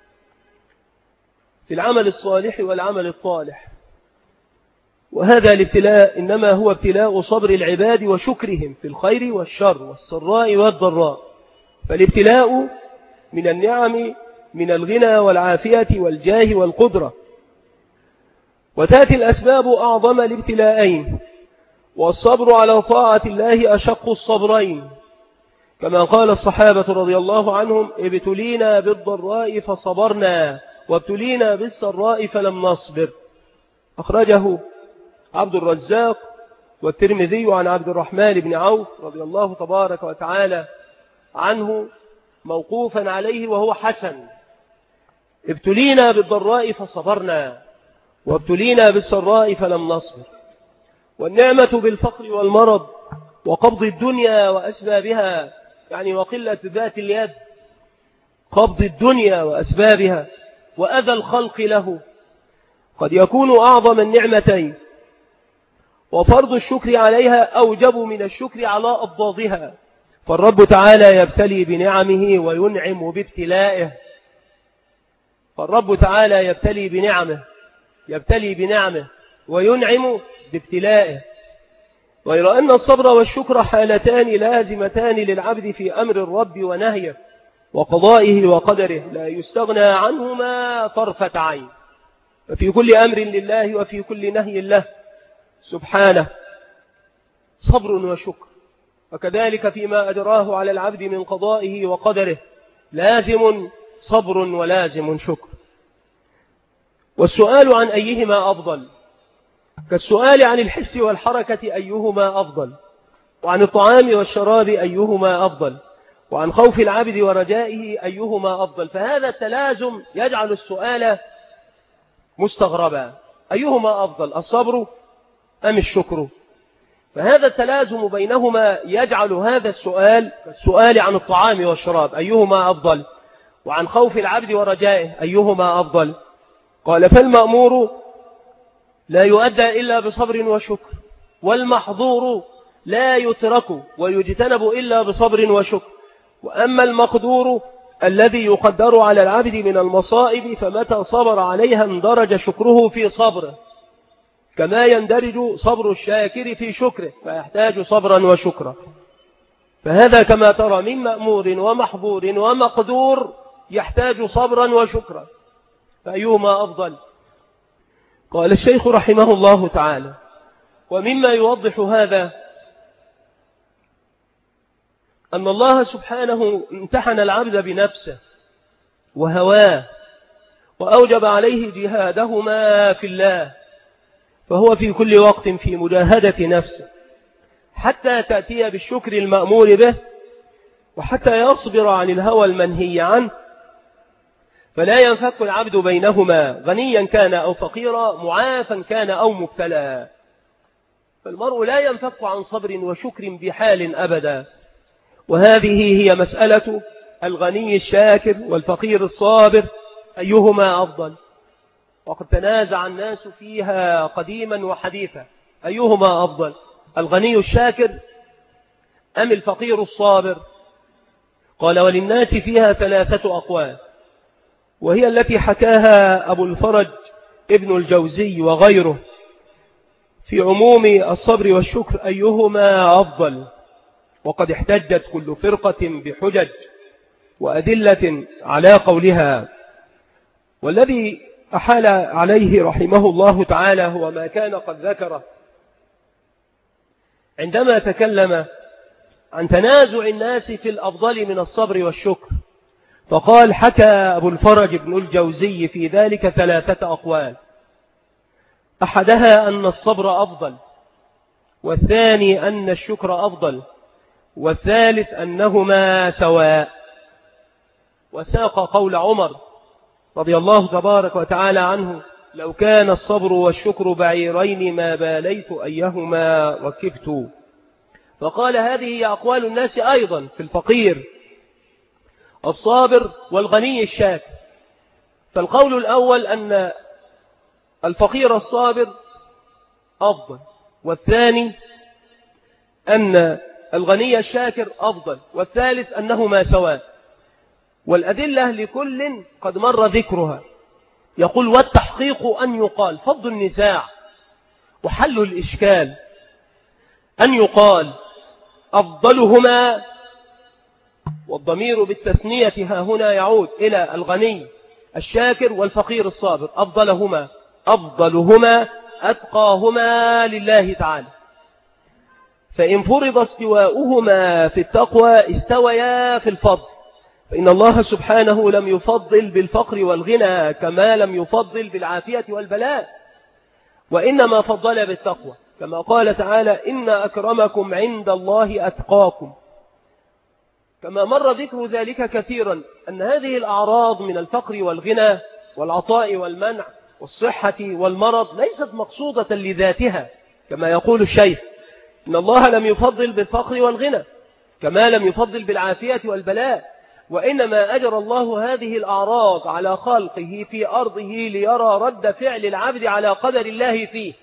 في العمل الصالح والعمل الطالح. وهذا الابتلاء إنما هو ابتلاء صبر العباد وشكرهم في الخير والشر والسراء والضراء. فالابتلاء من النعم من الغنى والعافية والجاه والقدرة. وتأتي الأسباب أعظم الابتلاءين، والصبر على طاعة الله أشق الصبرين، كما قال الصحابة رضي الله عنهم: ابتلينا بالضراء فصبرنا وابتلينا بالسراء فلم نصبر. أخرجه عبد الرزاق والترمذي عن عبد الرحمن بن عوف رضي الله تبارك وتعالى عنه موقوفا عليه وهو حسن: ابتلينا بالضراء فصبرنا وابتلينا بالسراء فلم نصبر. والنعمة بالفقر والمرض وقبض الدنيا وأسبابها، يعني وقلة ذات اليد، قبض الدنيا وأسبابها وأذى الخلق له، قد يكون أعظم النعمتين، وفرض الشكر عليها أوجب من الشكر على أضدادها. فالرب تعالى يبتلي بنعمه وينعم بابتلائه. فالرب تعالى يبتلي بنعمه يبتلي بنعمه وينعم بابتلائه. غير أن الصبر والشكر حالتان لازمتان للعبد في أمر الرب ونهيه وقضائه وقدره، لا يستغنى عنهما طرفة عين. ففي كل أمر لله وفي كل نهي له سبحانه صبر وشكر، وكذلك فيما أجراه على العبد من قضائه وقدره لازم صبر ولازم شكر. والسؤال عن أيهما أفضل كالسؤال عن الحس والحركة أيهما أفضل، وعن الطعام والشراب أيهما أفضل، وعن خوف العبد ورجائه أيهما أفضل. فهذا التلازم يجعل السؤال مستغربا، أيهما أفضل، الصبر أم الشكر؟ فهذا التلازم بينهما يجعل هذا السؤال السؤال عن الطعام والشراب أيهما أفضل، وعن خوف العبد ورجائه أيهما أفضل. قال فالمأمور لا يؤدى إلا بصبر وشكر، والمحظور لا يترك ويجتنب إلا بصبر وشكر. وأما المقدور الذي يقدر على العبد من المصائب فمتى صبر عليها اندرج شكره في صبره، كما يندرج صبر الشاكر في شكره، فيحتاج صبرا وشكرا. فهذا كما ترى من مأمور ومحظور ومقدور يحتاج صبرا وشكرا، فأيهما أفضل؟ قال الشيخ رحمه الله تعالى: ومما يوضح هذا أن الله سبحانه امتحن العبد بنفسه وهواه، وأوجب عليه جهادهما في الله، فهو في كل وقت في مجاهدة نفسه حتى تأتي بالشكر المأمور به، وحتى يصبر عن الهوى المنهي عنه، فلا ينفك العبد بينهما غنيا كان أو فقيرا، معافا كان أو مبتلى. فالمرء لا ينفك عن صبر وشكر بحال أبدا. وهذه هي مسألة الغني الشاكر والفقير الصابر أيهما أفضل. وقد تنازع الناس فيها قديما وحديثا، أيهما أفضل، الغني الشاكر أم الفقير الصابر؟ قال: وللناس فيها ثلاثة أقوال، وهي التي حكاها أبو الفرج ابن الجوزي وغيره في عموم الصبر والشكر أيهما أفضل. وقد احتجت كل فرقة بحجج وأدلة على قولها، والذي أحال عليه رحمه الله تعالى هو ما كان قد ذكره عندما تكلم عن تنازع الناس في الأفضل من الصبر والشكر، فقال: حكى أبو الفرج بن الجوزي في ذلك ثلاثة أقوال، أحدها أن الصبر أفضل، والثاني أن الشكر أفضل، والثالث أنهما سواء. وساق قول عمر رضي الله تبارك وتعالى عنه: لو كان الصبر والشكر بعيرين ما باليت أيهما ركبت. فقال: هذه هي أقوال الناس أيضا في الفقير الصابر والغني الشاكر. فالقول الأول أن الفقير الصابر أفضل، والثاني أن الغني الشاكر أفضل، والثالث أنهما سواء. والأدلة لكل قد مر ذكرها. يقول: والتحقيق أن يقال، فض النزاع وحل الإشكال، أن يقال أفضلهما، والضمير بالتثنية ها هنا يعود إلى الغني الشاكر والفقير الصابر، أفضلهما أفضلهما أتقاهما لله تعالى. فإن فرض استواؤهما في التقوى استويا في الفضل، فإن الله سبحانه لم يفضل بالفقر والغنى كما لم يفضل بالعافية والبلاء، وإنما فضل بالتقوى، كما قال تعالى: إن أكرمكم عند الله أتقاكم. كما مر ذكر ذلك كثيرا أن هذه الأعراض من الفقر والغنى والعطاء والمنع والصحة والمرض ليست مقصودة لذاتها، كما يقول الشيخ: إن الله لم يفضل بالفقر والغنى كما لم يفضل بالعافية والبلاء، وإنما أجر الله هذه الأعراض على خلقه في أرضه ليرى رد فعل العبد على قدر الله فيه.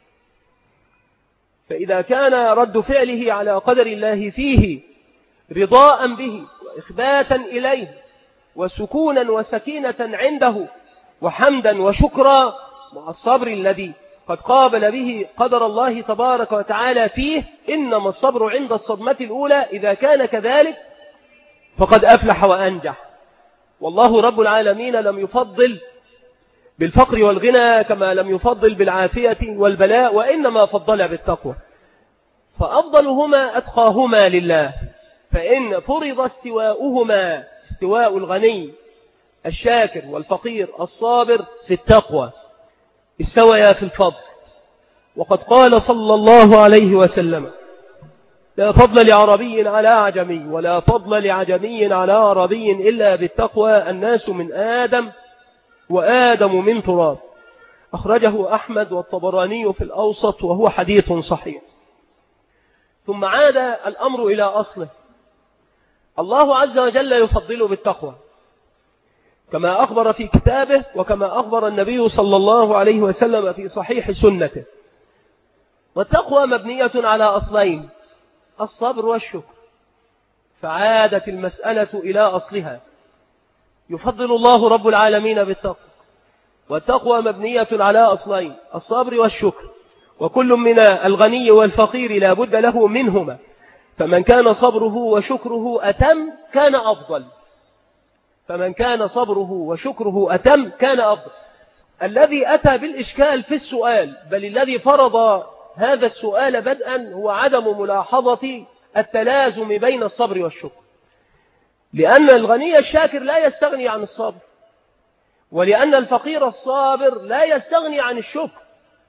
فإذا كان رد فعله على قدر الله فيه رضاء به وإخباتا إليه وسكونا وسكينة عنده وحمدا وشكرا مع الصبر الذي قد قابل به قدر الله تبارك وتعالى فيه، إنما الصبر عند الصدمة الأولى، إذا كان كذلك فقد أفلح وأنجح. والله رب العالمين لم يفضل بالفقر والغنى كما لم يفضل بالعافية والبلاء، وإنما فضل بالتقوى، فأفضلهما أتقاهما لله. فإن فرض استواؤهما، استواء الغني الشاكر والفقير الصابر في التقوى، استويا في الفضل. وقد قال صلى الله عليه وسلم: لا فضل لعربي على أعجمي ولا فضل لعجمي على عربي إلا بالتقوى، الناس من آدم وآدم من تراب. أخرجه أحمد والطبراني في الأوسط وهو حديث صحيح. ثم عاد الأمر إلى أصله. الله عز وجل يفضل بالتقوى كما أخبر في كتابه، وكما أخبر النبي صلى الله عليه وسلم في صحيح سنته. والتقوى مبنية على أصلين: الصبر والشكر. فعادت المسألة إلى أصلها، يفضل الله رب العالمين بالتقوى. والتقوى مبنية على أصلين: الصبر والشكر، وكل من الغني والفقير لا بد له منهما، فمن كان صبره وشكره أتم كان أفضل. فمن كان صبره وشكره أتم كان أفضل. الذي أتى بالإشكال في السؤال، بل الذي فرض هذا السؤال بدءا، هو عدم ملاحظة التلازم بين الصبر والشكر. لأن الغني الشاكر لا يستغني عن الصبر، ولأن الفقير الصابر لا يستغني عن الشكر،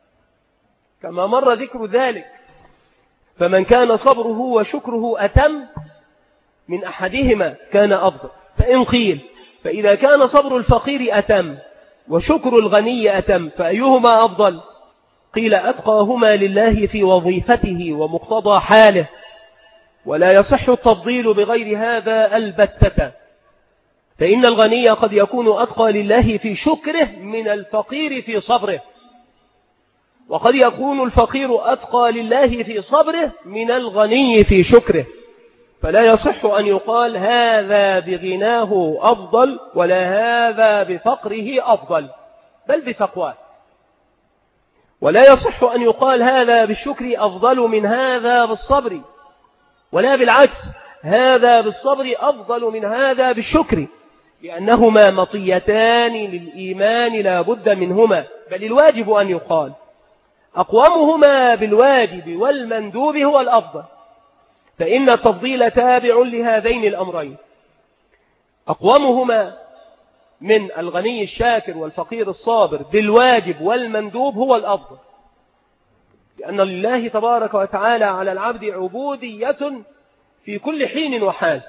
كما مر ذكر ذلك. فمن كان صبره وشكره أتم من أحدهما كان أفضل. فإن قيل: فإذا كان صبر الفقير أتم وشكر الغني أتم فأيهما أفضل؟ قيل: أتقاهما لله في وظيفته ومقتضى حاله، ولا يصح التفضيل بغير هذا البتة. فإن الغني قد يكون أتقى لله في شكره من الفقير في صبره، وقد يكون الفقير أتقى لله في صبره من الغني في شكره. فلا يصح أن يقال هذا بغناه أفضل ولا هذا بفقره أفضل، بل بتقواه. ولا يصح أن يقال هذا بالشكر أفضل من هذا بالصبر، ولا بالعكس هذا بالصبر أفضل من هذا بالشكر، لأنهما مطيتان للإيمان لا بد منهما. بل الواجب أن يقال أقومهما بالواجب والمندوب هو الأفضل، فإن التفضيل تابع لهذين الأمرين. أقومهما من الغني الشاكر والفقير الصابر بالواجب والمندوب هو الأفضل، لأن لله تبارك وتعالى على العبد عبودية في كل حين وحال.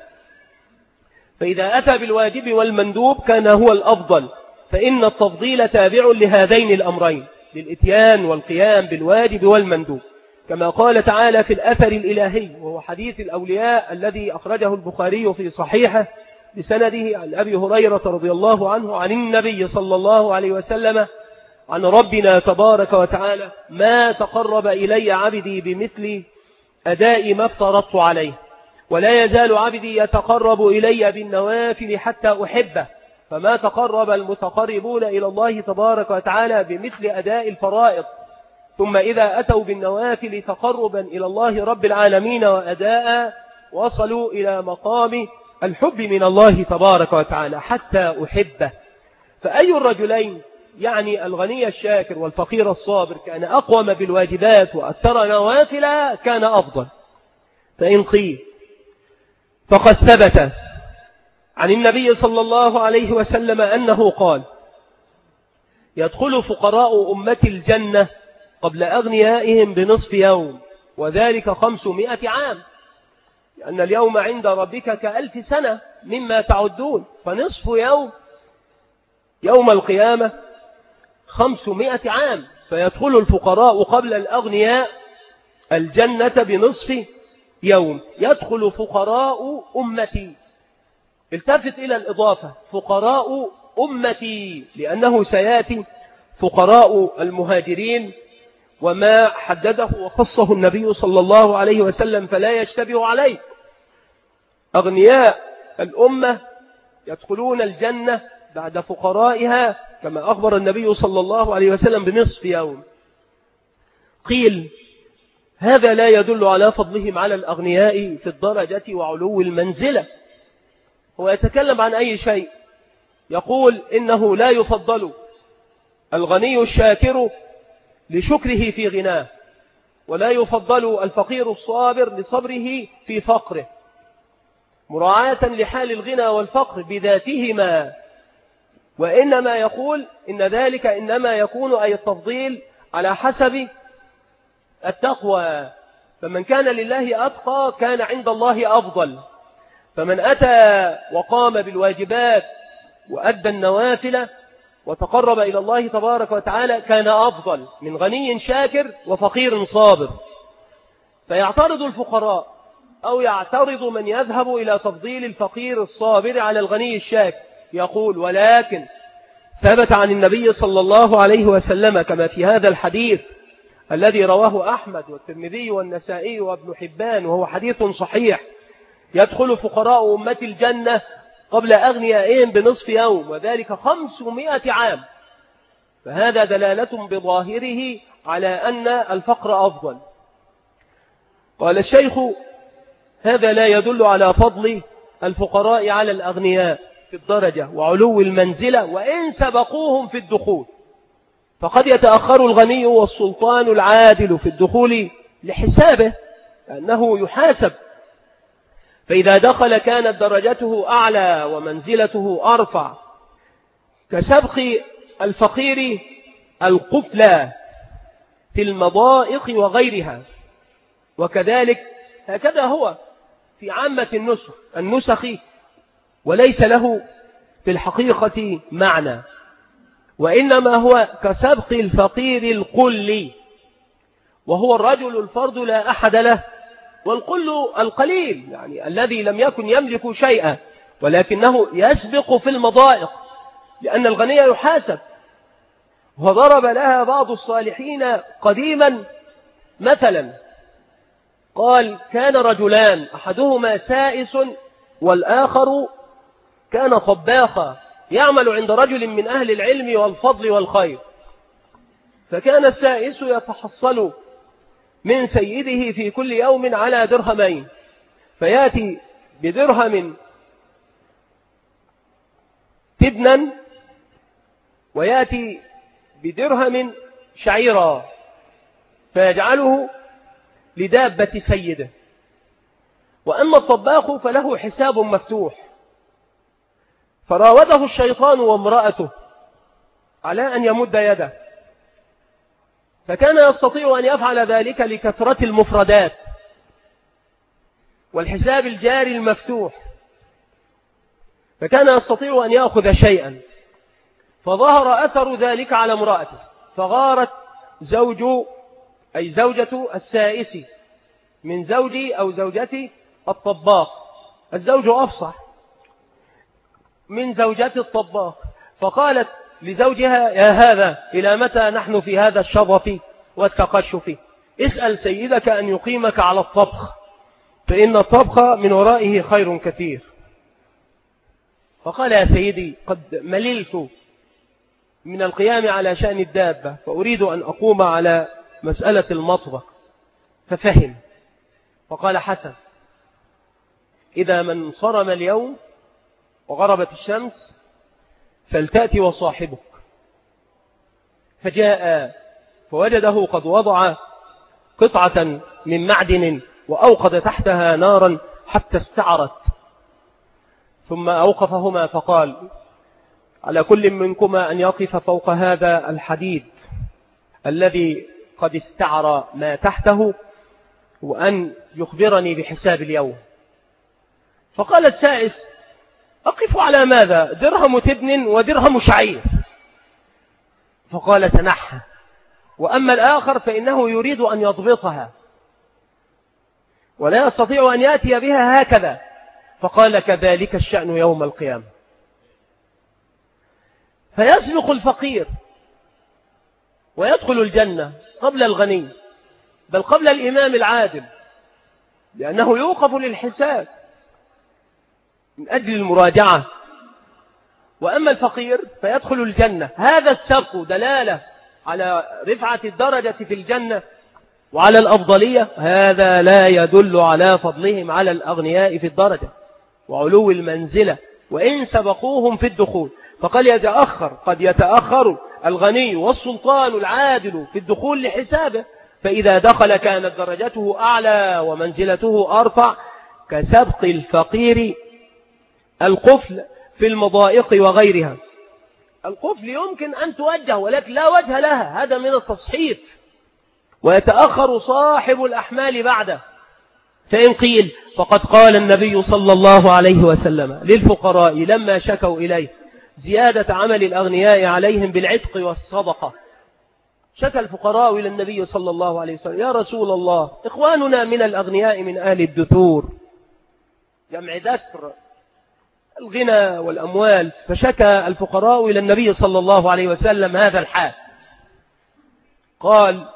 فإذا أتى بالواجب والمندوب كان هو الأفضل، فإن التفضيل تابع لهذين الأمرين، للإتيان والقيام بالواجب والمندوب، كما قال تعالى في الأثر الإلهي، وهو حديث الأولياء الذي أخرجه البخاري في صحيحه بسنده عن أبي هريرة رضي الله عنه عن النبي صلى الله عليه وسلم عن ربنا تبارك وتعالى: ما تقرب إلي عبدي بمثل أداء ما افترضت عليه، ولا يزال عبدي يتقرب إلي بالنوافل حتى أحبه، فما تقرب المتقربون إلى الله تبارك وتعالى بمثل أداء الفرائض، ثم إذا أتوا بالنوافل تقربا إلى الله رب العالمين وأداء وصلوا إلى مقام الحب من الله تبارك وتعالى حتى أحبه. فأي الرجلين، يعني الغني الشاكر والفقير الصابر، كان أقوم بالواجبات وأكثر نوافل كان أفضل. فإن قيل: فقد ثبت عن النبي صلى الله عليه وسلم أنه قال: يدخل فقراء أمة الجنة قبل أغنيائهم بنصف يوم، وذلك خمسمائة عام، لأن اليوم عند ربك كألف سنة مما تعدون، فنصف يوم يوم القيامة خمسمائة عام، فيدخل الفقراء قبل الأغنياء الجنة بنصف يوم. يدخل فقراء أمتي، التفت إلى الإضافة، فقراء أمتي، لأنه سيأتي فقراء المهاجرين وما حدده وخصه النبي صلى الله عليه وسلم فلا يشتبه عليه. أغنياء الأمة يدخلون الجنة بعد فقرائها كما أخبر النبي صلى الله عليه وسلم بنصف يوم. قيل: هذا لا يدل على فضلهم على الأغنياء في الدرجة وعلو المنزلة. هو يتكلم عن أي شيء؟ يقول إنه لا يفضل الغني الشاكر لشكره في غناه، ولا يفضل الفقير الصابر لصبره في فقره، مراعاة لحال الغنى والفقر بذاتهما. وإنما يقول إن ذلك إنما يكون أي التفضيل على حسب التقوى، فمن كان لله أتقى كان عند الله أفضل. فمن أتى وقام بالواجبات وأدى النوافل وتقرب إلى الله تبارك وتعالى كان أفضل من غني شاكر وفقير صابر. فيعترض الفقراء أو يعترض من يذهب إلى تفضيل الفقير الصابر على الغني الشاكر، يقول: ولكن ثبت عن النبي صلى الله عليه وسلم كما في هذا الحديث الذي رواه أحمد والترمذي والنسائي وابن حبان، وهو حديث صحيح: يدخل فقراء أمة الجنة قبل أغنيائهم بنصف يوم، وذلك خمسمائة عام. فهذا دلالة بظاهره على أن الفقر أفضل. قال الشيخ: هذا لا يدل على فضل الفقراء على الأغنياء في الدرجة وعلو المنزلة وإن سبقوهم في الدخول، فقد يتأخر الغني والسلطان العادل في الدخول لحسابه أنه يحاسب، فإذا دخل كانت درجته أعلى ومنزلته أرفع، كسبق الفقير القفلة في المضائق وغيرها. وكذلك هكذا هو في عامة النسخ النسخ وليس له في الحقيقة معنى، وإنما هو كسبق الفقير القل، وهو الرجل الفرد لا أحد له، والقل القليل يعني الذي لم يكن يملك شيئا ولكنه يسبق في المضائق، لأن الغني يحاسب. وضرب لها بعض الصالحين قديما مثلا، قال: كان رجلان أحدهما سائس والآخر كان طباخا يعمل عند رجل من أهل العلم والفضل والخير، فكان السائس يتحصل من سيده في كل يوم على درهمين، فيأتي بدرهم تبنا ويأتي بدرهم شعيرا، فيجعله لدابة سيده. وأما الطباخ فله حساب مفتوح، فراوده الشيطان وامرأته على أن يمد يده، فكان يستطيع أن يفعل ذلك لكثرة المفردات والحساب الجاري المفتوح، فكان يستطيع أن يأخذ شيئا، فظهر أثر ذلك على امرأته، فغارت زوج أي زوجة السائس من زوجي أو زوجتي الطباخ، الزوج أفصح من زوجة الطباخ، فقالت لزوجها: يا هذا، إلى متى نحن في هذا الشظف والتقشف؟ اسأل سيدك أن يقيمك على الطبخ، فإن الطبخ من ورائه خير كثير. فقال: يا سيدي، قد مللت من القيام على شأن الدابة، فأريد أن أقوم على مسألة المطبخ. ففهم فقال: حسن، إذا من صرم اليوم وغربت الشمس فلتأتي وصاحبك. فجاء فوجده قد وضع قطعة من معدن وأوقد تحتها نارا حتى استعرت، ثم أوقفهما فقال: على كل منكما أن يقف فوق هذا الحديد الذي قد استعر ما تحته وأن يخبرني بحساب اليوم. فقال السائس: أقف على ماذا؟ درهم تبن ودرهم شعير. فقال: تنحى. وأما الآخر فإنه يريد أن يضبطها ولا يستطيع أن يأتي بها هكذا. فقال: كذلك الشأن يوم القيامة. فيسبق الفقير ويدخل الجنة قبل الغني، بل قبل الإمام العادل، لأنه يوقف للحساب من أجل المراجعة. وأما الفقير فيدخل الجنة. هذا السبق دلالة على رفعة الدرجة في الجنة وعلى الأفضلية، هذا لا يدل على فضلهم على الأغنياء في الدرجة وعلو المنزلة وإن سبقوهم في الدخول. فقد يتأخر قد يتأخر الغني والسلطان العادل في الدخول لحسابه، فإذا دخل كانت درجته أعلى ومنزلته أرفع، كسبق الفقير القفل في المضائق وغيرها. القفل يمكن أن توجه ولكن لا وجه لها، هذا من التصحيف ويتأخر صاحب الأحمال بعده. فإن قيل فقد قال النبي صلى الله عليه وسلم للفقراء لما شكوا إليه زيادة عمل الأغنياء عليهم بالعتق والصدقة. شكى الفقراء إلى النبي صلى الله عليه وسلم: يا رسول الله، إخواننا من الأغنياء من أهل الدثور، جمع ذكر الغنى والأموال. فشكى الفقراء إلى النبي صلى الله عليه وسلم هذا الحال. قال: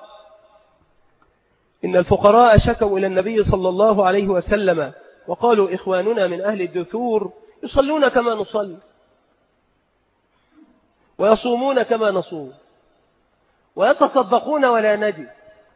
إن الفقراء شكوا إلى النبي صلى الله عليه وسلم وقالوا: إخواننا من أهل الدثور يصلون كما نصلي، ويصومون كما نصوم، ويتصدقون ولا نجد،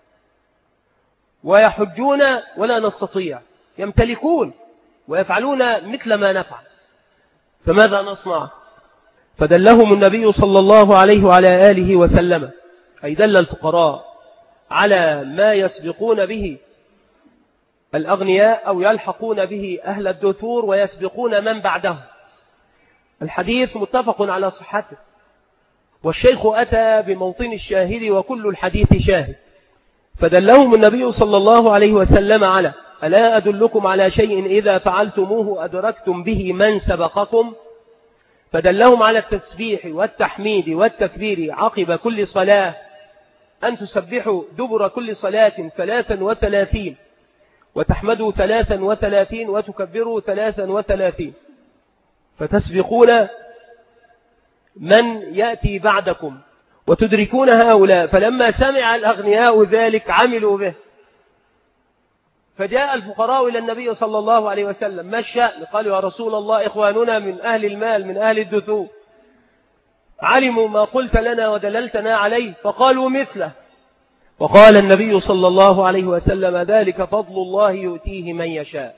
ويحجون ولا نستطيع، يمتلكون ويفعلون مثل ما نفعل، فماذا نصنع؟ فدلهم النبي صلى الله عليه وعلى آله وسلم، أي دل الفقراء على ما يسبقون به الأغنياء أو يلحقون به أهل الدثور ويسبقون من بعدهم. الحديث متفق على صحته، والشيخ أتى بموطن الشاهد وكل الحديث شاهد. فدلهم النبي صلى الله عليه وسلم على: ألا أدلكم على شيء إذا فعلتموه أدركتم به من سبقكم؟ فدلهم على التسبيح والتحميد والتكبير عقب كل صلاة، أن تسبحوا دبر كل صلاة ثلاثا وثلاثين، وتحمدوا ثلاثا وثلاثين، وتكبروا ثلاثا وثلاثين، فتسبقون من يأتي بعدكم وتدركون هؤلاء. فلما سمع الأغنياء ذلك عملوا به. فجاء الفقراء إلى النبي صلى الله عليه وسلم: ما الشأن؟ قالوا: يا رسول الله، إخواننا من أهل المال من أهل الدثور علموا ما قلت لنا ودللتنا عليه فقالوا مثله. وقال النبي صلى الله عليه وسلم: ذلك فضل الله يؤتيه من يشاء.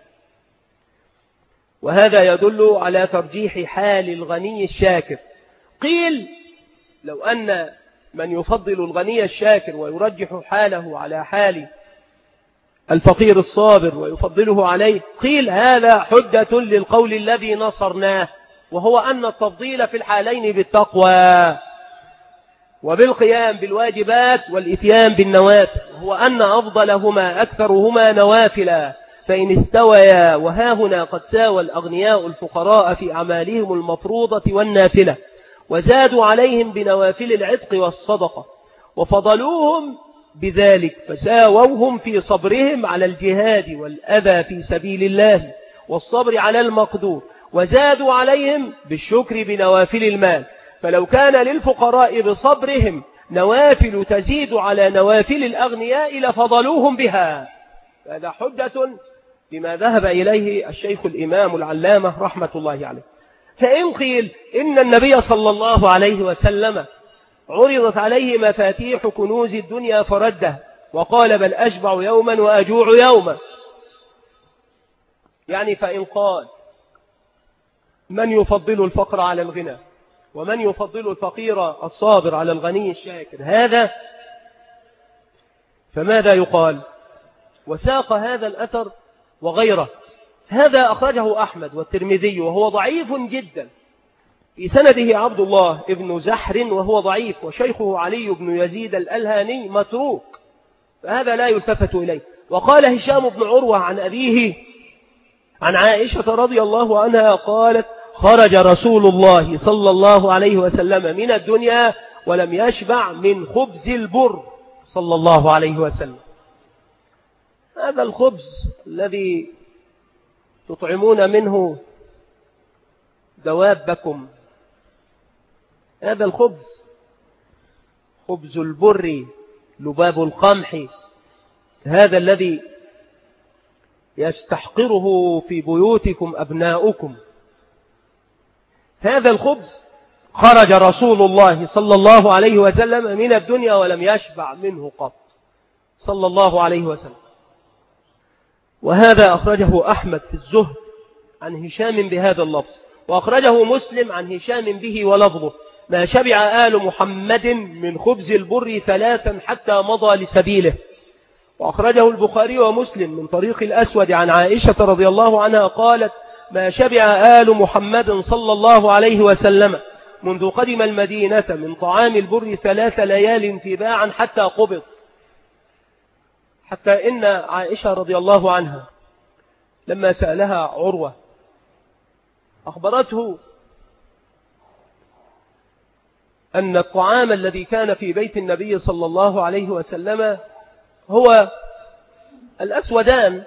وهذا يدل على ترجيح حال الغني الشاكر. قيل: لو أن من يفضل الغني الشاكر ويرجح حاله على حال الفقير الصابر ويفضله عليه، قيل: هذا حجة للقول الذي نصرناه، وهو أن التفضيل في الحالين بالتقوى وبالقيام بالواجبات والإتيان بالنوافل، وهو أن أفضلهما أكثرهما نوافلا. فإن استويا، وهاهنا قد ساوى الأغنياء الفقراء في أعمالهم المفروضة والنافلة، وزادوا عليهم بنوافل العتق والصدقة، وفضلوهم بذلك، فساووهم في صبرهم على الجهاد والأذى في سبيل الله والصبر على المقدور، وزادوا عليهم بالشكر بنوافل المال. فلو كان للفقراء بصبرهم نوافل تزيد على نوافل الأغنياء لفضلوهم بها. هذا حجة بما ذهب إليه الشيخ الإمام العلامة رحمة الله عليه. فإن قيل إن النبي صلى الله عليه وسلم عرضت عليه مفاتيح كنوز الدنيا فرده، وقال: بل أشبع يوما وأجوع يوما. يعني فإن قال: من يفضل الفقر على الغنى، ومن يفضل الفقير الصابر على الغني الشاكر، هذا فماذا يقال؟ وساق هذا الأثر وغيره. هذا أخرجه أحمد والترمذي وهو ضعيف جدا، في سنده عبد الله ابن زحر وهو ضعيف، وشيخه علي بن يزيد الألهاني متروك، فهذا لا يلتفت إليه. وقال هشام بن عروة عن أبيه عن عائشة رضي الله عنها قالت: خرج رسول الله صلى الله عليه وسلم من الدنيا ولم يشبع من خبز البر صلى الله عليه وسلم. هذا الخبز الذي تطعمون منه دوابكم، هذا الخبز خبز البر لباب القمح، هذا الذي يستحقره في بيوتكم أبناؤكم، هذا الخبز خرج رسول الله صلى الله عليه وسلم من الدنيا ولم يشبع منه قط صلى الله عليه وسلم. وهذا أخرجه أحمد في الزهد عن هشام بهذا اللفظ، وأخرجه مسلم عن هشام به ولفظه: ما شبع آل محمد من خبز البر ثلاثا حتى مضى لسبيله. وأخرجه البخاري ومسلم من طريق الأسود عن عائشة رضي الله عنها قالت: ما شبع آل محمد صلى الله عليه وسلم منذ قدم المدينة من طعام البر ثلاث ليال تباعا حتى قبض. حتى إن عائشة رضي الله عنها لما سألها عروة أخبرته أن الطعام الذي كان في بيت النبي صلى الله عليه وسلم هو الأسودان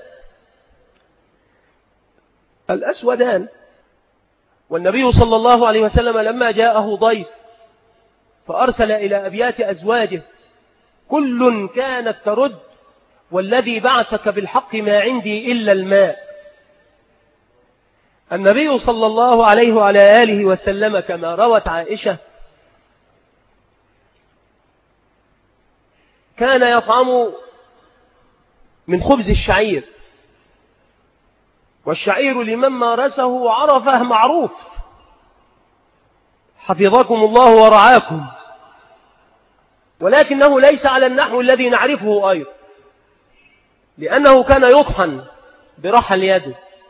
الأسودان والنبي صلى الله عليه وسلم لما جاءه ضيف فأرسل إلى أبيات أزواجه كل كانت ترد والذي بعثك بالحق ما عندي إلا الماء. النبي صلى الله عليه وعلى آله وسلم كما روت عائشة كان يطعم من خبز الشعير، والشعير لمن مارسه عرفه معروف، حفظكم الله ورعاكم، ولكنه ليس على النحو الذي نعرفه أيضا، لأنه كان يطحن برحل يده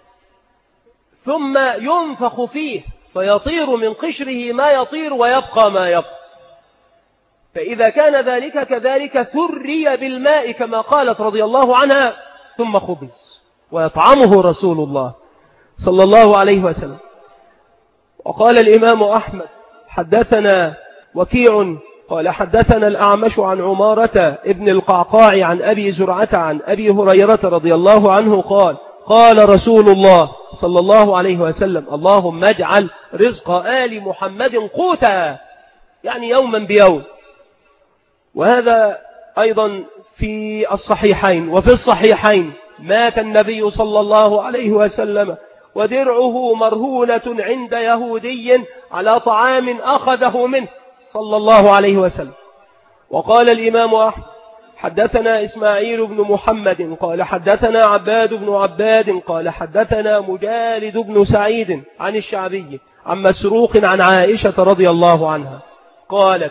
ثم ينفخ فيه فيطير من قشره ما يطير ويبقى ما يبقى. فإذا كان ذلك كذلك ثري بالماء كما قالت رضي الله عنها ثم خبز ويطعمه رسول الله صلى الله عليه وسلم. وقال الإمام أحمد حدثنا وكيع قال حدثنا الأعمش عن عمارة ابن القعقاع عن أبي زرعة عن أبي هريرة رضي الله عنه قال قال رسول الله صلى الله عليه وسلم اللهم اجعل رزق آل محمد قوتا، يعني يوما بيوم. وهذا أيضا في الصحيحين. وفي الصحيحين مات النبي صلى الله عليه وسلم ودرعه مرهونة عند يهودي على طعام أخذه منه صلى الله عليه وسلم. وقال الإمام أحمد حدثنا إسماعيل بن محمد قال حدثنا عباد بن عباد قال حدثنا مجالد بن سعيد عن الشعبي عن مسروق عن عائشة رضي الله عنها قالت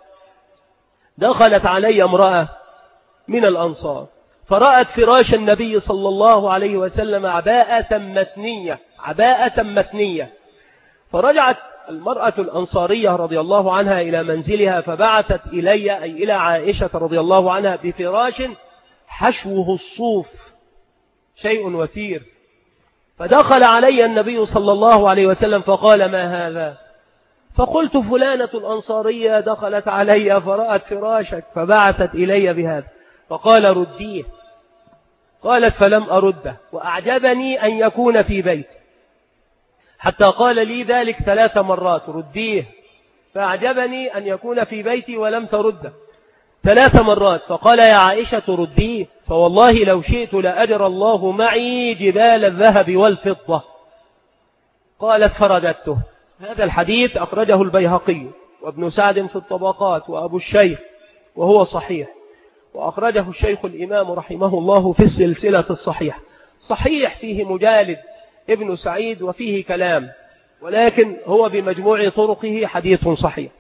دخلت علي امرأة من الأنصار فرأت فراش النبي صلى الله عليه وسلم عباءة متنية عباءة متنية فرجعت المرأة الأنصارية رضي الله عنها إلى منزلها فبعثت إلي أي إلى عائشة رضي الله عنها بفراش حشوه الصوف شيء وثير. فدخل علي النبي صلى الله عليه وسلم فقال ما هذا؟ فقلت فلانة الأنصارية دخلت علي فرأت فراشك فبعثت إلي بهذا. فقال رديه. قالت فلم أرده وأعجبني أن يكون في بيتي حتى قال لي ذلك ثلاث مرات رديه، فأعجبني أن يكون في بيتي ولم ترده ثلاث مرات. فقال يا عائشة رديه فوالله لو شئت لأجر الله معي جبال الذهب والفضة. قالت فرددته. هذا الحديث أخرجه البيهقي وابن سعد في الطبقات وأبو الشيخ وهو صحيح، وأخرجه الشيخ الإمام رحمه الله في السلسلة الصحيح. صحيح فيه مجالد ابن سعيد وفيه كلام، ولكن هو بمجموع طرقه حديث صحيح.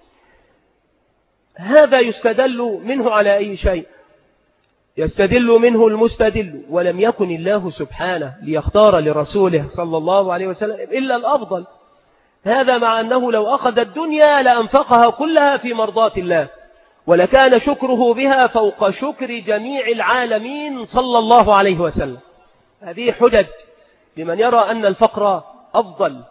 هذا يستدل منه على أي شيء؟ يستدل منه المستدل، ولم يكن الله سبحانه ليختار لرسوله صلى الله عليه وسلم إلا الأفضل. هذا مع أنه لو أخذ الدنيا لأنفقها كلها في مرضاة الله، ولكان شكره بها فوق شكر جميع العالمين صلى الله عليه وسلم. هذه حجج لمن يرى أن الفقر أفضل.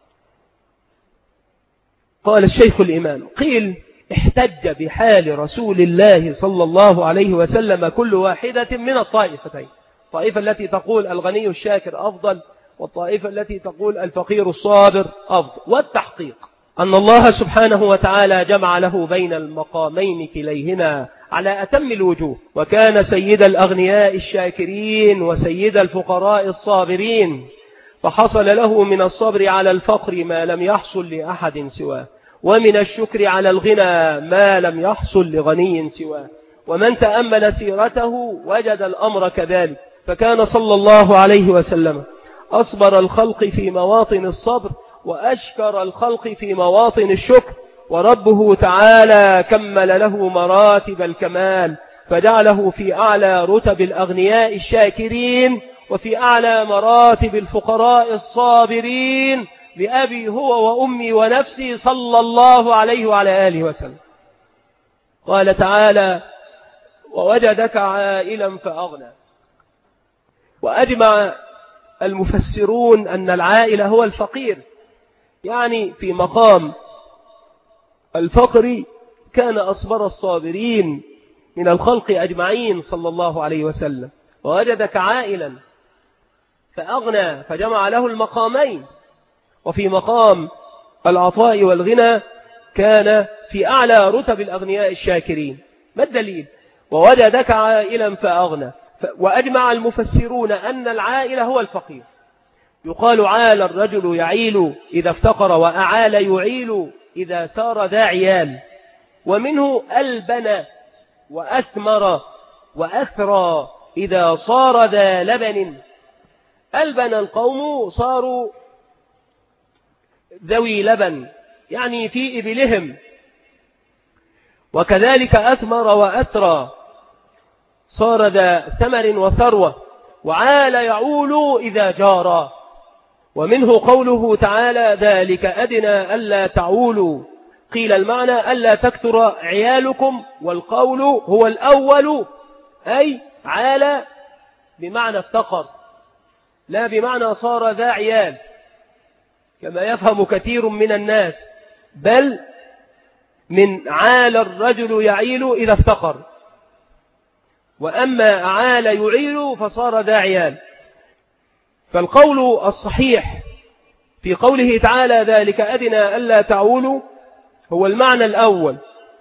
قال الشيخ الإمام قيل احتج بحال رسول الله صلى الله عليه وسلم كل واحدة من الطائفتين، الطائفة التي تقول الغني الشاكر أفضل، والطائفة التي تقول الفقير الصابر أفضل. والتحقيق أن الله سبحانه وتعالى جمع له بين المقامين كليهما على أتم الوجوه، وكان سيد الأغنياء الشاكرين وسيد الفقراء الصابرين، فحصل له من الصبر على الفقر ما لم يحصل لأحد سواه، ومن الشكر على الغنى ما لم يحصل لغني سواه. ومن تأمل سيرته وجد الأمر كذلك، فكان صلى الله عليه وسلم أصبر الخلق في مواطن الصبر وأشكر الخلق في مواطن الشكر، وربه تعالى كمل له مراتب الكمال فجعله في أعلى رتب الأغنياء الشاكرين وفي أعلى مراتب الفقراء الصابرين بأبي هو وأمي ونفسي صلى الله عليه وعلى آله وسلم. قال تعالى ووجدك عائلا فأغنى. وأجمع المفسرون أن العائل هو الفقير، يعني في مقام الفقر كان أصبر الصابرين من الخلق أجمعين صلى الله عليه وسلم. ووجدك عائلا فأغنى، فجمع له المقامين. وفي مقام العطاء والغنى كان في أعلى رتب الأغنياء الشاكرين. ما الدليل؟ ووجدك عائلا فأغنى. وأجمع المفسرون أن العائل هو الفقير. يقال عال الرجل يعيل إذا افتقر، وأعال يعيل إذا سار ذا عيال. ومنه ألبن وأثمر وأثرى إذا صار ذا لبن. ألبن القوم صاروا ذوي لبن، يعني في إبلهم. وكذلك أثمر وأثرى صار ذا ثمر وثروة. وعال يعول إذا جارا. ومنه قوله تعالى ذلك أدنى ألا تعولوا، قيل المعنى ألا تكثر عيالكم، والقول هو الأول، أي عال بمعنى افتقر، لا بمعنى صار ذا عيال كما يفهم كثير من الناس، بل من عال الرجل يعيل إذا افتقر. وأما عال يعيل فصار ذا عيال. فالقول الصحيح في قوله تعالى ذلك أدنى ألا تعولوا هو المعنى الأول،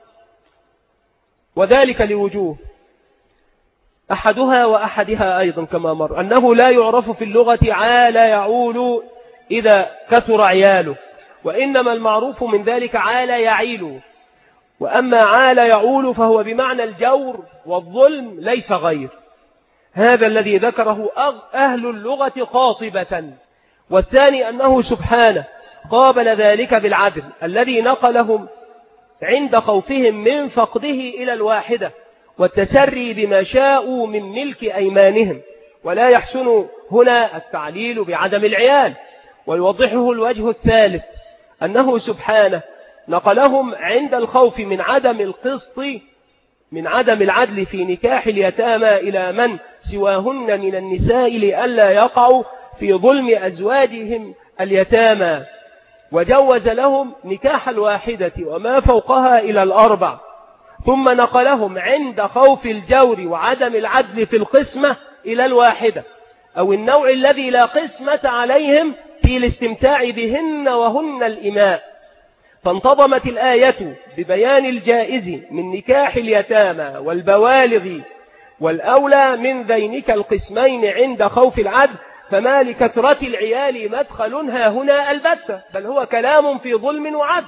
وذلك لوجوه. أحدها وأحدها أيضا كما مر أنه لا يعرف في اللغة عال يعول إذا كثر عياله، وإنما المعروف من ذلك عال يعيل. وأما عال يعول فهو بمعنى الجور والظلم ليس غير. هذا الذي ذكره أهل اللغة قاطبة. والثاني أنه سبحانه قابل ذلك بالعدل الذي نقلهم عند خوفهم من فقده إلى الواحدة والتسري بما شاءوا من ملك أيمانهم. ولا يحسن هنا التعليل بعدم العيال. ويوضحه الوجه الثالث أنه سبحانه نقلهم عند الخوف من عدم القسط، من عدم العدل في نكاح اليتامى إلى من سواهن من النساء لئلا يقعوا في ظلم أزواجهم اليتامى، وجوز لهم نكاح الواحدة وما فوقها إلى الأربع. ثم نقلهم عند خوف الجور وعدم العدل في القسمة إلى الواحدة أو النوع الذي لا قسمة عليهم في الاستمتاع بهن وهن الإماء. فانتظمت الآية ببيان الجائز من نكاح اليتامى والبوالغ والأولى من ذينك القسمين عند خوف العدل، فما لكثرة العيال مدخل ها هنا البتة، بل هو كلام في ظلم وعدل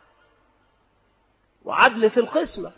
وعدل في القسمة.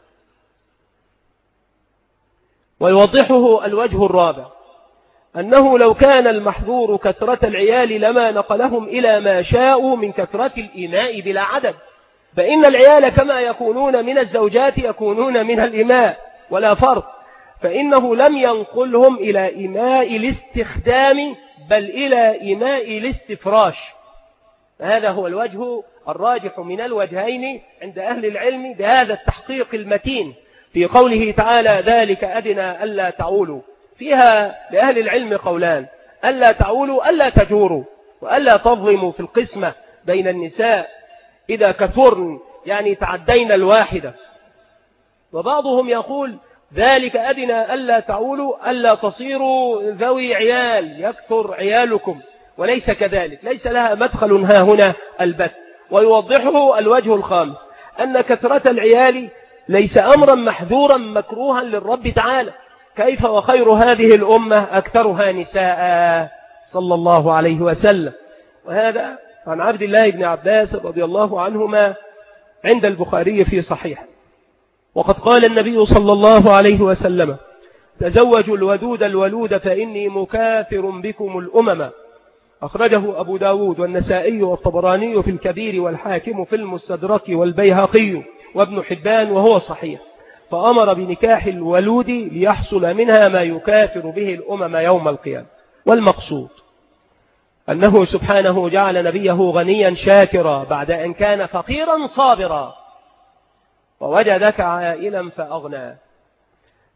ويوضحه الوجه الرابع أنه لو كان المحظور كثرة العيال لما نقلهم إلى ما شاءوا من كثرة الإماء بلا عدد، فإن العيال كما يكونون من الزوجات يكونون من الإماء ولا فرق، فإنه لم ينقلهم إلى إماء الاستخدام بل إلى إماء الاستفراش. هذا هو الوجه الراجح من الوجهين عند أهل العلم بهذا التحقيق المتين في قوله تعالى ذلك أدنى ألا تعولوا. فيها لأهل العلم قولان: ألا تعولوا ألا تجوروا، وألا تظلموا في القسمة بين النساء إذا كثرن، يعني تعدين الواحدة. وبعضهم يقول ذلك أدنى ألا تعولوا ألا تصيروا ذوي عيال يكثر عيالكم، وليس كذلك، ليس لها مدخل ها هنا البت. ويوضحه الوجه الخامس أن كثرة العيال ليس أمرا محذورا مكروها للرب تعالى، كيف وخير هذه الأمة أكثرها نساء صلى الله عليه وسلم. وهذا عن عبد الله بن عباس رضي الله عنهما عند البخاري في صحيح. وقد قال النبي صلى الله عليه وسلم تزوجوا الودود الولود فإني مكاثر بكم الأمم. أخرجه أبو داود والنسائي والطبراني في الكبير والحاكم في المستدرك والبيهقي وابن حبان وهو صحيح. فأمر بنكاح الولود ليحصل منها ما يكاثر به الأمم يوم القيامة. والمقصود أنه سبحانه جعل نبيه غنيا شاكرا بعد أن كان فقيرا صابرا. ووجدك عائلا فأغنى.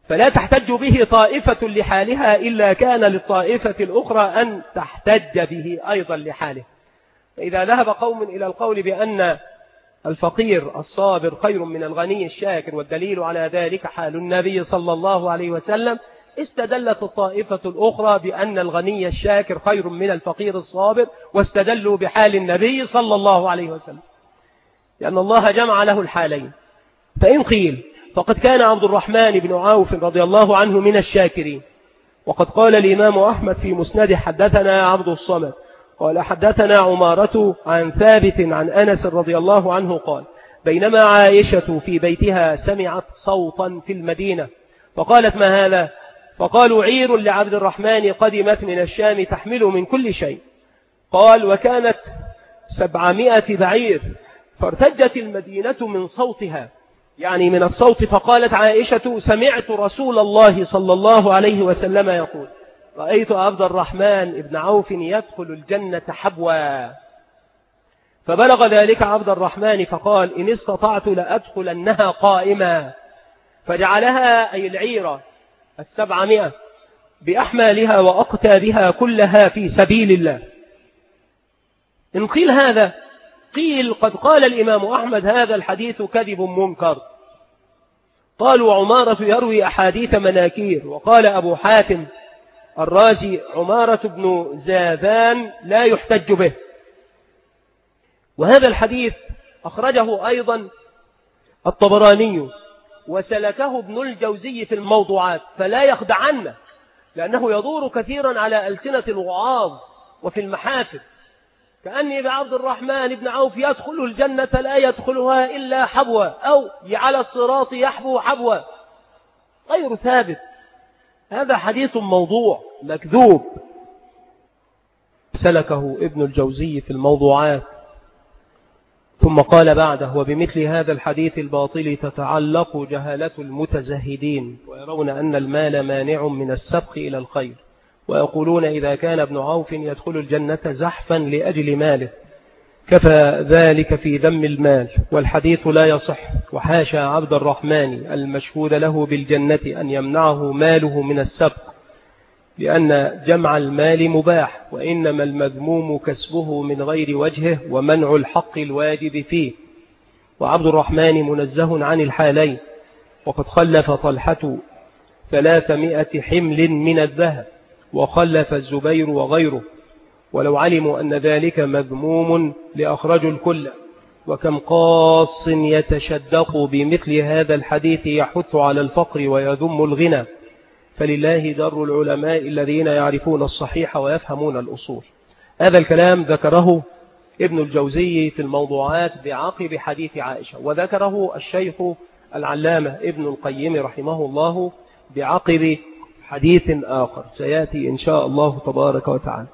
فلا تحتج به طائفة لحالها إلا كان للطائفة الأخرى أن تحتج به أيضا لحاله. فإذا ذهب قوم إلى القول بأن الفقير الصابر خير من الغني الشاكر، والدليل على ذلك حال النبي صلى الله عليه وسلم، استدلت الطائفة الأخرى بأن الغني الشاكر خير من الفقير الصابر، واستدلوا بحال النبي صلى الله عليه وسلم، لأن الله جمع له الحالين. فإن قيل فقد كان عبد الرحمن بن عوف رضي الله عنه من الشاكرين، وقد قال الإمام أحمد في مسند حدثنا عبد الصمد قال حدثنا عمارة عن ثابت عن أنس رضي الله عنه قال بينما عائشة في بيتها سمعت صوتا في المدينة فقالت ما هذا؟ فقالوا عير لعبد الرحمن قدمت من الشام تحمل من كل شيء. قال وكانت سبعمائة بعير، فارتجت المدينة من صوتها، يعني من الصوت. فقالت عائشة سمعت رسول الله صلى الله عليه وسلم يقول رأيت عبد الرحمن بن عوف يدخل الجنة حبوا. فبلغ ذلك عبد الرحمن فقال إن استطعت لأدخلنها قائما، فجعلها أي العيرة السبعمائة بأحمالها وأقتابها كلها في سبيل الله. إن قيل هذا، قيل قد قال الإمام أحمد هذا الحديث كذب منكر. قالوا عمارة يروي أحاديث مناكير، وقال أبو حاتم الرازي عمارة بن زاذان لا يحتج به. وهذا الحديث أخرجه أيضا الطبراني وسلكه ابن الجوزي في الموضوعات، فلا يخدعنا، لأنه يدور كثيرا على ألسنة الوعاظ وفي المحافل، كأني بعبد الرحمن بن عوف يدخل الجنة لا يدخلها إلا حبوة، أو على الصراط يحبو حبوة، غير ثابت. هذا حديث موضوع مكذوب سلكه ابن الجوزي في الموضوعات. ثم قال بعده وبمثل هذا الحديث الباطل تتعلق جهالة المتزهدين، ويرون أن المال مانع من السبق إلى الخير، ويقولون إذا كان ابن عوف يدخل الجنة زحفا لأجل ماله كفى ذلك في ذم المال، والحديث لا يصح. وحاشا عبد الرحمن المشهود له بالجنة أن يمنعه ماله من السبق، لأن جمع المال مباح، وإنما المذموم كسبه من غير وجهه ومنع الحق الواجب فيه. وعبد الرحمن منزه عن الحالين، وقد خلف طلحة ثلاثمائة حمل من الذهب، وخلف الزبير وغيره، ولو علموا أن ذلك مذموم لأخرجوا الكل. وكم قاص يتشدق بمثل هذا الحديث يحث على الفقر ويذم الغنى، فلله در العلماء الذين يعرفون الصحيح ويفهمون الأصول. هذا الكلام ذكره ابن الجوزي في الموضوعات بعقب حديث عائشة، وذكره الشيخ العلامة ابن القيم رحمه الله بعقب حديث آخر سيأتي إن شاء الله تبارك وتعالى.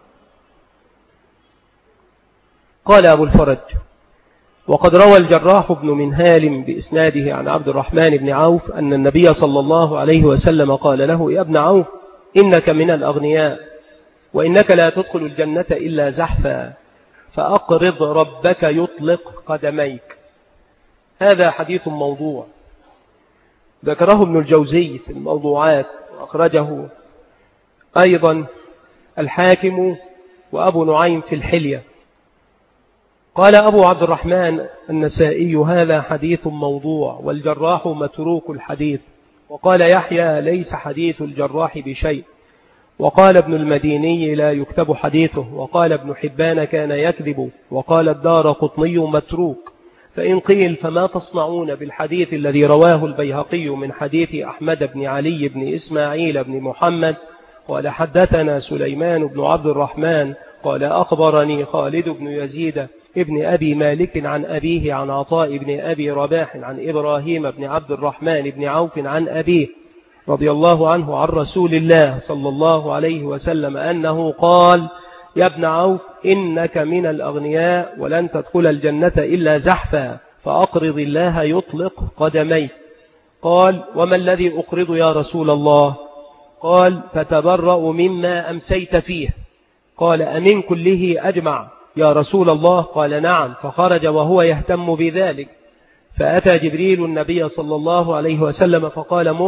قال أبو الفرج وقد روى الجراح بن منهال بإسناده عن عبد الرحمن بن عوف أن النبي صلى الله عليه وسلم قال له يا ابن عوف إنك من الأغنياء، وإنك لا تدخل الجنة إلا زحفا، فأقرض ربك يطلق قدميك. هذا حديث موضوع ذكره ابن الجوزي في الموضوعات، وأخرجه أيضا الحاكم وأبو نعيم في الحلية. قال أبو عبد الرحمن النسائي هذا حديث موضوع، والجراح متروك الحديث. وقال يحيى ليس حديث الجراح بشيء. وقال ابن المديني لا يكتب حديثه. وقال ابن حبان كان يكذب. وقال الدار قطني متروك. فإن قيل فما تصنعون بالحديث الذي رواه البيهقي من حديث أحمد بن علي بن إسماعيل بن محمد قال حدثنا سليمان بن عبد الرحمن قال أخبرني خالد بن يزيد ابن أبي مالك عن أبيه عن عطاء بن أبي رباح عن إبراهيم بن عبد الرحمن بن عوف عن أبيه رضي الله عنه عن رسول الله صلى الله عليه وسلم أنه قال يا ابن عوف إنك من الأغنياء ولن تدخل الجنة إلا زحفا، فأقرض الله يطلق قدمي. قال وما الذي أقرض يا رسول الله؟ قال فتبرأ مما أمسيت فيه. قال أمن كله أجمع يا رسول الله؟ قال نعم. فخرج وهو يهتم بذلك، فأتى جبريل النبي صلى الله عليه وسلم فقال مر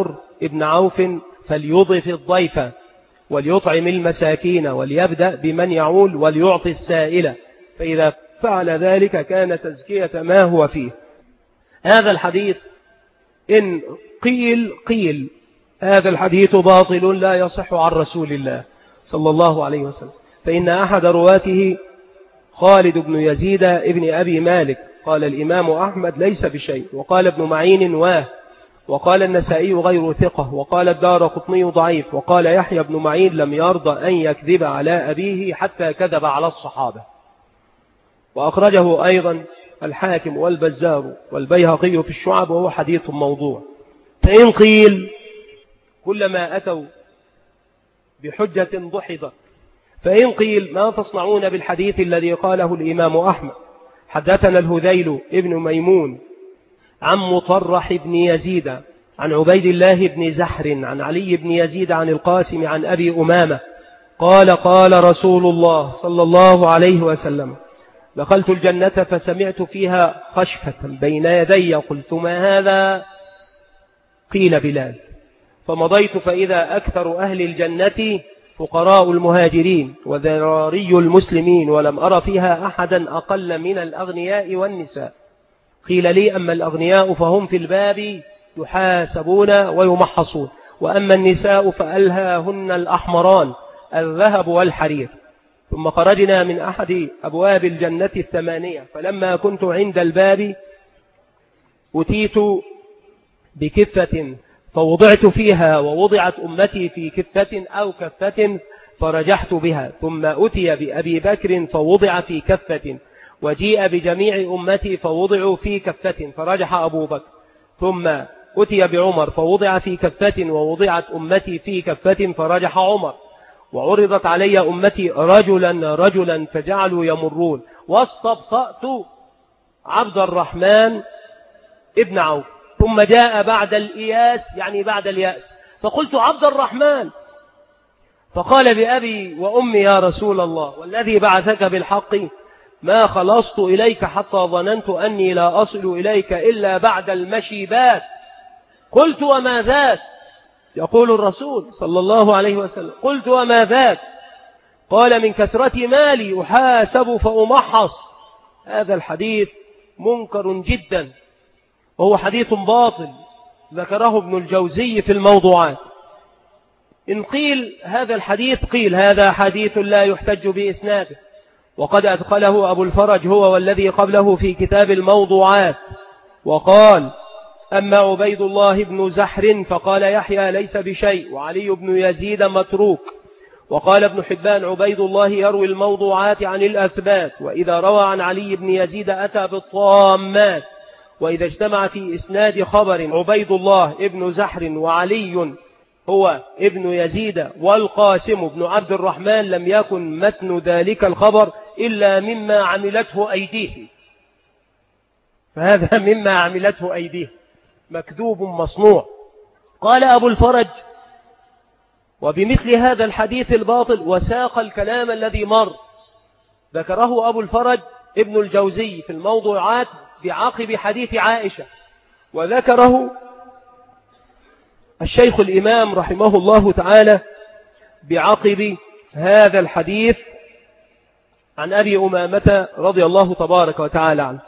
ابن عوف فليضف الضيف وليطعم المساكين وليبدأ بمن يعول وليعطي السائل، فإذا فعل ذلك كان تزكية ما هو فيه. هذا الحديث إن قيل قيل هذا الحديث باطل لا يصح عن رسول الله صلى الله عليه وسلم، فإن أحد رواته خالد بن يزيد ابن أبي مالك قال الإمام أحمد ليس بشيء، وقال ابن معين واه، وقال النسائي غير ثقة، وقال الدارقطني ضعيف، وقال يحيى بن معين لم يرضى أن يكذب على أبيه حتى كذب على الصحابة. وأخرجه أيضا الحاكم والبزار والبيهقي في الشعب وهو حديث موضوع. فإن قيل كلما أتوا بحجة ضحضت، فإن قيل ما تصنعون بالحديث الذي قاله الإمام أحمد حدثنا الهذيل ابن ميمون عن مطرح بن يزيد عن عبيد الله بن زحر عن علي بن يزيد عن القاسم عن أبي أمامة قال قال رسول الله صلى الله عليه وسلم دخلت الجنة فسمعت فيها خشفة بين يدي قلت ما هذا؟ قيل بلال، فمضيت فإذا أكثر أهل الجنة فقراء المهاجرين وذراري المسلمين ولم أرى فيها أحدا أقل من الأغنياء والنساء. قيل لي أما الأغنياء فهم في الباب يحاسبون ويمحصون، وأما النساء فألهاهن الأحمران الذهب والحرير. ثم خرجنا من أحد أبواب الجنة الثمانية، فلما كنت عند الباب أتيت بكفة فوضعت فيها ووضعت أمتي في كفة أو كفة فرجحت بها، ثم أتي بأبي بكر فوضع في كفة، وجيء بجميع أمتي فوضعوا في كفة فرجح أبو بكر، ثم أتي بعمر فوضع في كفة ووضعت أمتي في كفة فرجح عمر، وعرضت علي أمتي رجلا رجلا فجعلوا يمرون، واستبطأت عبد الرحمن ابن عوف، ثم جاء بعد الإياس يعني بعد اليأس فقلت عبد الرحمن، فقال بأبي وأمي يا رسول الله والذي بعثك بالحق ما خلصت إليك حتى ظننت أني لا أصل إليك إلا بعد المشيبات. قلت وما ذاك؟ يقول الرسول صلى الله عليه وسلم قلت وما ذاك؟ قال من كثرة مالي أحاسب فأمحص. هذا الحديث منكر جدا وهو حديث باطل ذكره ابن الجوزي في الموضوعات. إن قيل هذا الحديث قيل هذا حديث لا يحتج بإسناده، وقد أدخله أبو الفرج هو والذي قبله في كتاب الموضوعات، وقال أما عبيد الله بن زحر فقال يحيى ليس بشيء وعلي بن يزيد متروك. وقال ابن حبان عبيد الله يروي الموضوعات عن الأثبات، وإذا روى عن علي بن يزيد أتى بالطامات، وإذا اجتمع في إسناد خبر عبيد الله ابن زحر وعلي هو ابن يزيد والقاسم بن عبد الرحمن لم يكن متن ذلك الخبر إلا مما عملته أيديه، فهذا مما عملته أيديه مكذوب مصنوع. قال أبو الفرج وبمثل هذا الحديث الباطل وساق الكلام الذي مر ذكره أبو الفرج ابن الجوزي في الموضوعات بعقب حديث عائشة، وذكره الشيخ الإمام رحمه الله تعالى بعقب هذا الحديث عن أبي أمامة رضي الله تبارك وتعالى عنه.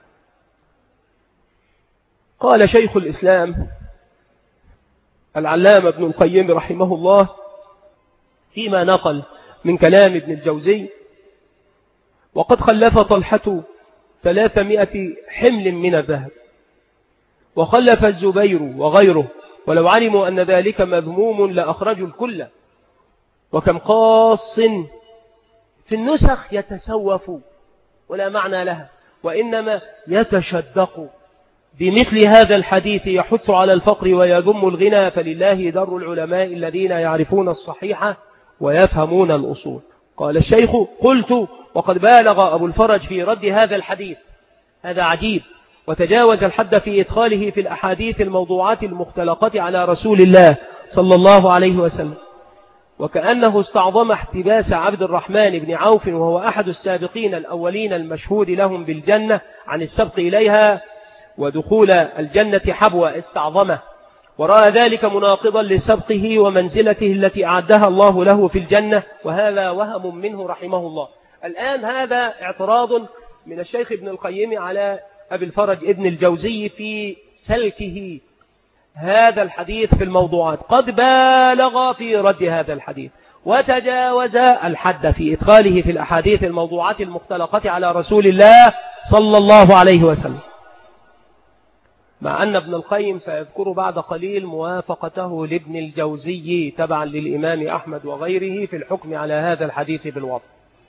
قال شيخ الإسلام العلامة ابن القيم رحمه الله فيما نقل من كلام ابن الجوزي وقد خلف طلحة ثلاثمائة حمل من الذهب، وخلف الزبير وغيره، ولو علموا أن ذلك مذموم لأخرجوا الكل. وكم قاص في النسخ يتسوف ولا معنى لها، وإنما يتشدق بمثل هذا الحديث يحث على الفقر ويذم الغنى، فلله در العلماء الذين يعرفون الصحيحة ويفهمون الأصول. قال الشيخ قلت وقد بالغ أبو الفرج في رد هذا الحديث، هذا عجيب، وتجاوز الحد في إدخاله في الأحاديث الموضوعات المختلقة على رسول الله صلى الله عليه وسلم، وكأنه استعظم احتباس عبد الرحمن بن عوف وهو أحد السابقين الأولين المشهود لهم بالجنة عن السبق إليها ودخول الجنة حبوة استعظمه، ورأى ذلك مناقضا لسبقه ومنزلته التي أعدها الله له في الجنة، وهذا وهم منه رحمه الله. الآن هذا اعتراض من الشيخ ابن القيم على أبي الفرج ابن الجوزي في سلكه هذا الحديث في الموضوعات، قد بالغ في رد هذا الحديث وتجاوز الحد في إدخاله في الأحاديث الموضوعات المختلقة على رسول الله صلى الله عليه وسلم، مع أن ابن القيم سيذكر بعد قليل موافقته لابن الجوزي تبعا للإمام أحمد وغيره في الحكم على هذا الحديث بالوضع.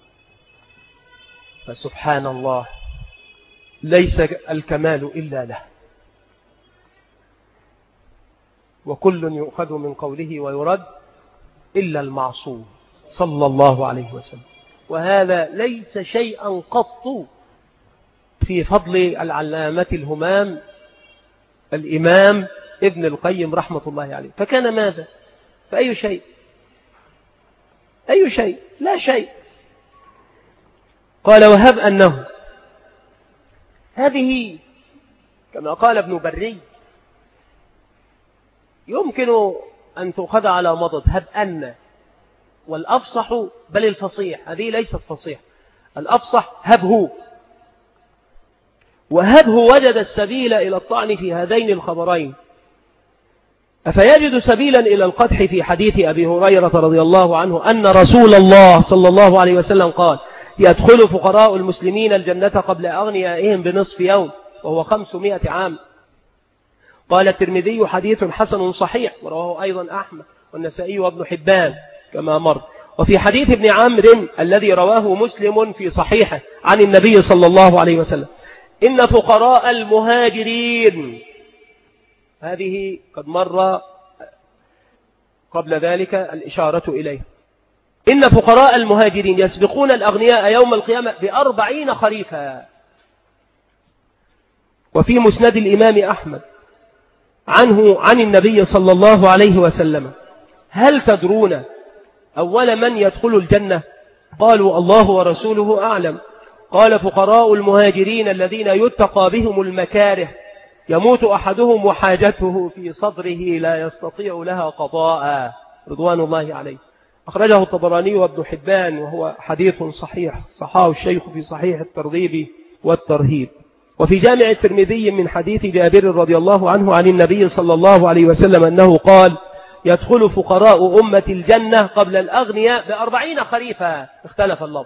فسبحان الله، ليس الكمال إلا له، وكل يؤخذ من قوله ويرد إلا المعصوم صلى الله عليه وسلم. وهذا ليس شيئا قط في فضل العلامة الهمام الإمام ابن القيم رحمة الله عليه. فكان ماذا؟ فأي شيء؟ أي شيء؟ لا شيء. قال وهب أنه هذه كما قال ابن بري يمكن أن تؤخذ على مضض هب أن، والأفصح بل الفصيح، هذه ليست فصيح، الأفصح هبه، وهبه وجد السبيل إلى الطعن في هذين الخبرين، أفيجد سبيلا إلى القدح في حديث أبي هريرة رضي الله عنه أن رسول الله صلى الله عليه وسلم قال يدخل فقراء المسلمين الجنة قبل أغنيائهم بنصف يوم وهو خمسمائة عام. قال الترمذي حديث حسن صحيح، ورواه أيضا أحمد والنسائي وابن حبان كما مر. وفي حديث ابن عمرو الذي رواه مسلم في صحيحه عن النبي صلى الله عليه وسلم إن فقراء المهاجرين، هذه قد مر قبل ذلك الإشارة إليه، إن فقراء المهاجرين يسبقون الأغنياء يوم القيامة بأربعين خريفا. وفي مسند الإمام أحمد عنه عن النبي صلى الله عليه وسلم هل تدرون أول من يدخل الجنة؟ قالوا الله ورسوله أعلم. قال فقراء المهاجرين الذين يتقى بهم المكاره يموت أحدهم وحاجته في صدره لا يستطيع لها قضاء رضوان الله عليه. أخرجه الطبراني وابن حبان وهو حديث صحيح، صححه الشيخ في صحيح الترغيب والترهيب. وفي جامع الترمذي من حديث جابر رضي الله عنه عن النبي صلى الله عليه وسلم أنه قال يدخل فقراء أمة الجنة قبل الأغنياء بأربعين خريفا، اختلف اللفظ،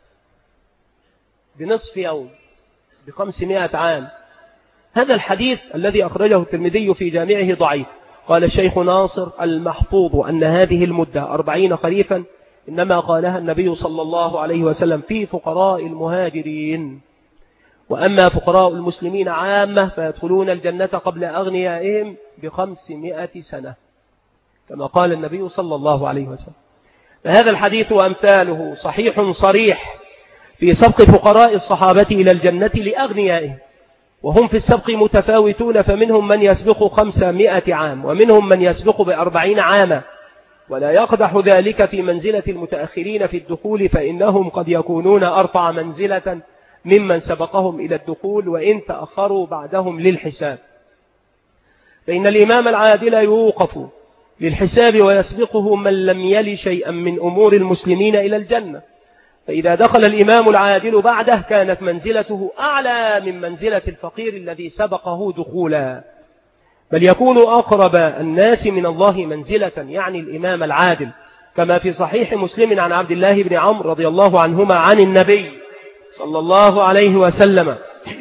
بنصف يوم، بخمسمائة عام. هذا الحديث الذي أخرجه الترمذي في جامعه ضعيف. قال الشيخ ناصر المحفوظ أن هذه المدة أربعين خريفا إنما قالها النبي صلى الله عليه وسلم في فقراء المهاجرين، وأما فقراء المسلمين عامة فيدخلون الجنة قبل أغنيائهم بخمسمائة سنة كما قال النبي صلى الله عليه وسلم. فهذا الحديث وأمثاله صحيح صريح في سبق فقراء الصحابة إلى الجنة لأغنيائهم، وهم في السبق متفاوتون، فمنهم من يسبق خمسمائة عام ومنهم من يسبق بأربعين عاما، ولا يقدح ذلك في منزلة المتأخرين في الدخول، فإنهم قد يكونون أرفع منزلة ممن سبقهم إلى الدخول وإن تأخروا بعدهم للحساب. فإن الإمام العادل يوقف للحساب ويسبقه من لم يل شيئا من أمور المسلمين إلى الجنة، فإذا دخل الإمام العادل بعده كانت منزلته أعلى من منزلة الفقير الذي سبقه دخولا، بل يكون أقرب الناس من الله منزلة، يعني الإمام العادل، كما في صحيح مسلم عن عبد الله بن عمرو رضي الله عنهما عن النبي صلى الله عليه وسلم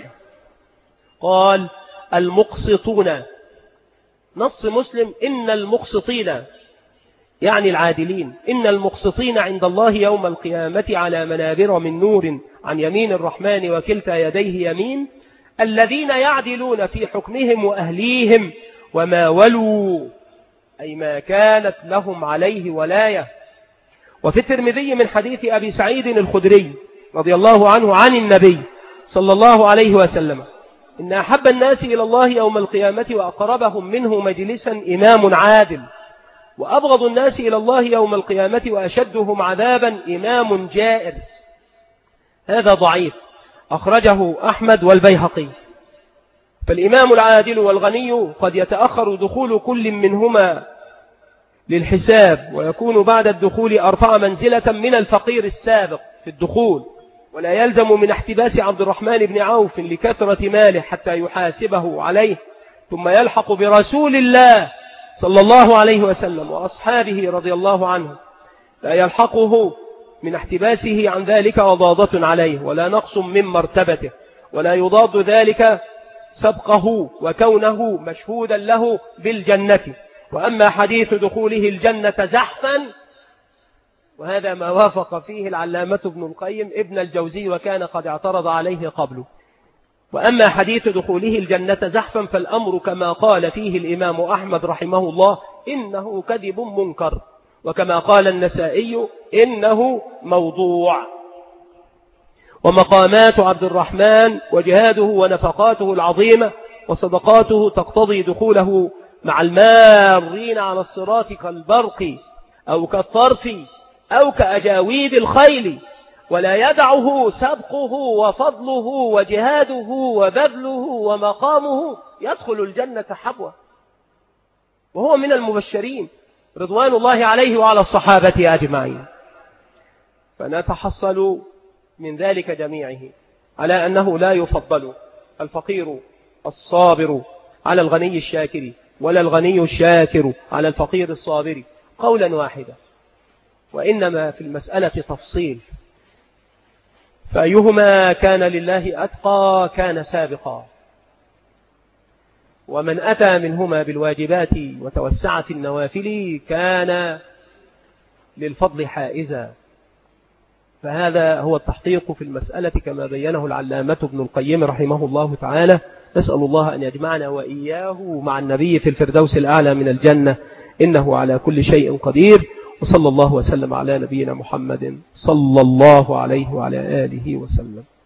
قال المقسطون، نص مسلم إن المقسطين يعني العادلين، إن المقسطين عند الله يوم القيامة على منابر من نور عن يمين الرحمن وكلتا يديه يمين، الذين يعدلون في حكمهم وأهليهم وما ولوا، أي ما كانت لهم عليه ولاية. وفي الترمذي من حديث أبي سعيد الخدري رضي الله عنه عن النبي صلى الله عليه وسلم إن أحب الناس إلى الله يوم القيامة وأقربهم منه مجلسا إمام عادل، وأبغض الناس إلى الله يوم القيامة وأشدهم عذابا إمام جائر. هذا ضعيف، أخرجه أحمد والبيهقي. فالإمام العادل والغني قد يتأخر دخول كل منهما للحساب، ويكون بعد الدخول أرفع منزلة من الفقير السابق في الدخول، ولا يلزم من احتباس عبد الرحمن بن عوف لكثرة ماله حتى يحاسبه عليه ثم يلحق برسول الله صلى الله عليه وسلم وأصحابه رضي الله عنهم، لا يلحقه من احتباسه عن ذلك رضاضة عليه ولا نقص من مرتبته، ولا يضاد ذلك سبقه وكونه مشهودا له بالجنة. وأما حديث دخوله الجنة زحفا، وهذا ما وافق فيه العلامة ابن القيم ابن الجوزي وكان قد اعترض عليه قبله، وأما حديث دخوله الجنة زحفا فالأمر كما قال فيه الإمام أحمد رحمه الله إنه كذب منكر، وكما قال النسائي إنه موضوع. ومقامات عبد الرحمن وجهاده ونفقاته العظيمة وصدقاته تقتضي دخوله مع المارين على الصراط كالبرق أو كالطرف أو كأجاويد الخيل، ولا يدعه سبقه وفضله وجهاده وبذله ومقامه يدخل الجنة حبوة، وهو من المبشرين رضوان الله عليه وعلى الصحابة أجمعين. فنتحصل من ذلك جميعه على أنه لا يفضل الفقير الصابر على الغني الشاكر، ولا الغني الشاكر على الفقير الصابر قولا واحدا، وإنما في المسألة تفصيل، فأيهما كان لله أتقى كان سابقا، ومن أتى منهما بالواجبات وتوسع في النوافل كان للفضل حائزا. فهذا هو التحقيق في المسألة كما بينه العلامة ابن القيم رحمه الله تعالى. نسأل الله أن يجمعنا وإياه مع النبي في الفردوس الأعلى من الجنة، إنه على كل شيء قدير. وصلى الله وسلم على نبينا محمد صلى الله عليه وعلى آله وسلم.